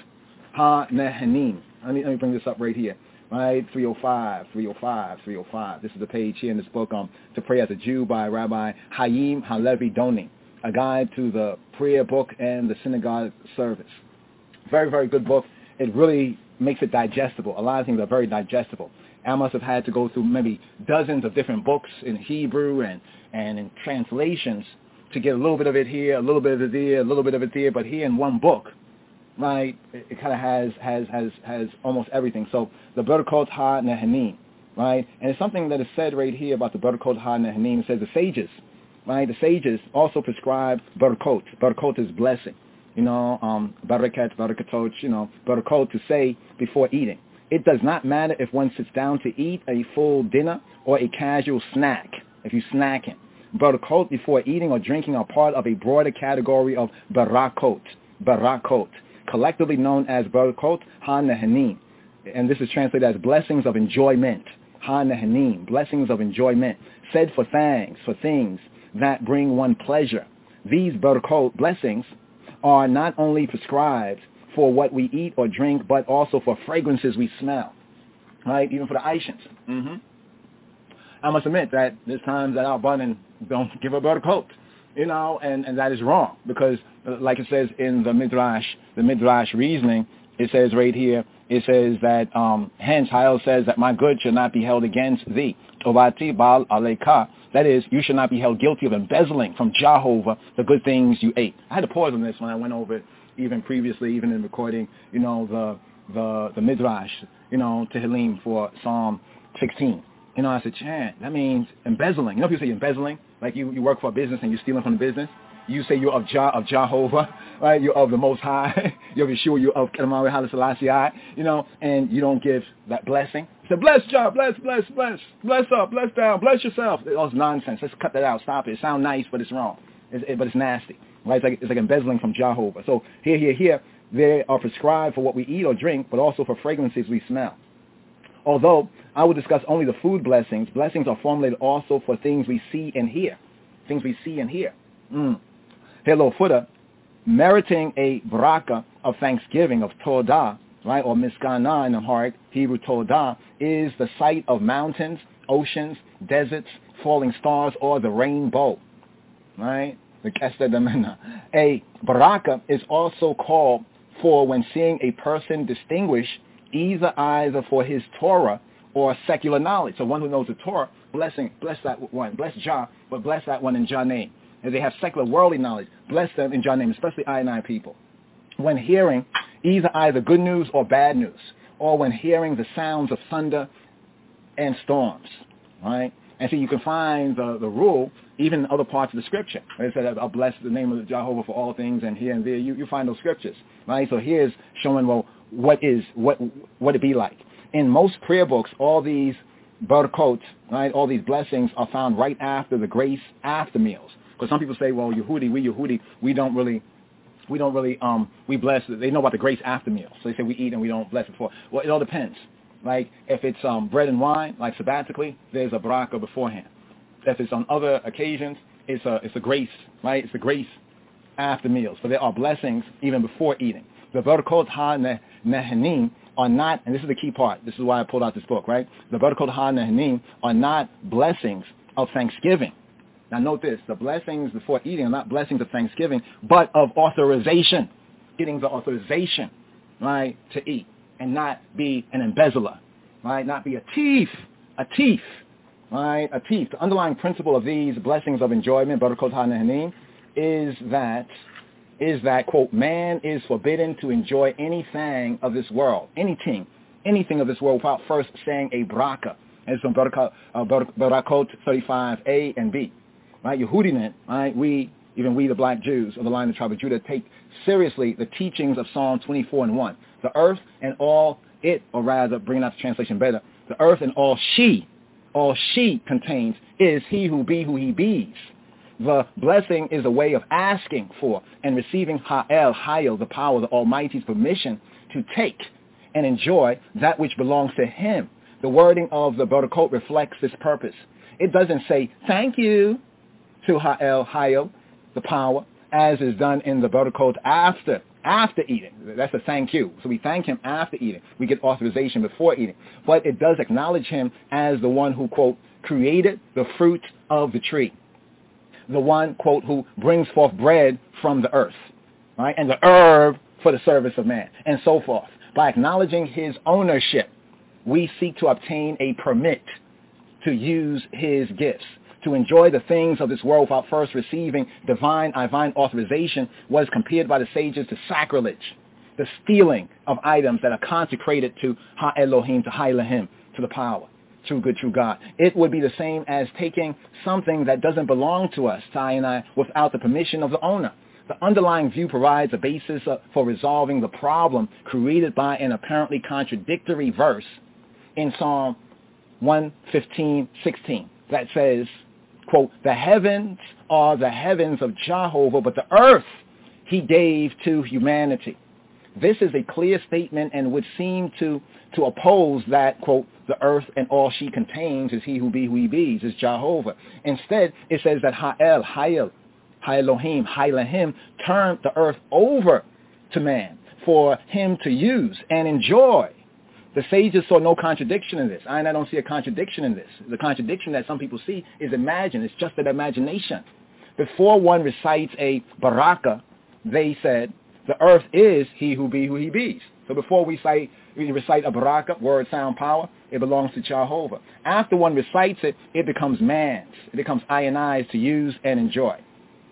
Ha-Nehanim. Let me, let me bring this up right here. Right? three oh five, three oh five, three oh five. This is the page here in this book, um, To Pray as a Jew by Rabbi Hayim Halevi Doni. A guide to the prayer book and the synagogue service. Very, very good book. It really makes it digestible. A lot of things are very digestible. I must have had to go through maybe dozens of different books in Hebrew and, and in translations to get a little bit of it here, a little bit of it there, a little bit of it there. But here in one book, right, it, it kind of has, has, has, has almost everything. So the Berkot Ha-Nehanim, right? And it's something that is said right here about the Berkot Ha-Nehanim. It says the sages, right? The sages also prescribe Berkot. Berkot is blessing. You know, um, barakat, barakatot, you know, barakot to say before eating. It does not matter if one sits down to eat a full dinner or a casual snack, if you're snacking. Barakot before eating or drinking are part of a broader category of barakot, barakot, collectively known as barakot ha-nehanim. And this is translated as blessings of enjoyment, ha-nehanim, blessings of enjoyment, said for things, for things that bring one pleasure. These barakot, blessings, are not only prescribed for what we eat or drink, but also for fragrances we smell, right? Even for the Aishans. Mm-hmm. I must admit that there's times that our button don't give a better coat, you know, and, and that is wrong because, like it says in the Midrash, the Midrash reasoning, it says right here, it says that, um, hence, Hayel says that my good should not be held against thee. Obati Baal Aleka. That is, you should not be held guilty of embezzling from Jehovah the good things you ate. I had to pause on this when I went over it, even previously, even in recording, you know, the the, the Midrash, you know, Tehillim for Psalm sixteen. You know, I said, Chan, that means embezzling. You know, people say embezzling, like you, you work for a business and you're stealing from the business. You say you're of, Jah, of Jehovah, right? You're of the Most High. You're of Yeshua. You're of Kedemah Haile Selassie, you know, and you don't give that blessing. Say, bless Jah, bless, bless, bless, bless up, bless down, bless yourself. It's nonsense. Let's cut that out. Stop it. It sounds nice, but it's wrong. It's, it, but it's nasty, right? It's like, it's like embezzling from Jehovah. So here, here, here, they are prescribed for what we eat or drink, but also for fragrances we smell. Although I will discuss only the food blessings, blessings are formulated also for things we see and hear. Things we see and hear. Mm. Hello, footer. Meriting a baraka of thanksgiving, of Todah, right, or miskana in the heart, Hebrew Todah, is the sight of mountains, oceans, deserts, falling stars, or the rainbow, right? The Kester Damena. A baraka is also called for when seeing a person distinguish either either for his Torah or secular knowledge. So one who knows the Torah, blessing, bless that one, bless Jah, but bless that one in Jah name. If they have secular worldly knowledge, bless them in Jah name, especially I and I people. When hearing either either good news or bad news, or when hearing the sounds of thunder and storms, right? And so you can find the, the rule even in other parts of the scripture. They said, I'll bless the name of Jehovah for all things, and here and there, you, you find those scriptures, right? So here's showing, well, what is, what what it be like. In most prayer books, all these barakot, right, all these blessings are found right after the grace after meals. Because some people say, well, Yehudi, we Yehudi, we don't really, we don't really, um, we bless, they know about the grace after meals. So they say we eat and we don't bless before. Well, it all depends. Like, if it's um, bread and wine, like sabbatically, there's a baraka beforehand. If it's on other occasions, it's a, it's a grace, right? It's a grace after meals. So there are blessings even before eating. The barakot ha-nehanim are not, and this is the key part, this is why I pulled out this book, right? The barakot ha-nehanim are not blessings of thanksgiving. Now note this, the blessings before eating are not blessings of thanksgiving, but of authorization, getting the authorization, right, to eat and not be an embezzler, right, not be a thief, a thief, right, a thief. The underlying principle of these blessings of enjoyment, barakot ha-nehanim, is that, is that, quote, man is forbidden to enjoy anything of this world, anything, anything of this world without first saying a baraka. And it's from Barakot, uh, Barakot thirty-five A and B. Right, Yehudinit, right, we, even we the black Jews of the line of the tribe of Judah, take seriously the teachings of Psalm twenty-four and one. The earth and all it, or rather, bringing out the translation better, the earth and all she, all she contains is he who be who he bees. The blessing is a way of asking for and receiving Ha'el, Hayel, the power, the Almighty's permission to take and enjoy that which belongs to him. The wording of the Barakot reflects this purpose. It doesn't say, thank you to Ha'el, Hayel, the power, as is done in the Barakot after, after eating. That's a thank you. So we thank him after eating. We get authorization before eating. But it does acknowledge him as the one who, quote, created the fruit of the tree. The one, quote, who brings forth bread from the earth, right, and the herb for the service of man, and so forth. By acknowledging his ownership, we seek to obtain a permit to use his gifts. To enjoy the things of this world without first receiving divine, divine authorization was compared by the sages to sacrilege, the stealing of items that are consecrated to Ha-Elohim, to Ha-Elohim, to the power, true good, true God. It would be the same as taking something that doesn't belong to us, Tai and I, without the permission of the owner. The underlying view provides a basis uh, for resolving the problem created by an apparently contradictory verse in Psalm one fifteen sixteen that says, quote, the heavens are the heavens of Jehovah, but the earth he gave to humanity. This is a clear statement and would seem to, to oppose that, quote, the earth and all she contains is he who be who he bees, is Jehovah. Instead, it says that Ha'el, Hayel, Ha'elohim, Ha'elohim turned the earth over to man for him to use and enjoy. The sages saw no contradiction in this. I and I don't see a contradiction in this. The contradiction that some people see is imagine. It's just an imagination. Before one recites a baraka, they said, the earth is he who be who he bees. So before we, cite, we recite a baraka, word, sound, power, it belongs to Jehovah. After one recites it, it becomes man's. It becomes I and I's to use and enjoy.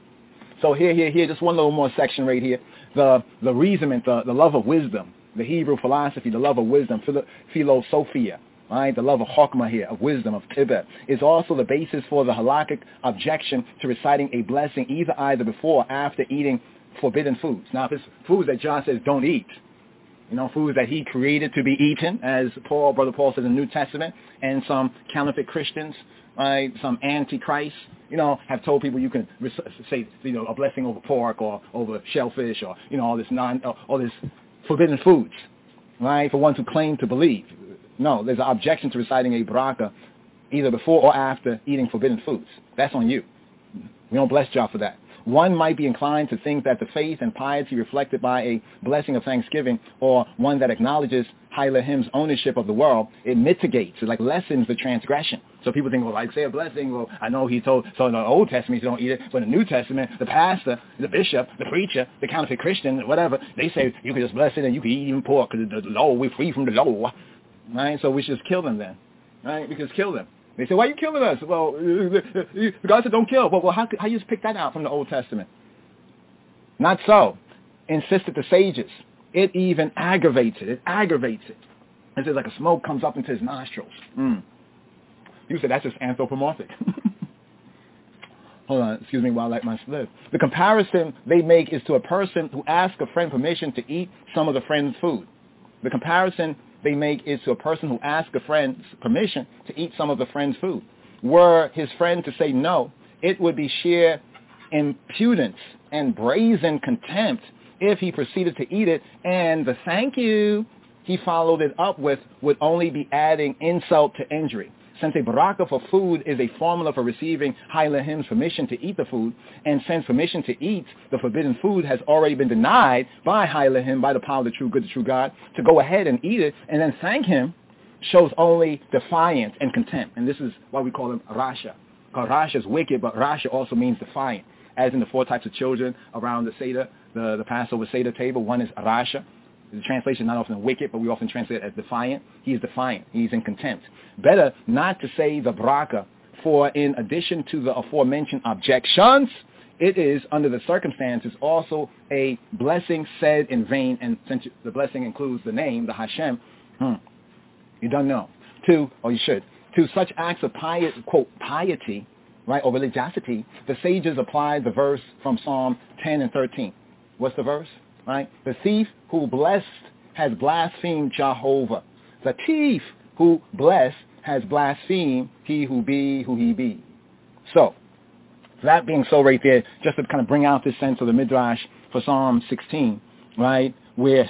So here, here, here, just one little more section right here. The, the reasonment, the, the love of wisdom. The Hebrew philosophy, the love of wisdom, philosophia, right? The love of chokmah here, of wisdom, of tibet, is also the basis for the halakhic objection to reciting a blessing either either before or after eating forbidden foods. Now, if it's foods that John says don't eat, you know, foods that he created to be eaten, as Paul, Brother Paul says in the New Testament, and some counterfeit Christians, right, some antichrist, you know, have told people you can say, you know, a blessing over pork or over shellfish or, you know, all this non, all this forbidden foods, right, for ones who claim to believe. No, there's an objection to reciting a baraka either before or after eating forbidden foods. That's on you. We don't bless Jah for that. One might be inclined to think that the faith and piety reflected by a blessing of thanksgiving, or one that acknowledges Hai Lahim's ownership of the world, it mitigates, it like lessens the transgression. So people think, well, like say a blessing, well, I know he told, so in the Old Testament you don't eat it, but in the New Testament, the pastor, the bishop, the preacher, the counterfeit Christian, whatever, they say you can just bless it and you can eat even pork, because the law, we're free from the law. Right? So we should just kill them then. Right? We can just kill them. They say, why are you killing us? Well, God said don't kill. Well, well how, how you just pick that out from the Old Testament? Not so. Insisted the sages. It even aggravates it. It aggravates it. It says like a smoke comes up into his nostrils. Mm. You said that's just anthropomorphic. Hold on, excuse me while I light my slip. The comparison they make is to a person who asks a friend permission to eat some of the friend's food. The comparison they make is to a person who asks a friend's permission to eat some of the friend's food. Were his friend to say no, it would be sheer impudence and brazen contempt if he proceeded to eat it, and the thank you he followed it up with would only be adding insult to injury. Since a baraka for food is a formula for receiving Hai Lahim's permission to eat the food, and since permission to eat the forbidden food has already been denied by Hai Lahim, by the power of the true good, the true God, to go ahead and eat it and then thank him shows only defiance and contempt. And this is why we call him Rasha. Because Rasha is wicked, but Rasha also means defiant. As in the four types of children around the Seder, the, the Passover Seder table, one is Rasha. The translation is not often wicked, but we often translate it as defiant. He is defiant. He is in contempt. Better not to say the baraka, for in addition to the aforementioned objections, it is, under the circumstances, also a blessing said in vain, and since the blessing includes the name, the Hashem, hmm, you don't know. To, or you should, to such acts of piety, quote, piety, right, or religiosity, the sages applied the verse from Psalm ten and thirteen. What's the verse? Right? The thief who blessed has blasphemed Jehovah. The thief who blessed has blasphemed he who be who he be. So, that being so right there, just to kind of bring out this sense of the Midrash for Psalm sixteen, right, where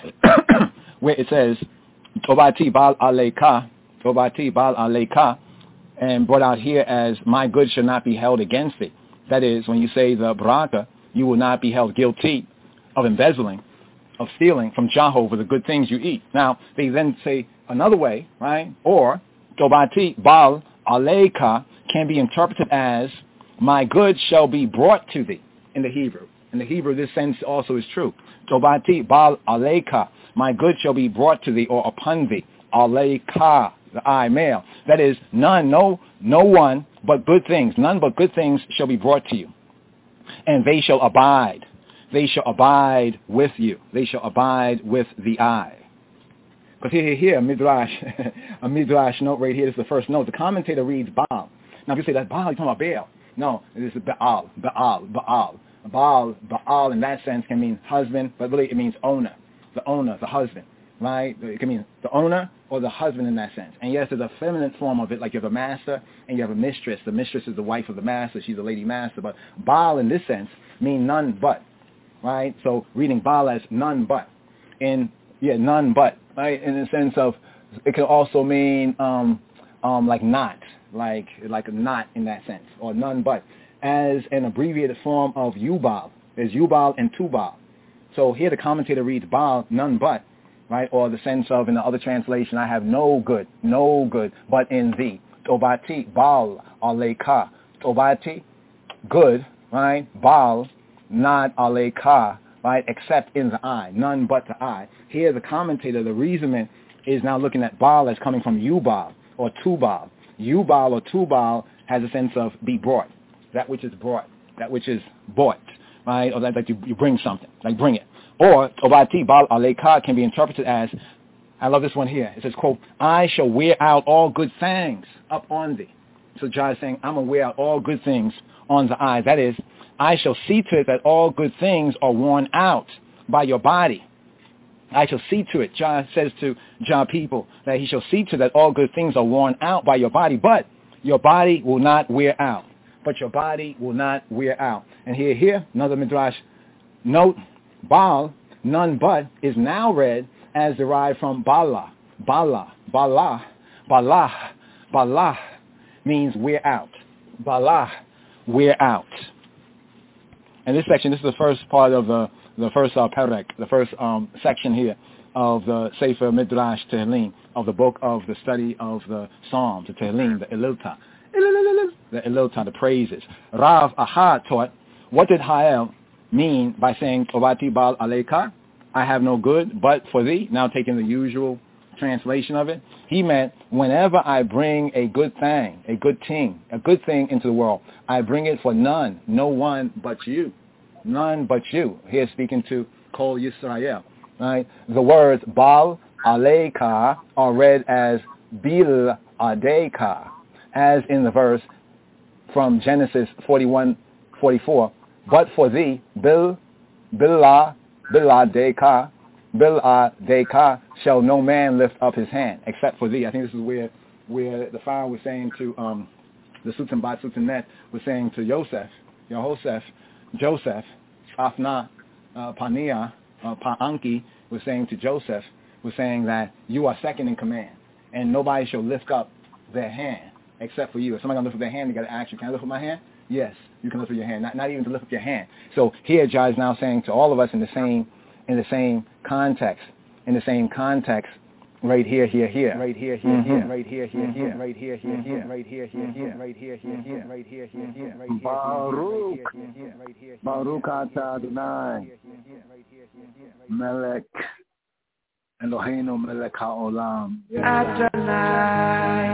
where it says, Tobati Bal Aleika, Tobati Bal Aleika, and brought out here as, my good shall not be held against thee. That is, when you say the baraka, you will not be held guilty of embezzling, of stealing from Jehovah the good things you eat. Now, they then say another way, right? Or, Tobati Bal Aleika can be interpreted as, my good shall be brought to thee, in the Hebrew. In the Hebrew, this sense also is true. Tobati Bal Aleika, my good shall be brought to thee, or upon thee. Aleika, the I, male. That is, none, no, no one but good things. None but good things shall be brought to you. And they shall abide. They shall abide with you. They shall abide with the I. Because here, here, here, a midrash, a midrash note right here. This is the first note. The commentator reads Baal. Now, if you say that's Baal, you're talking about Baal. No, this is Baal, Baal, Baal. Baal, Baal in that sense can mean husband, but really it means owner. The owner, the husband, right? It can mean the owner or the husband in that sense. And yes, there's a feminine form of it, like you have a master and you have a mistress. The mistress is the wife of the master. She's a lady master. But Baal in this sense mean none but. Right, so reading Baal as none but, in yeah, none but, right, in the sense of it can also mean um, um, like not, like like not in that sense, or none but, as an abbreviated form of Yubal. There's Yubal and Tubal. So here the commentator reads Baal, none but, right, or the sense of in the other translation, I have no good, no good, but in thee. Tobati Baal Aleika, Tobati, good, right, Baal. Not Aleika, right, except in the I, none but the I. Here the commentator, the reasonment, is now looking at Baal as coming from Yubal or Tubal. Yubal or Tubal has a sense of be brought, that which is brought, that which is bought, right, or that, that you, you bring something, like bring it. Or Tobati Baal Aleika can be interpreted as, I love this one here, it says, quote, I shall wear out all good things up on thee. So Jah is saying, I'm going to wear out all good things on the I. That is, I shall see to it that all good things are worn out by your body. I shall see to it, Jah says to Jah people, that he shall see to it that all good things are worn out by your body, but your body will not wear out. But your body will not wear out. And here, here, another midrash note, Baal, none but, is now read as derived from Bala. Bala, Bala, Balah, Balah means we're out. Balah, we're out. And this section, this is the first part of the the first uh, perek, the first um, section here of the Sefer Midrash Tehillim, of the book of the study of the Psalms, the Tehillim, the Elilta, the Elilta, the praises. Rav Ahad taught, what did Ha'el mean by saying, Tovati Bal Aleika, I have no good but for thee, now taking the usual translation of it? He meant, whenever I bring a good thing, a good thing, a good thing into the world, I bring it for none, no one but you. None but you. Here speaking to Kol Yisrael. Right? The words Bal Aleika are read as Bil Adeika, as in the verse from Genesis forty-one forty-four. But for thee, Bil Bila Biladeka, Biladeka shall no man lift up his hand except for thee. I think this is where where the Pharaoh was saying to um, the Sultan Bat Sultanet was saying to Yosef, Yehosef, Joseph, Afna, uh, Pania, uh, Pa'anki was saying to Joseph, was saying that you are second in command, and nobody shall lift up their hand except for you. If somebody going to lift up their hand, they got to ask you, can I lift up my hand? Yes, you can lift up your hand. Not, not even to lift up your hand. So here, Jah is now saying to all of us in the same, in the same context, in the same context, right here, here, here, right here, here, here, right here, here, here, right here, here, here, right here, here, here, right here, here, here, right here, here, here, right here, Baruch, Baruch atah Adonai, Melech, Eloheinu Melech haolam. Adonai,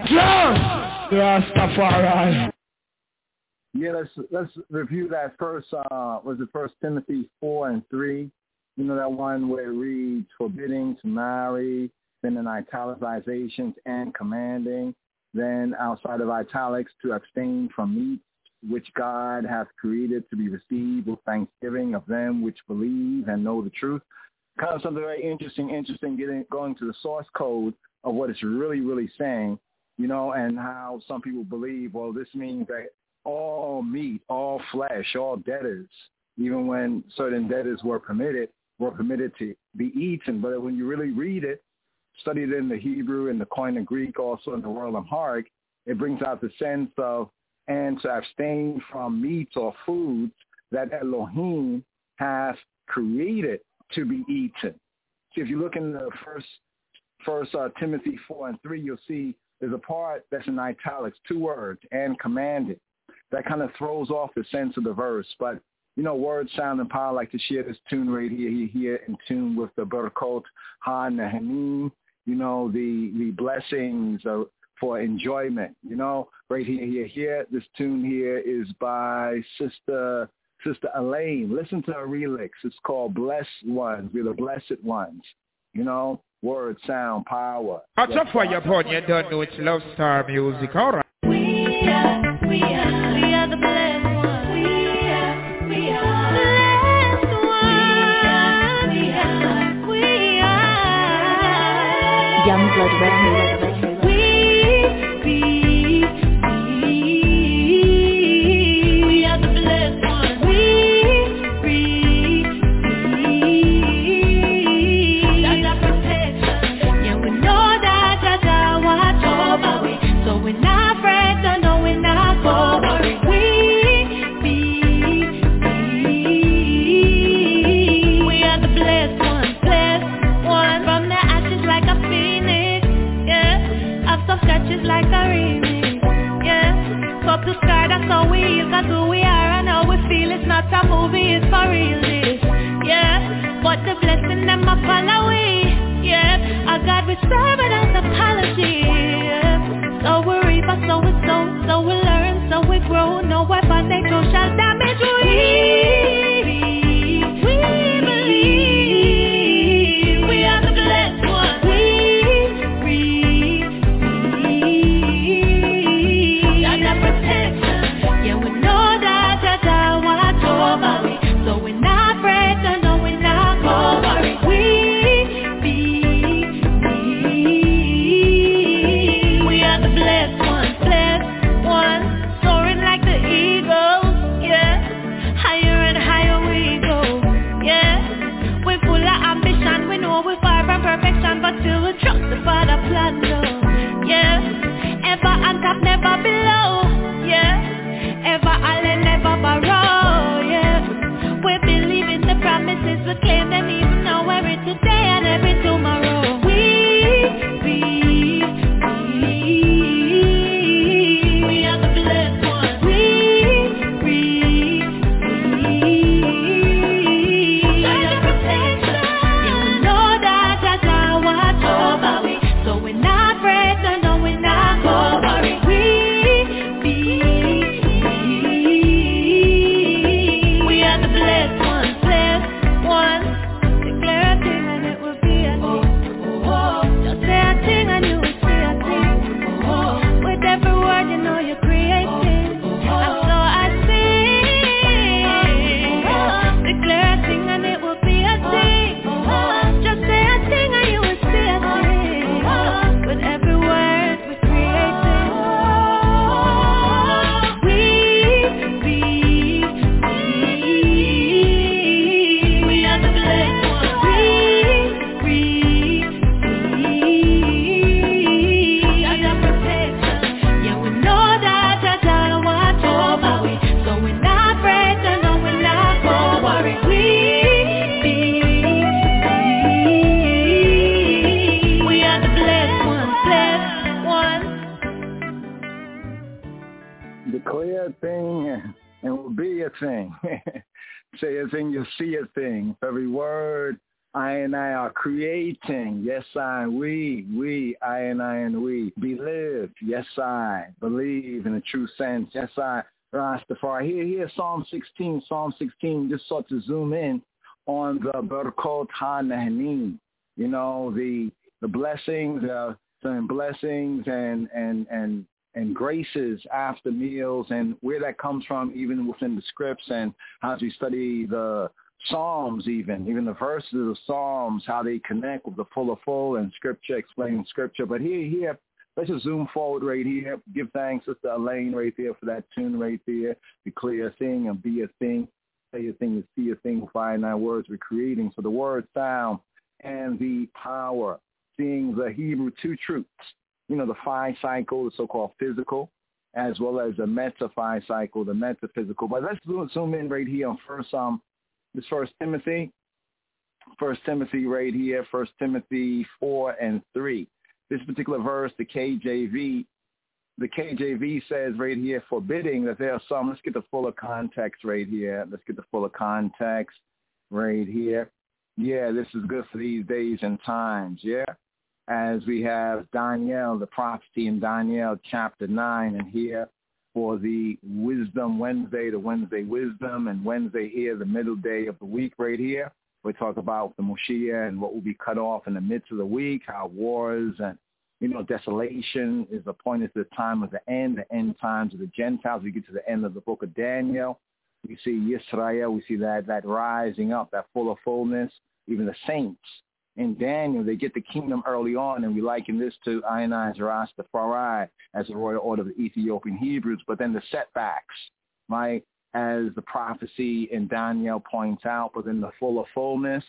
Rastafari. Yeah, let's let's review that first. Uh, was it First Timothy four and three? You know that one where it reads forbidding to marry, then in italicizations and commanding, then outside of italics to abstain from meat which God hath created to be received with thanksgiving of them which believe and know the truth. Kind of something very interesting, interesting getting going to the source code of what it's really, really saying, you know, and how some people believe, well, this means that all meat, all flesh, all debtors, even when certain debtors were permitted, were permitted to be eaten. But when you really read it, study it in the Hebrew and the Koine Greek, also in the World Amharic, it brings out the sense of, and to abstain from meats or foods that Elohim has created to be eaten. So if you look in the first, first uh, Timothy four and three, you'll see there's a part that's in italics, two words, and commanded. That kind of throws off the sense of the verse. But, you know, words, sound, and power, like to share this tune right here, here, here, in tune with the Barakot Ha-Nehanim, you know, the, the blessings of, for enjoyment, you know, right here, here, here. This tune here is by Sister Sister Elaine. Listen to her relix. It's called Blessed Ones. We're the Blessed Ones, you know, word, sound, power. Watch out for your phone. You don't know it's Love Star Music, all right. We are, we are, we are the blessed ones. We are, we are blessed ones. We are, we are Young Blood Records. We be, we, we are the blessed ones. We be, we, Jaja protection. Yeah, we know that Jaja watch over we, so we're not afraid to know we're not worried. We be, we, we are the blessed ones, blessed ones from the ashes like a phoenix. Yeah, up some sketches like a remix. Yeah, top to sky, that's how we is, that's who we are, and how we feel. It's not a movie, it's for real. This, yeah, but the blessing them a follow we. Yeah, our God we serve without apology. Yeah, so we reap, so we sow, so we learn, so we grow. No weapon they throw shall damage we. We believe we are the blessed ones. We reap, Jaja protection. Yeah, we know that Jaja watch over we, so we're not afraid to know we're not worried. We be, we, declare a thing and it will be a thing. Say a thing, you'll see a thing. Every word I and I are creating. Yes, I, we, we, I and I and we. Believe. Yes, I. Believe in a true sense. Yes, I. Rastafari. Here, here, Psalm sixteen. Psalm sixteen, just sort to zoom in on the Barakot HaNahanim. You know, the the blessings, uh, some blessings and, and, and, and graces after meals, and where that comes from even within the scripts, and how you study the Psalms, even, even the verses of the Psalms, how they connect with the full of full and scripture, explaining scripture. But here, here, let's just zoom forward right here. Give thanks, Sister Elaine, right there for that tune right there. Declare a thing and be a thing. Say a thing and see a thing. Find nine words we're creating. So the word sound and the power, seeing the Hebrew two truths. You know, the phi cycle, the so-called physical, as well as the meta-phi cycle, the metaphysical. But let's zoom in right here on first, um, this First Timothy, First Timothy right here, First Timothy four and three. This particular verse, the K J V, the K J V says right here, forbidding that there are some. Let's get the fuller context right here. Let's get the fuller context right here. Yeah, this is good for these days and times. Yeah. As we have Daniel, the prophecy in Daniel chapter nine, and here for the Wisdom Wednesday, the Wednesday Wisdom, and Wednesday here, the middle day of the week right here. We talk about the Moshiach and what will be cut off in the midst of the week, how wars and, you know, desolation is appointed to the time of the end, the end times of the Gentiles. We get to the end of the book of Daniel. We see Yisrael. We see that, that rising up, that full of fullness, even the saints. In Daniel, they get the kingdom early on, and we liken this to Ionai Rastafari as the royal order of the Ethiopian Hebrews, but then the setbacks, right, as the prophecy in Daniel points out, but then the full of fullness,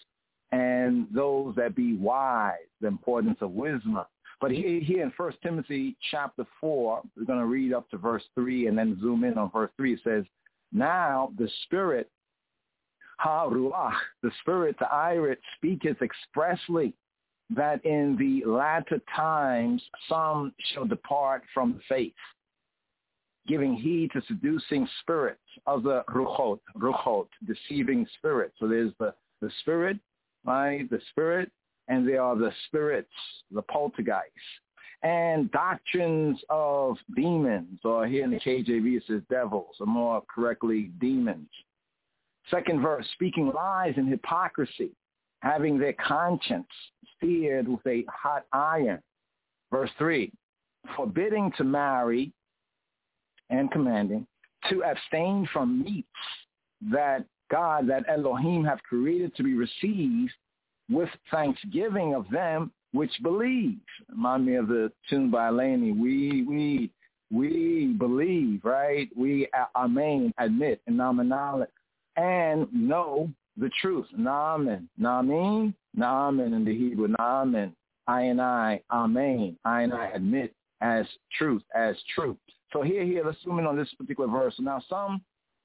and those that be wise, the importance of wisdom. But here, here in First Timothy chapter four, we're going to read up to verse three and then zoom in on verse three. It says, now the Spirit, Ha-Ruach, the Spirit, the Irit, speaketh expressly that in the latter times some shall depart from the faith, giving heed to seducing spirits of the Ruchot, Ruchot, deceiving spirits. So there's the, the Spirit, right, the Spirit, and there are the spirits, the poltergeists, and doctrines of demons, or here in the K J V it says devils, or more correctly, demons. Second verse, speaking lies and hypocrisy, having their conscience seared with a hot iron. Verse three, forbidding to marry and commanding to abstain from meats that God, that Elohim have created to be received with thanksgiving of them which believe. Remind me of the tune by Laney. We, we, we believe, right? We, amen, admit, and nominal, and know the truth. Naaman, Naamin, Naaman in the Hebrew, Naaman, I and I, amen, I and I admit as truth, as truth. So here, here, let's zoom in on this particular verse. Now, some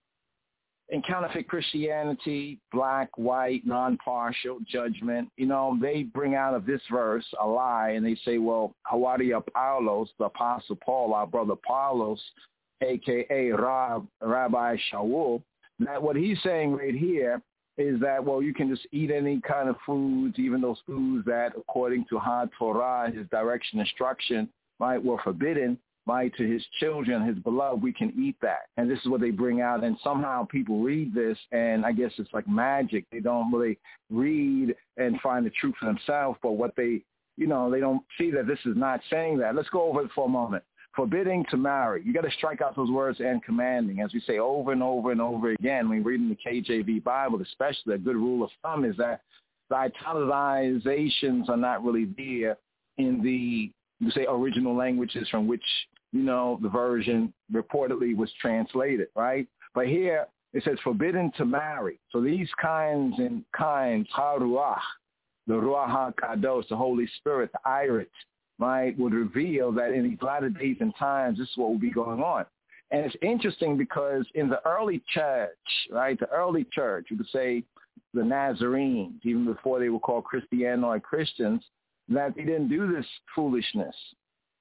in counterfeit Christianity, black, white, non-partial judgment, you know, they bring out of this verse a lie, and they say, well, Hawadia Paulos, the Apostle Paul, our brother Paulos, a k a. Rab, Rabbi Shaul, that what he's saying right here is that, well, you can just eat any kind of foods, even those foods that, according to HaTorah, his direction, instruction, right, were forbidden, right, to his children, his beloved, we can eat that. And this is what they bring out. And somehow people read this, and I guess it's like magic. They don't really read and find the truth for themselves, but what they, you know, they don't see that this is not saying that. Let's go over it for a moment. Forbidding to marry. You got to strike out those words, and commanding. As we say over and over and over again, when we read in the K J V Bible, especially, a good rule of thumb is that the italicizations are not really there in the, you say, original languages from which, you know, the version reportedly was translated, right? But here it says forbidden to marry. So these kinds and kinds, ha-ruach, the ruach ha-kadosh, the Holy Spirit, the irit, right, would reveal that in these latter days and times, this is what will be going on. And it's interesting because in the early church, right, the early church, you could say the Nazarenes, even before they were called Christianoid Christians, that they didn't do this foolishness.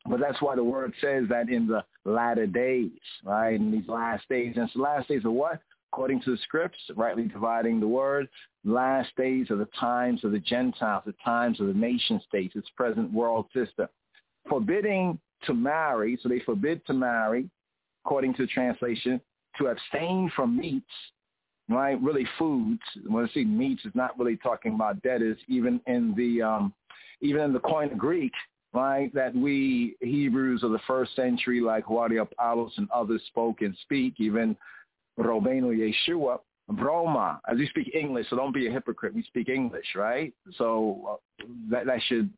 But that's why the word says that in the latter days, right, in these last days. And so last days are what? According to the scripts, rightly dividing the word, last days are the times of the Gentiles, the times of the nation states, its present world system. Forbidding to marry, so they forbid to marry, according to the translation, to abstain from meats, right, really foods. When I say meats, it's not really talking about debtors, even in the, um, even in the Koine Greek, right, that we Hebrews of the first century, like Huari Apollos and others spoke and speak, even Robeno Yeshua, Broma, as we speak English, so don't be a hypocrite. We speak English, right? So uh, that, that should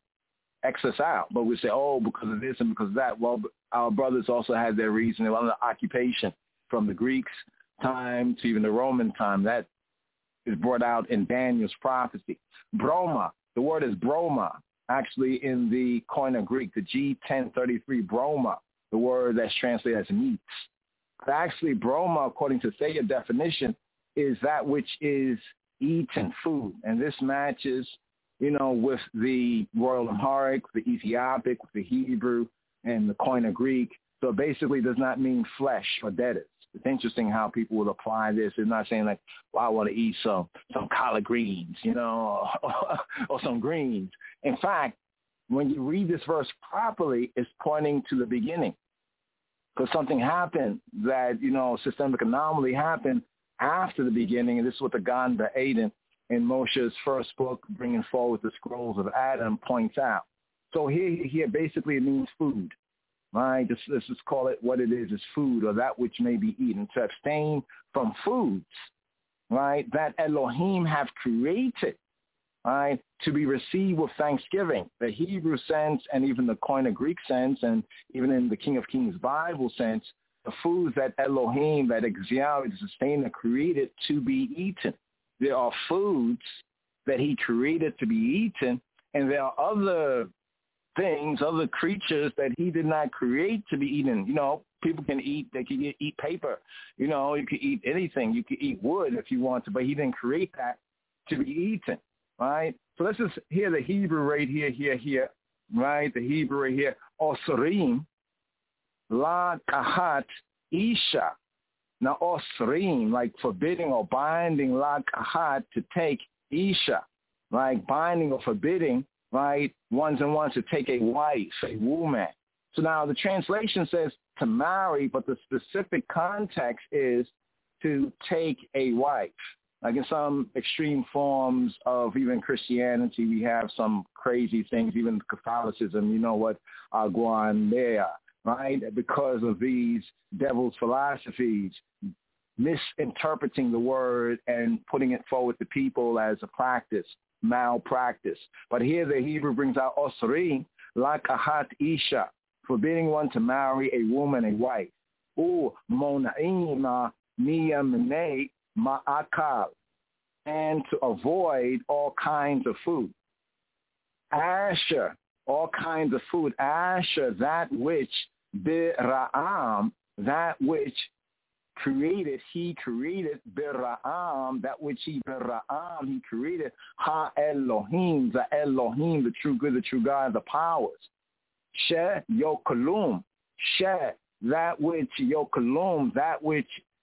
X us out. But we say, oh, because of this and because of that. Well, our brothers also had their reason. They were under occupation from the Greeks' time to even the Roman time. That is brought out in Daniel's prophecy. Broma, the word is broma, actually in the Koine Greek, the G ten thirty-three, broma, the word that's translated as meats. But actually, broma, according to Thayer definition, is that which is eaten, food. And this matches, you know, with the Royal Amharic, the Ethiopic, with the Hebrew, and the Koine Greek. So basically does not mean flesh or debtors. It's interesting how people would apply this. It's not saying like, well, I want to eat some, some collard greens, you know, or, or some greens. In fact, when you read this verse properly, it's pointing to the beginning. Because something happened that, you know, systemic anomaly happened after the beginning, and this is what the Gan Ba'aden in Moshe's first book, bringing forward the scrolls of Adam, points out. So here, here basically it means food, right? Just, let's just call it what it is, is food, or that which may be eaten. To abstain from foods, right, that Elohim have created, right, to be received with thanksgiving. The Hebrew sense and even the Koine Greek sense and even in the King of Kings Bible sense, the foods that Elohim, that Exial, the sustainer, created to be eaten. There are foods that he created to be eaten, and there are other things, other creatures that he did not create to be eaten. You know, people can eat, they can eat paper. You know, you can eat anything. You can eat wood if you want to, but he didn't create that to be eaten, right? So let's just hear the Hebrew right here, here, here, right? The Hebrew right here, Osrim, La Kahat Isha. Now, Osrim, like forbidding or binding, La Kahat, to take Isha, like binding or forbidding, right, ones and ones to take a wife, a woman. So now the translation says to marry, but the specific context is to take a wife. Like in some extreme forms of even Christianity, we have some crazy things, even Catholicism, you know what, uh, going there, right? Because of these devil's philosophies, misinterpreting the word and putting it forward to people as a practice, malpractice. But here the Hebrew brings out Osri, lakahat isha, forbidding one to marry a woman, a wife. U mona'ima miyamne ma'akal, and to avoid all kinds of food. Asher, all kinds of food. Asher, that which bira'am, that which created, he created bira'am, that which he bira'am, he created ha Elohim, the Elohim, the true good, the true God, the powers. She yokalum, she, that which yokalum, that which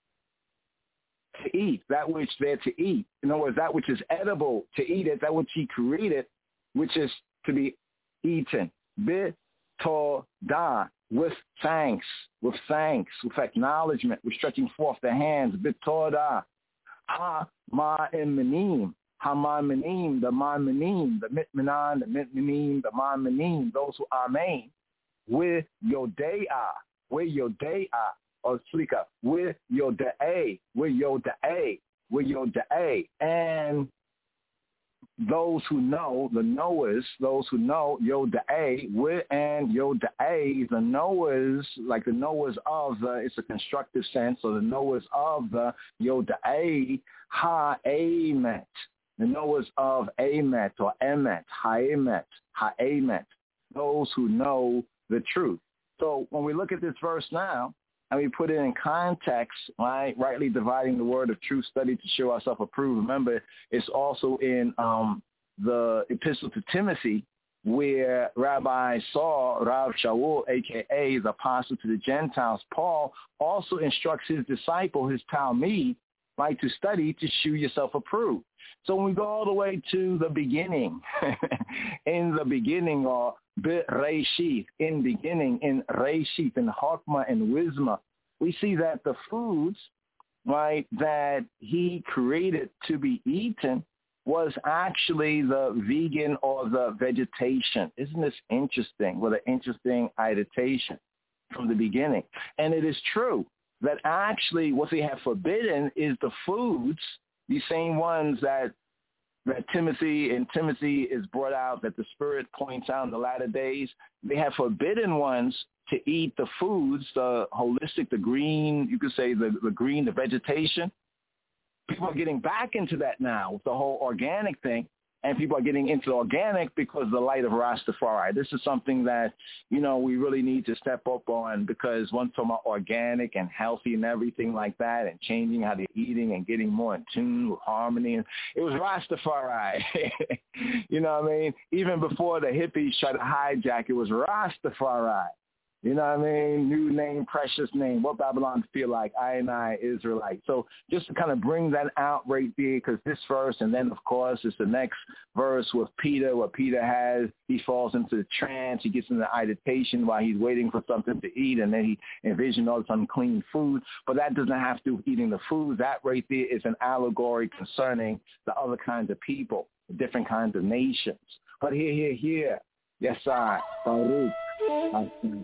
to eat, that which they're to eat. In other words, that which is edible to eat it, that which he created, which is to be eaten. Bitodah, with thanks, with thanks, with acknowledgement, with stretching forth the hands. Bitodah. Ha ma'iminim, ha ma'iminim, the ma'iminim, the mitminan, the mitminim, the ma'iminim, those who amen. With yodeah, with yodeah. Or slika, with your da'ay, with your da'ay, with your da'ay. And those who know, the knowers, those who know, your da'ay, with and your da'ay, the knowers, like the knowers of the, it's a constructive sense, so the knowers of the, your da'ay, ha'emet, the knowers of emet or emet, ha'emet, ha'emet, those who know the truth. So when we look at this verse now, and we put it in context, right? Rightly dividing the word of truth, study to show ourselves approved. Remember, it's also in um, the epistle to Timothy, where Rabbi Saul, Rav Shaul, a k a the apostle to the Gentiles, Paul, also instructs his disciple, his Talmud, right, to study to shew yourself approved. So when we go all the way to the beginning, in the beginning, or Bereshith, in beginning, in Reshith, in Chokmah and Wisma, we see that the foods, right, that he created to be eaten was actually the vegan or the vegetation. Isn't this interesting? What an interesting idiotation from the beginning. And it is true that actually what they have forbidden is the foods, these same ones that that Timothy and Timothy is brought out, that the Spirit points out in the latter days. They have forbidden ones to eat the foods, the holistic, the green, you could say the, the green, the vegetation. People are getting back into that now with the whole organic thing, and people are getting into organic because of the light of Rastafari. This is something that, you know, we really need to step up on, because once talking about organic and healthy and everything like that, and changing how they're eating and getting more in tune with harmony, and it was Rastafari. You know what I mean? Even before the hippies tried to hijack, it was Rastafari. You know what I mean? New name, precious name. What Babylon feel like? I and I, Israelite. So just to kind of bring that out right there, because this verse, and then, of course, it's the next verse with Peter, what Peter has. He falls into the trance. He gets into agitation while he's waiting for something to eat, and then he envisions all this unclean food. But that doesn't have to do with eating the food. That right there is an allegory concerning the other kinds of people, the different kinds of nations. But here, here, here. Yes, I. Baruch. I see.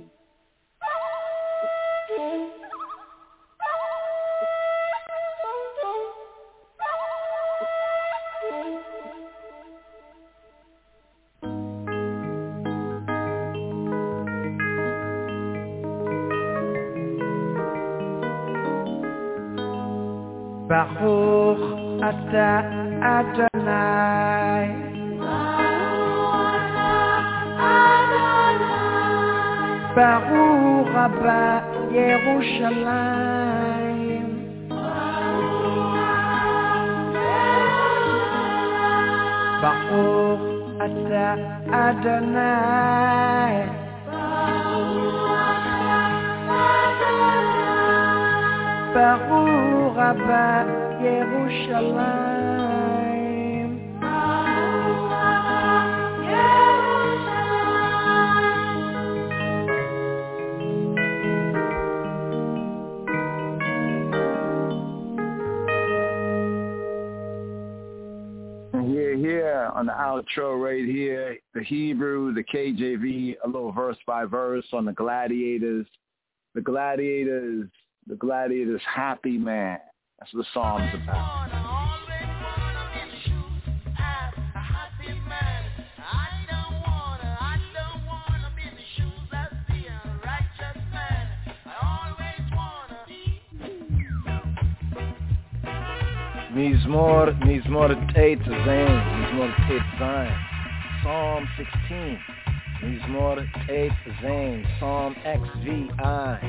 Baruch Ata Adonai. Baruch Abba Yerushalayim. Baruch Ata Adonai. Baruch Abba Yerushalayim. Here, here on the outro right here, the Hebrew, the K J V, a little verse by verse on the gladiators. The gladiators, the gladiators, happy man. That's what the psalm's about. Mizmor, Mizmor Tet Zain, Mizmor Tet Zain, Psalm sixteen, Mizmor Tet Zain, Psalm X V I,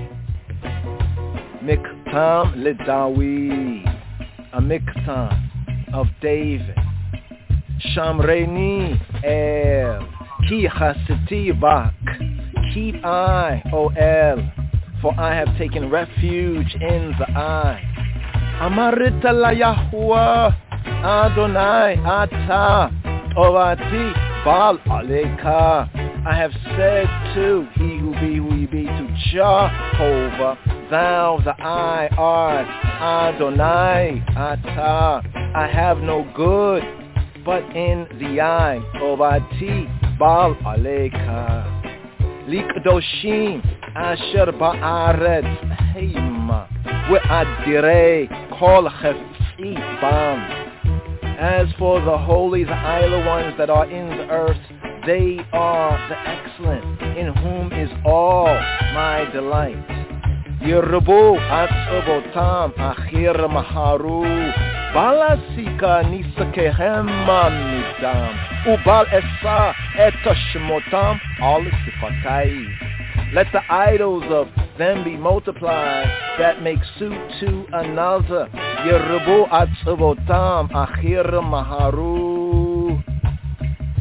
Miktam LeDawi, a Miktam of David, Shamreni El, Ki Hasiti Bak, keep I, O El, for I have taken refuge in the eye. Amarita la Yahuwah Adonai Ata Tovati Bal Aleka. I have said to he who be who he be, to Jehovah, thou the I art Adonai Ata. I have no good but in the eye. Tovati Bal Aleka. Likdoshim Asher Ba'aretz Heima We'adirei Kol Chef'i Bam. As for the holy, the idle ones that are in the earth, they are the excellent, in whom is all my delight. Yerubu Atzobotam Achir Maharu Balasika Nisakehema Midam Ubal Esa Etoshmotam Alisifatai. Let the idols of them be multiplied that make suit to another. Yerubu Atzobotam Achir Maharu.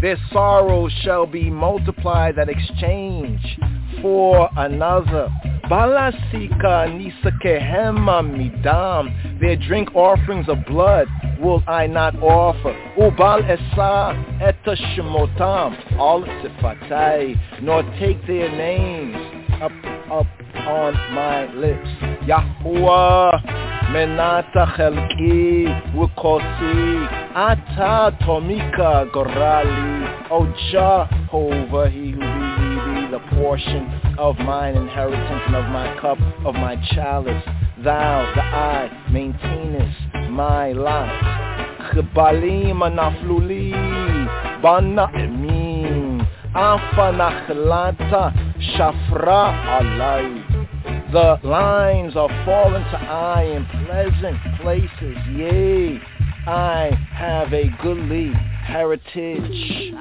Their sorrows shall be multiplied that exchange for another. Balasika nisakehema midam. Their drink offerings of blood will I not offer. Ubal esa eta shemotam al sifatai, nor take their names up up on my lips. Yahuwah Menata chelki wukosi ata tomika gorali. O Jehovah, he who be, he be the portion of mine inheritance and of my cup, of my chalice. Thou, the I, maintainest my life. Chibalim anafluli bana emin afa nachlata shafra alai. The lines are fallen to I in pleasant places. Yea, I have a goodly heritage.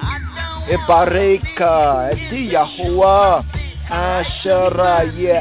Ibareka eti Yahuwah Ashera ye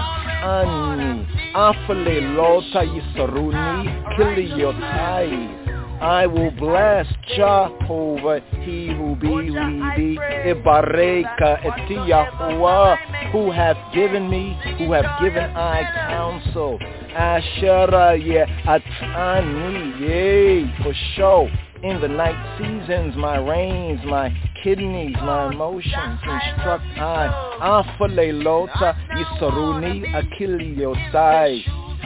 atani afle lota yisaruni kiliyotai. I will bless Jehovah, he who be, who he be. Ibareka eti Yahuwah, who hath given me, who have given I counsel. Ashera ye atani, yea, for show. In the night seasons, my reins, my kidneys, my emotions, instruct I. Afale lota yisaruni akiliyotai.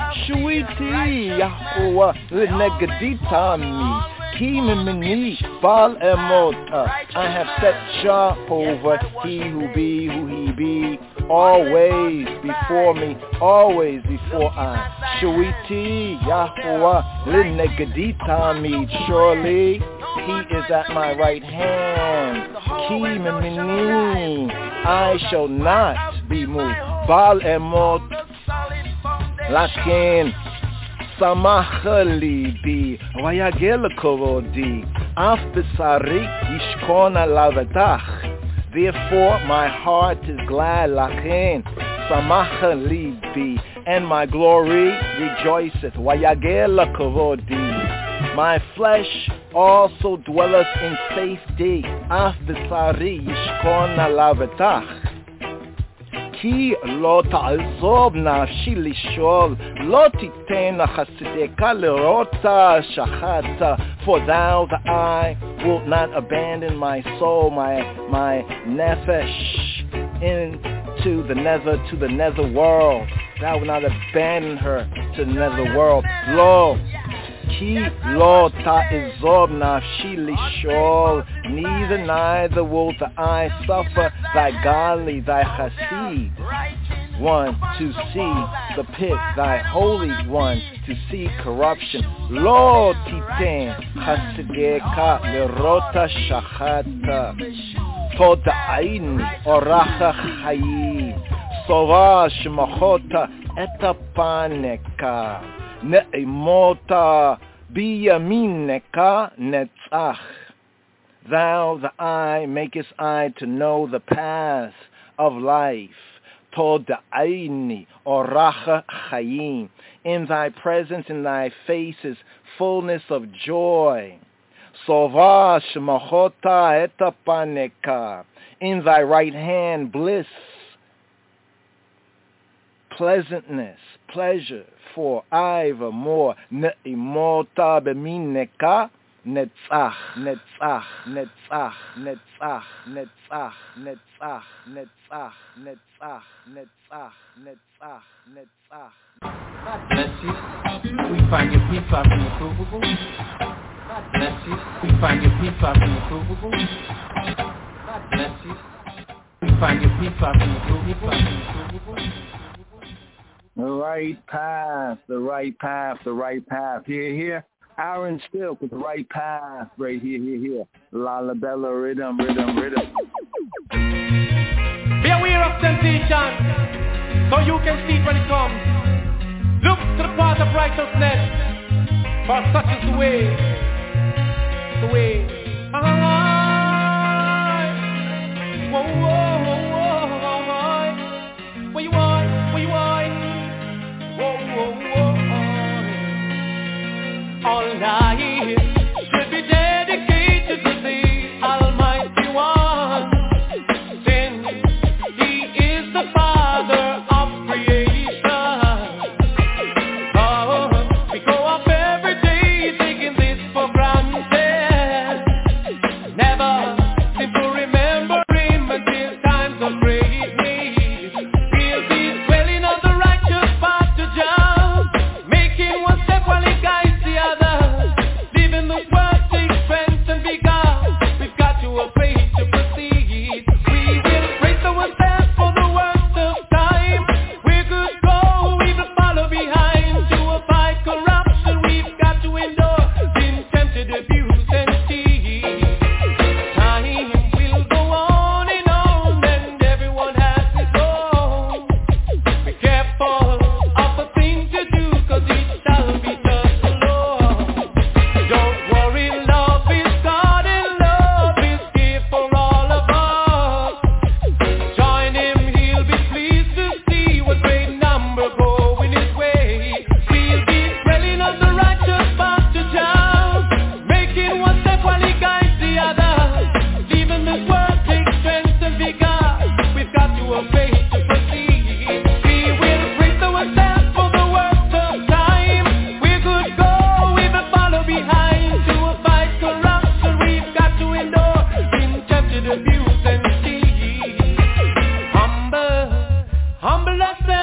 Shuiti Yahuwah l'negaditami Kimimini bal emota. I have set Jehovah, he who be, who he be, always before me, always before I. Shuiti Yahuwah l'negaditami. Surely he is at my right hand. Kimimini, I shall not be moved. Bal emot Lakin Samacha libi Vayagel kovodi Af besari Yishkona lavetach. Therefore my heart is glad. Lakin Samacha libi, and my glory rejoiceth. Vayagel kovodi. My flesh also dwelleth in safety. Af besari Yishkona lavetach. Ki lo ta'azob nafshi lishol, lo titena chasideka lerota shachata. For thou, the I, wilt not abandon my soul, my my nefesh, into the nether, to the nether world. Thou wilt not abandon her to the nether world. Lo, ki lo ta'azob nafshi lishol. Neither, neither will the I suffer thy godly, thy chassid one to see the pit, thy holy one to see corruption. Lo titen chasideka lerota shachata. Toda'ini oracha chayi. Sova shemachota etapaneka. Ne'emota biyamineka netzach. Thou, the I, makest I to know the path of life. Toda'ini oracha chayim. In thy presence, in thy face is fullness of joy. Sova shemachota etapaneka. In thy right hand bliss, pleasantness, pleasure for evermore. Ne'imota bemineka. Netzach, Netzach, Netzach, Netzach, Netzach, Netzach, Netzach, Netzach, Netzach, Netzach, Netzach. God bless you. We find your peace out in the provable. God bless you. We find your peace out in the provable. God bless you. We find your peace out in the provable. The right path, the right path, the right path. Here, here. Aaron Still with the right path right here, here, here. La La Bella rhythm, rhythm, rhythm. Be aware of temptation, so you can see when it comes. Look to the path of righteousness, for such is the way, the way. Whoa, whoa, whoa, whoa. Where you are, where you are. Whoa, whoa, whoa. All life should be dedicated to the Almighty.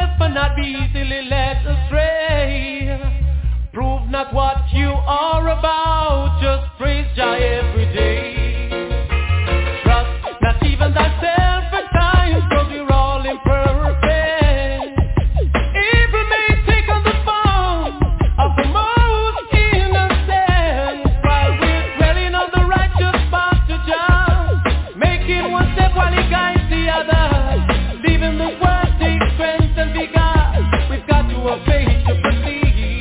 yourself and not be easily led astray. Prove not what you are about, just praise Jah every day. Trust not even thyself at times, cause we're all imperfect. Evil may take on the form of the most innocent, while we're dwelling on the righteous path to Jah, making one step while he guides the other, leaving this world take strength and vigor. We've got to obey to proceed.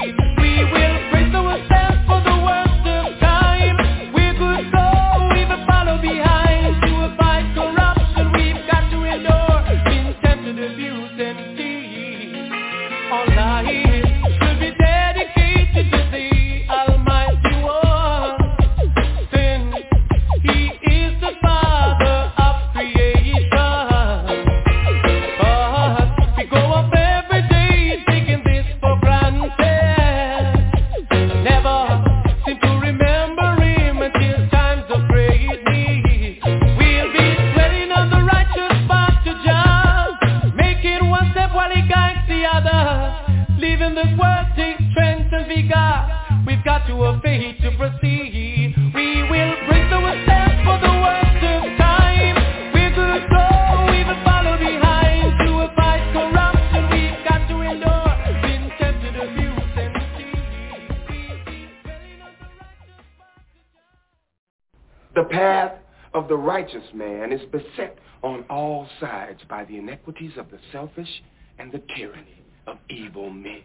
Righteous man is beset on all sides by the inequities of the selfish and the tyranny of evil men.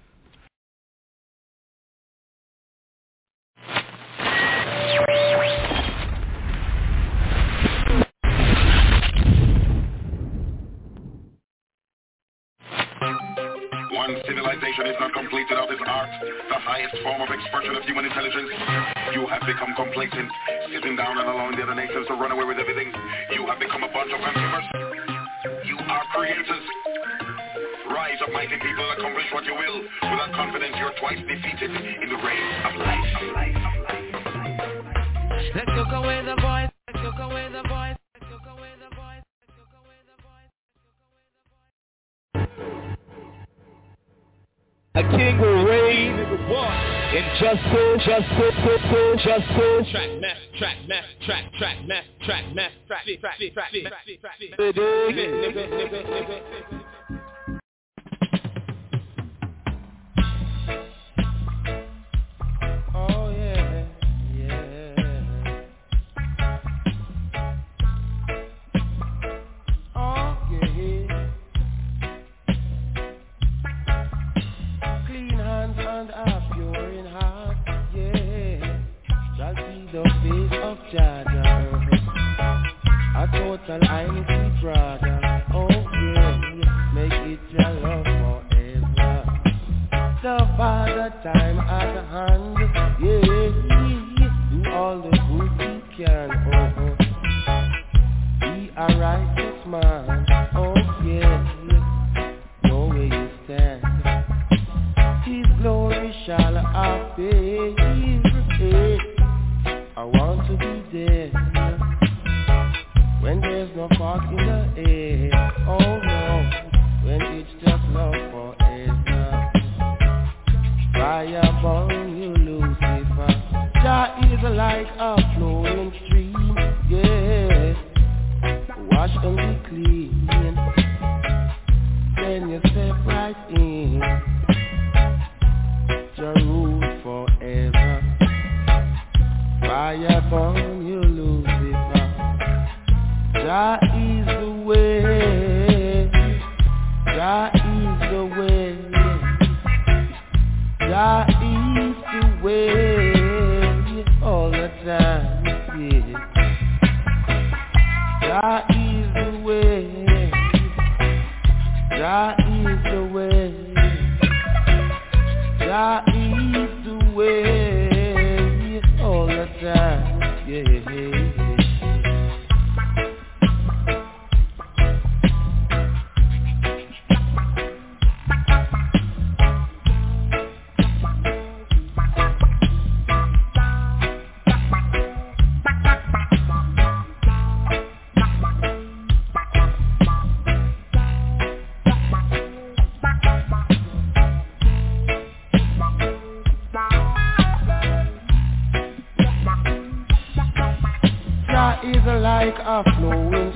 One civilization is not complete without its art, the highest form of expression of human intelligence. You have become complacent, sitting down and allowing the other nations to run away with everything. You have become a bunch of consumers. You are creators. Rise up, mighty people, accomplish what you will. Without confidence, you're twice defeated in the race of life. Of life, of life, of life. Let's look away the voice. Let's look away the voice. Let's look away the voice. Let's look away the voice. A king will reign in justice, justice, justice. Track, mess, track, mess, track, track, mess, track, mess, track, track, track, track, Oh yeah, yeah. Oh yeah. Clean hands and a pure in heart, yeah. Shall see the face of Jah. A total honesty, brother. Oh yeah, make it your love forever. The Father time at hand, yeah. Do all the good he can, oh. Be a righteous man, oh yeah. Know where you stand. His glory shall appear. I want to be there when there's no fog in the air. Oh no, when it's just love forever. Fire burn you, Lucifer. Jah is like a flowing stream, yeah. Wash and be clean, then you step right in. Jah rule forever. Fire burn you, Lucifer. Jah is the way. Jah is the way. Jah is the way. All the time, yeah. Jah is the way. Jah is the way. Jah is the way. All the time, yeah.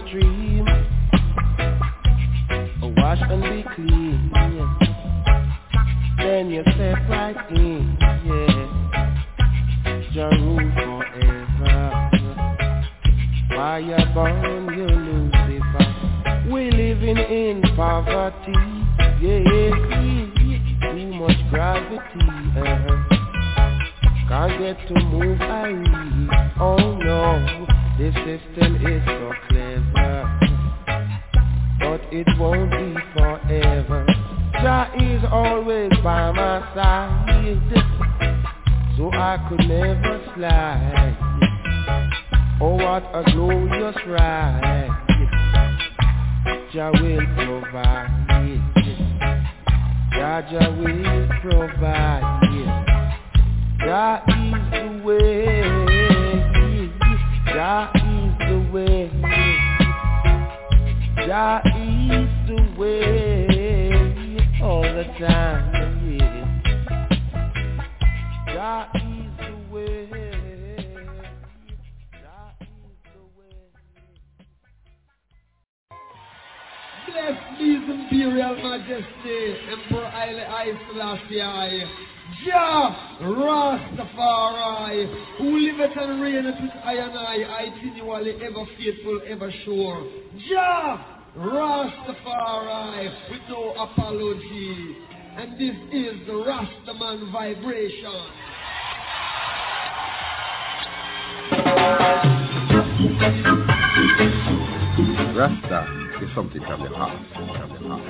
stream. Wash and be clean, yeah. Then you step right in, yeah. Jah rule forever. Why you born, you Lucifer? We living in poverty, yeah, yeah. Too much gravity, uh-huh. Can't get to move, I read. Oh no, this system is so clever, but it won't be forever. Jah is always by my side, so I could never slide. Oh, what a glorious ride. Jah will provide, Jah, Jah will provide. Jah is the way, Jah is the way, Jah is the way all the time, yeah. Jah is the way, Jah is the way. Bless His Imperial Majesty, Emperor Haile Selassie, Jah Rastafari, who liveth and reigneth with I and I, continually ever faithful, ever sure. Jah Rastafari, with no apology. And this is the Rastaman vibration. Rasta is something from the heart, from the heart.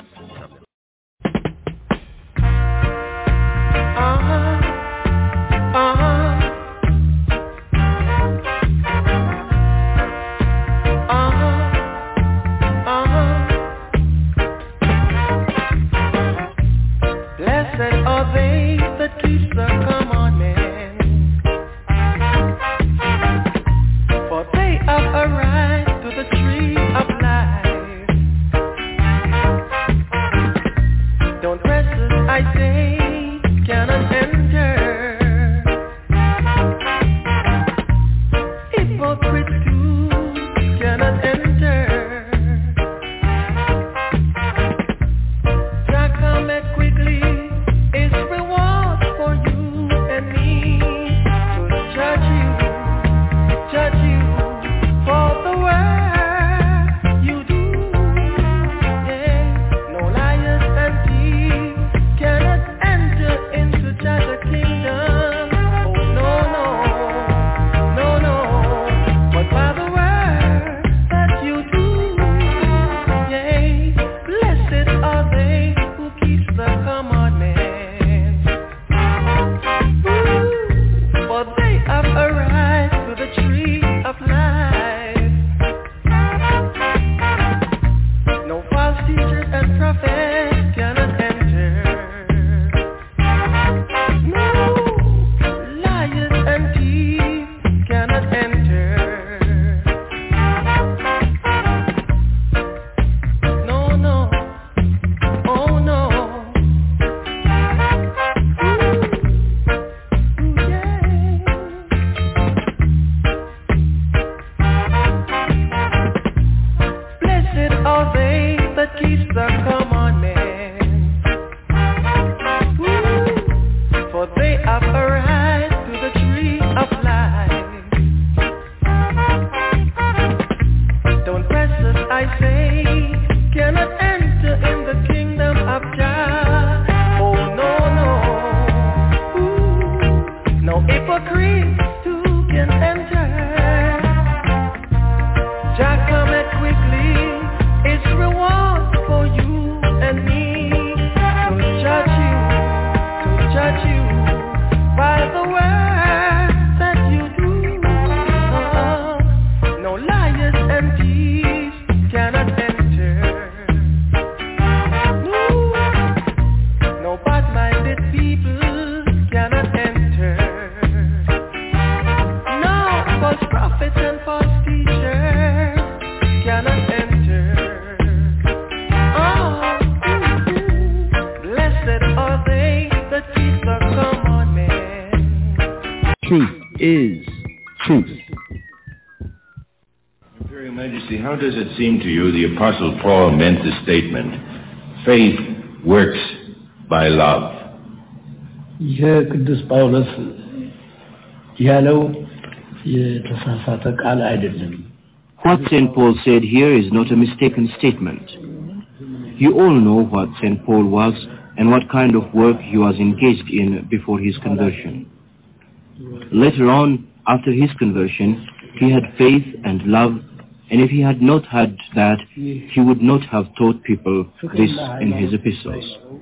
Majesty, how does it seem to you the Apostle Paul meant the statement, faith works by love? ይህ ቅዱስ ጳውሎስ ያለው የተሳሳተ ቃል አይደለም። What Saint Paul said here is not a mistaken statement. You all know what Saint Paul was and what kind of work he was engaged in before his conversion. Later on, after his conversion, he had faith and love, and if he had not had that, he would not have taught people this in his epistles.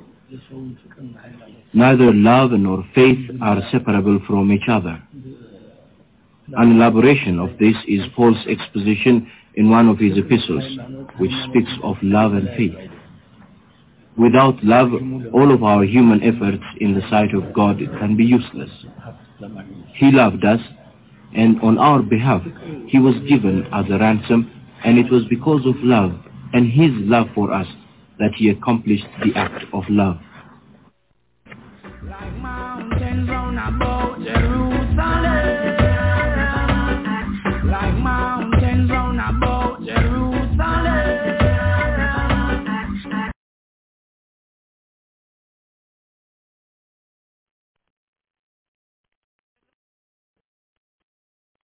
Neither love nor faith are separable from each other. An elaboration of this is Paul's exposition in one of his epistles, which speaks of love and faith. Without love, all of our human efforts in the sight of God can be useless. He loved us, and on our behalf, he was given as a ransom, and it was because of love and his love for us that he accomplished the act of love.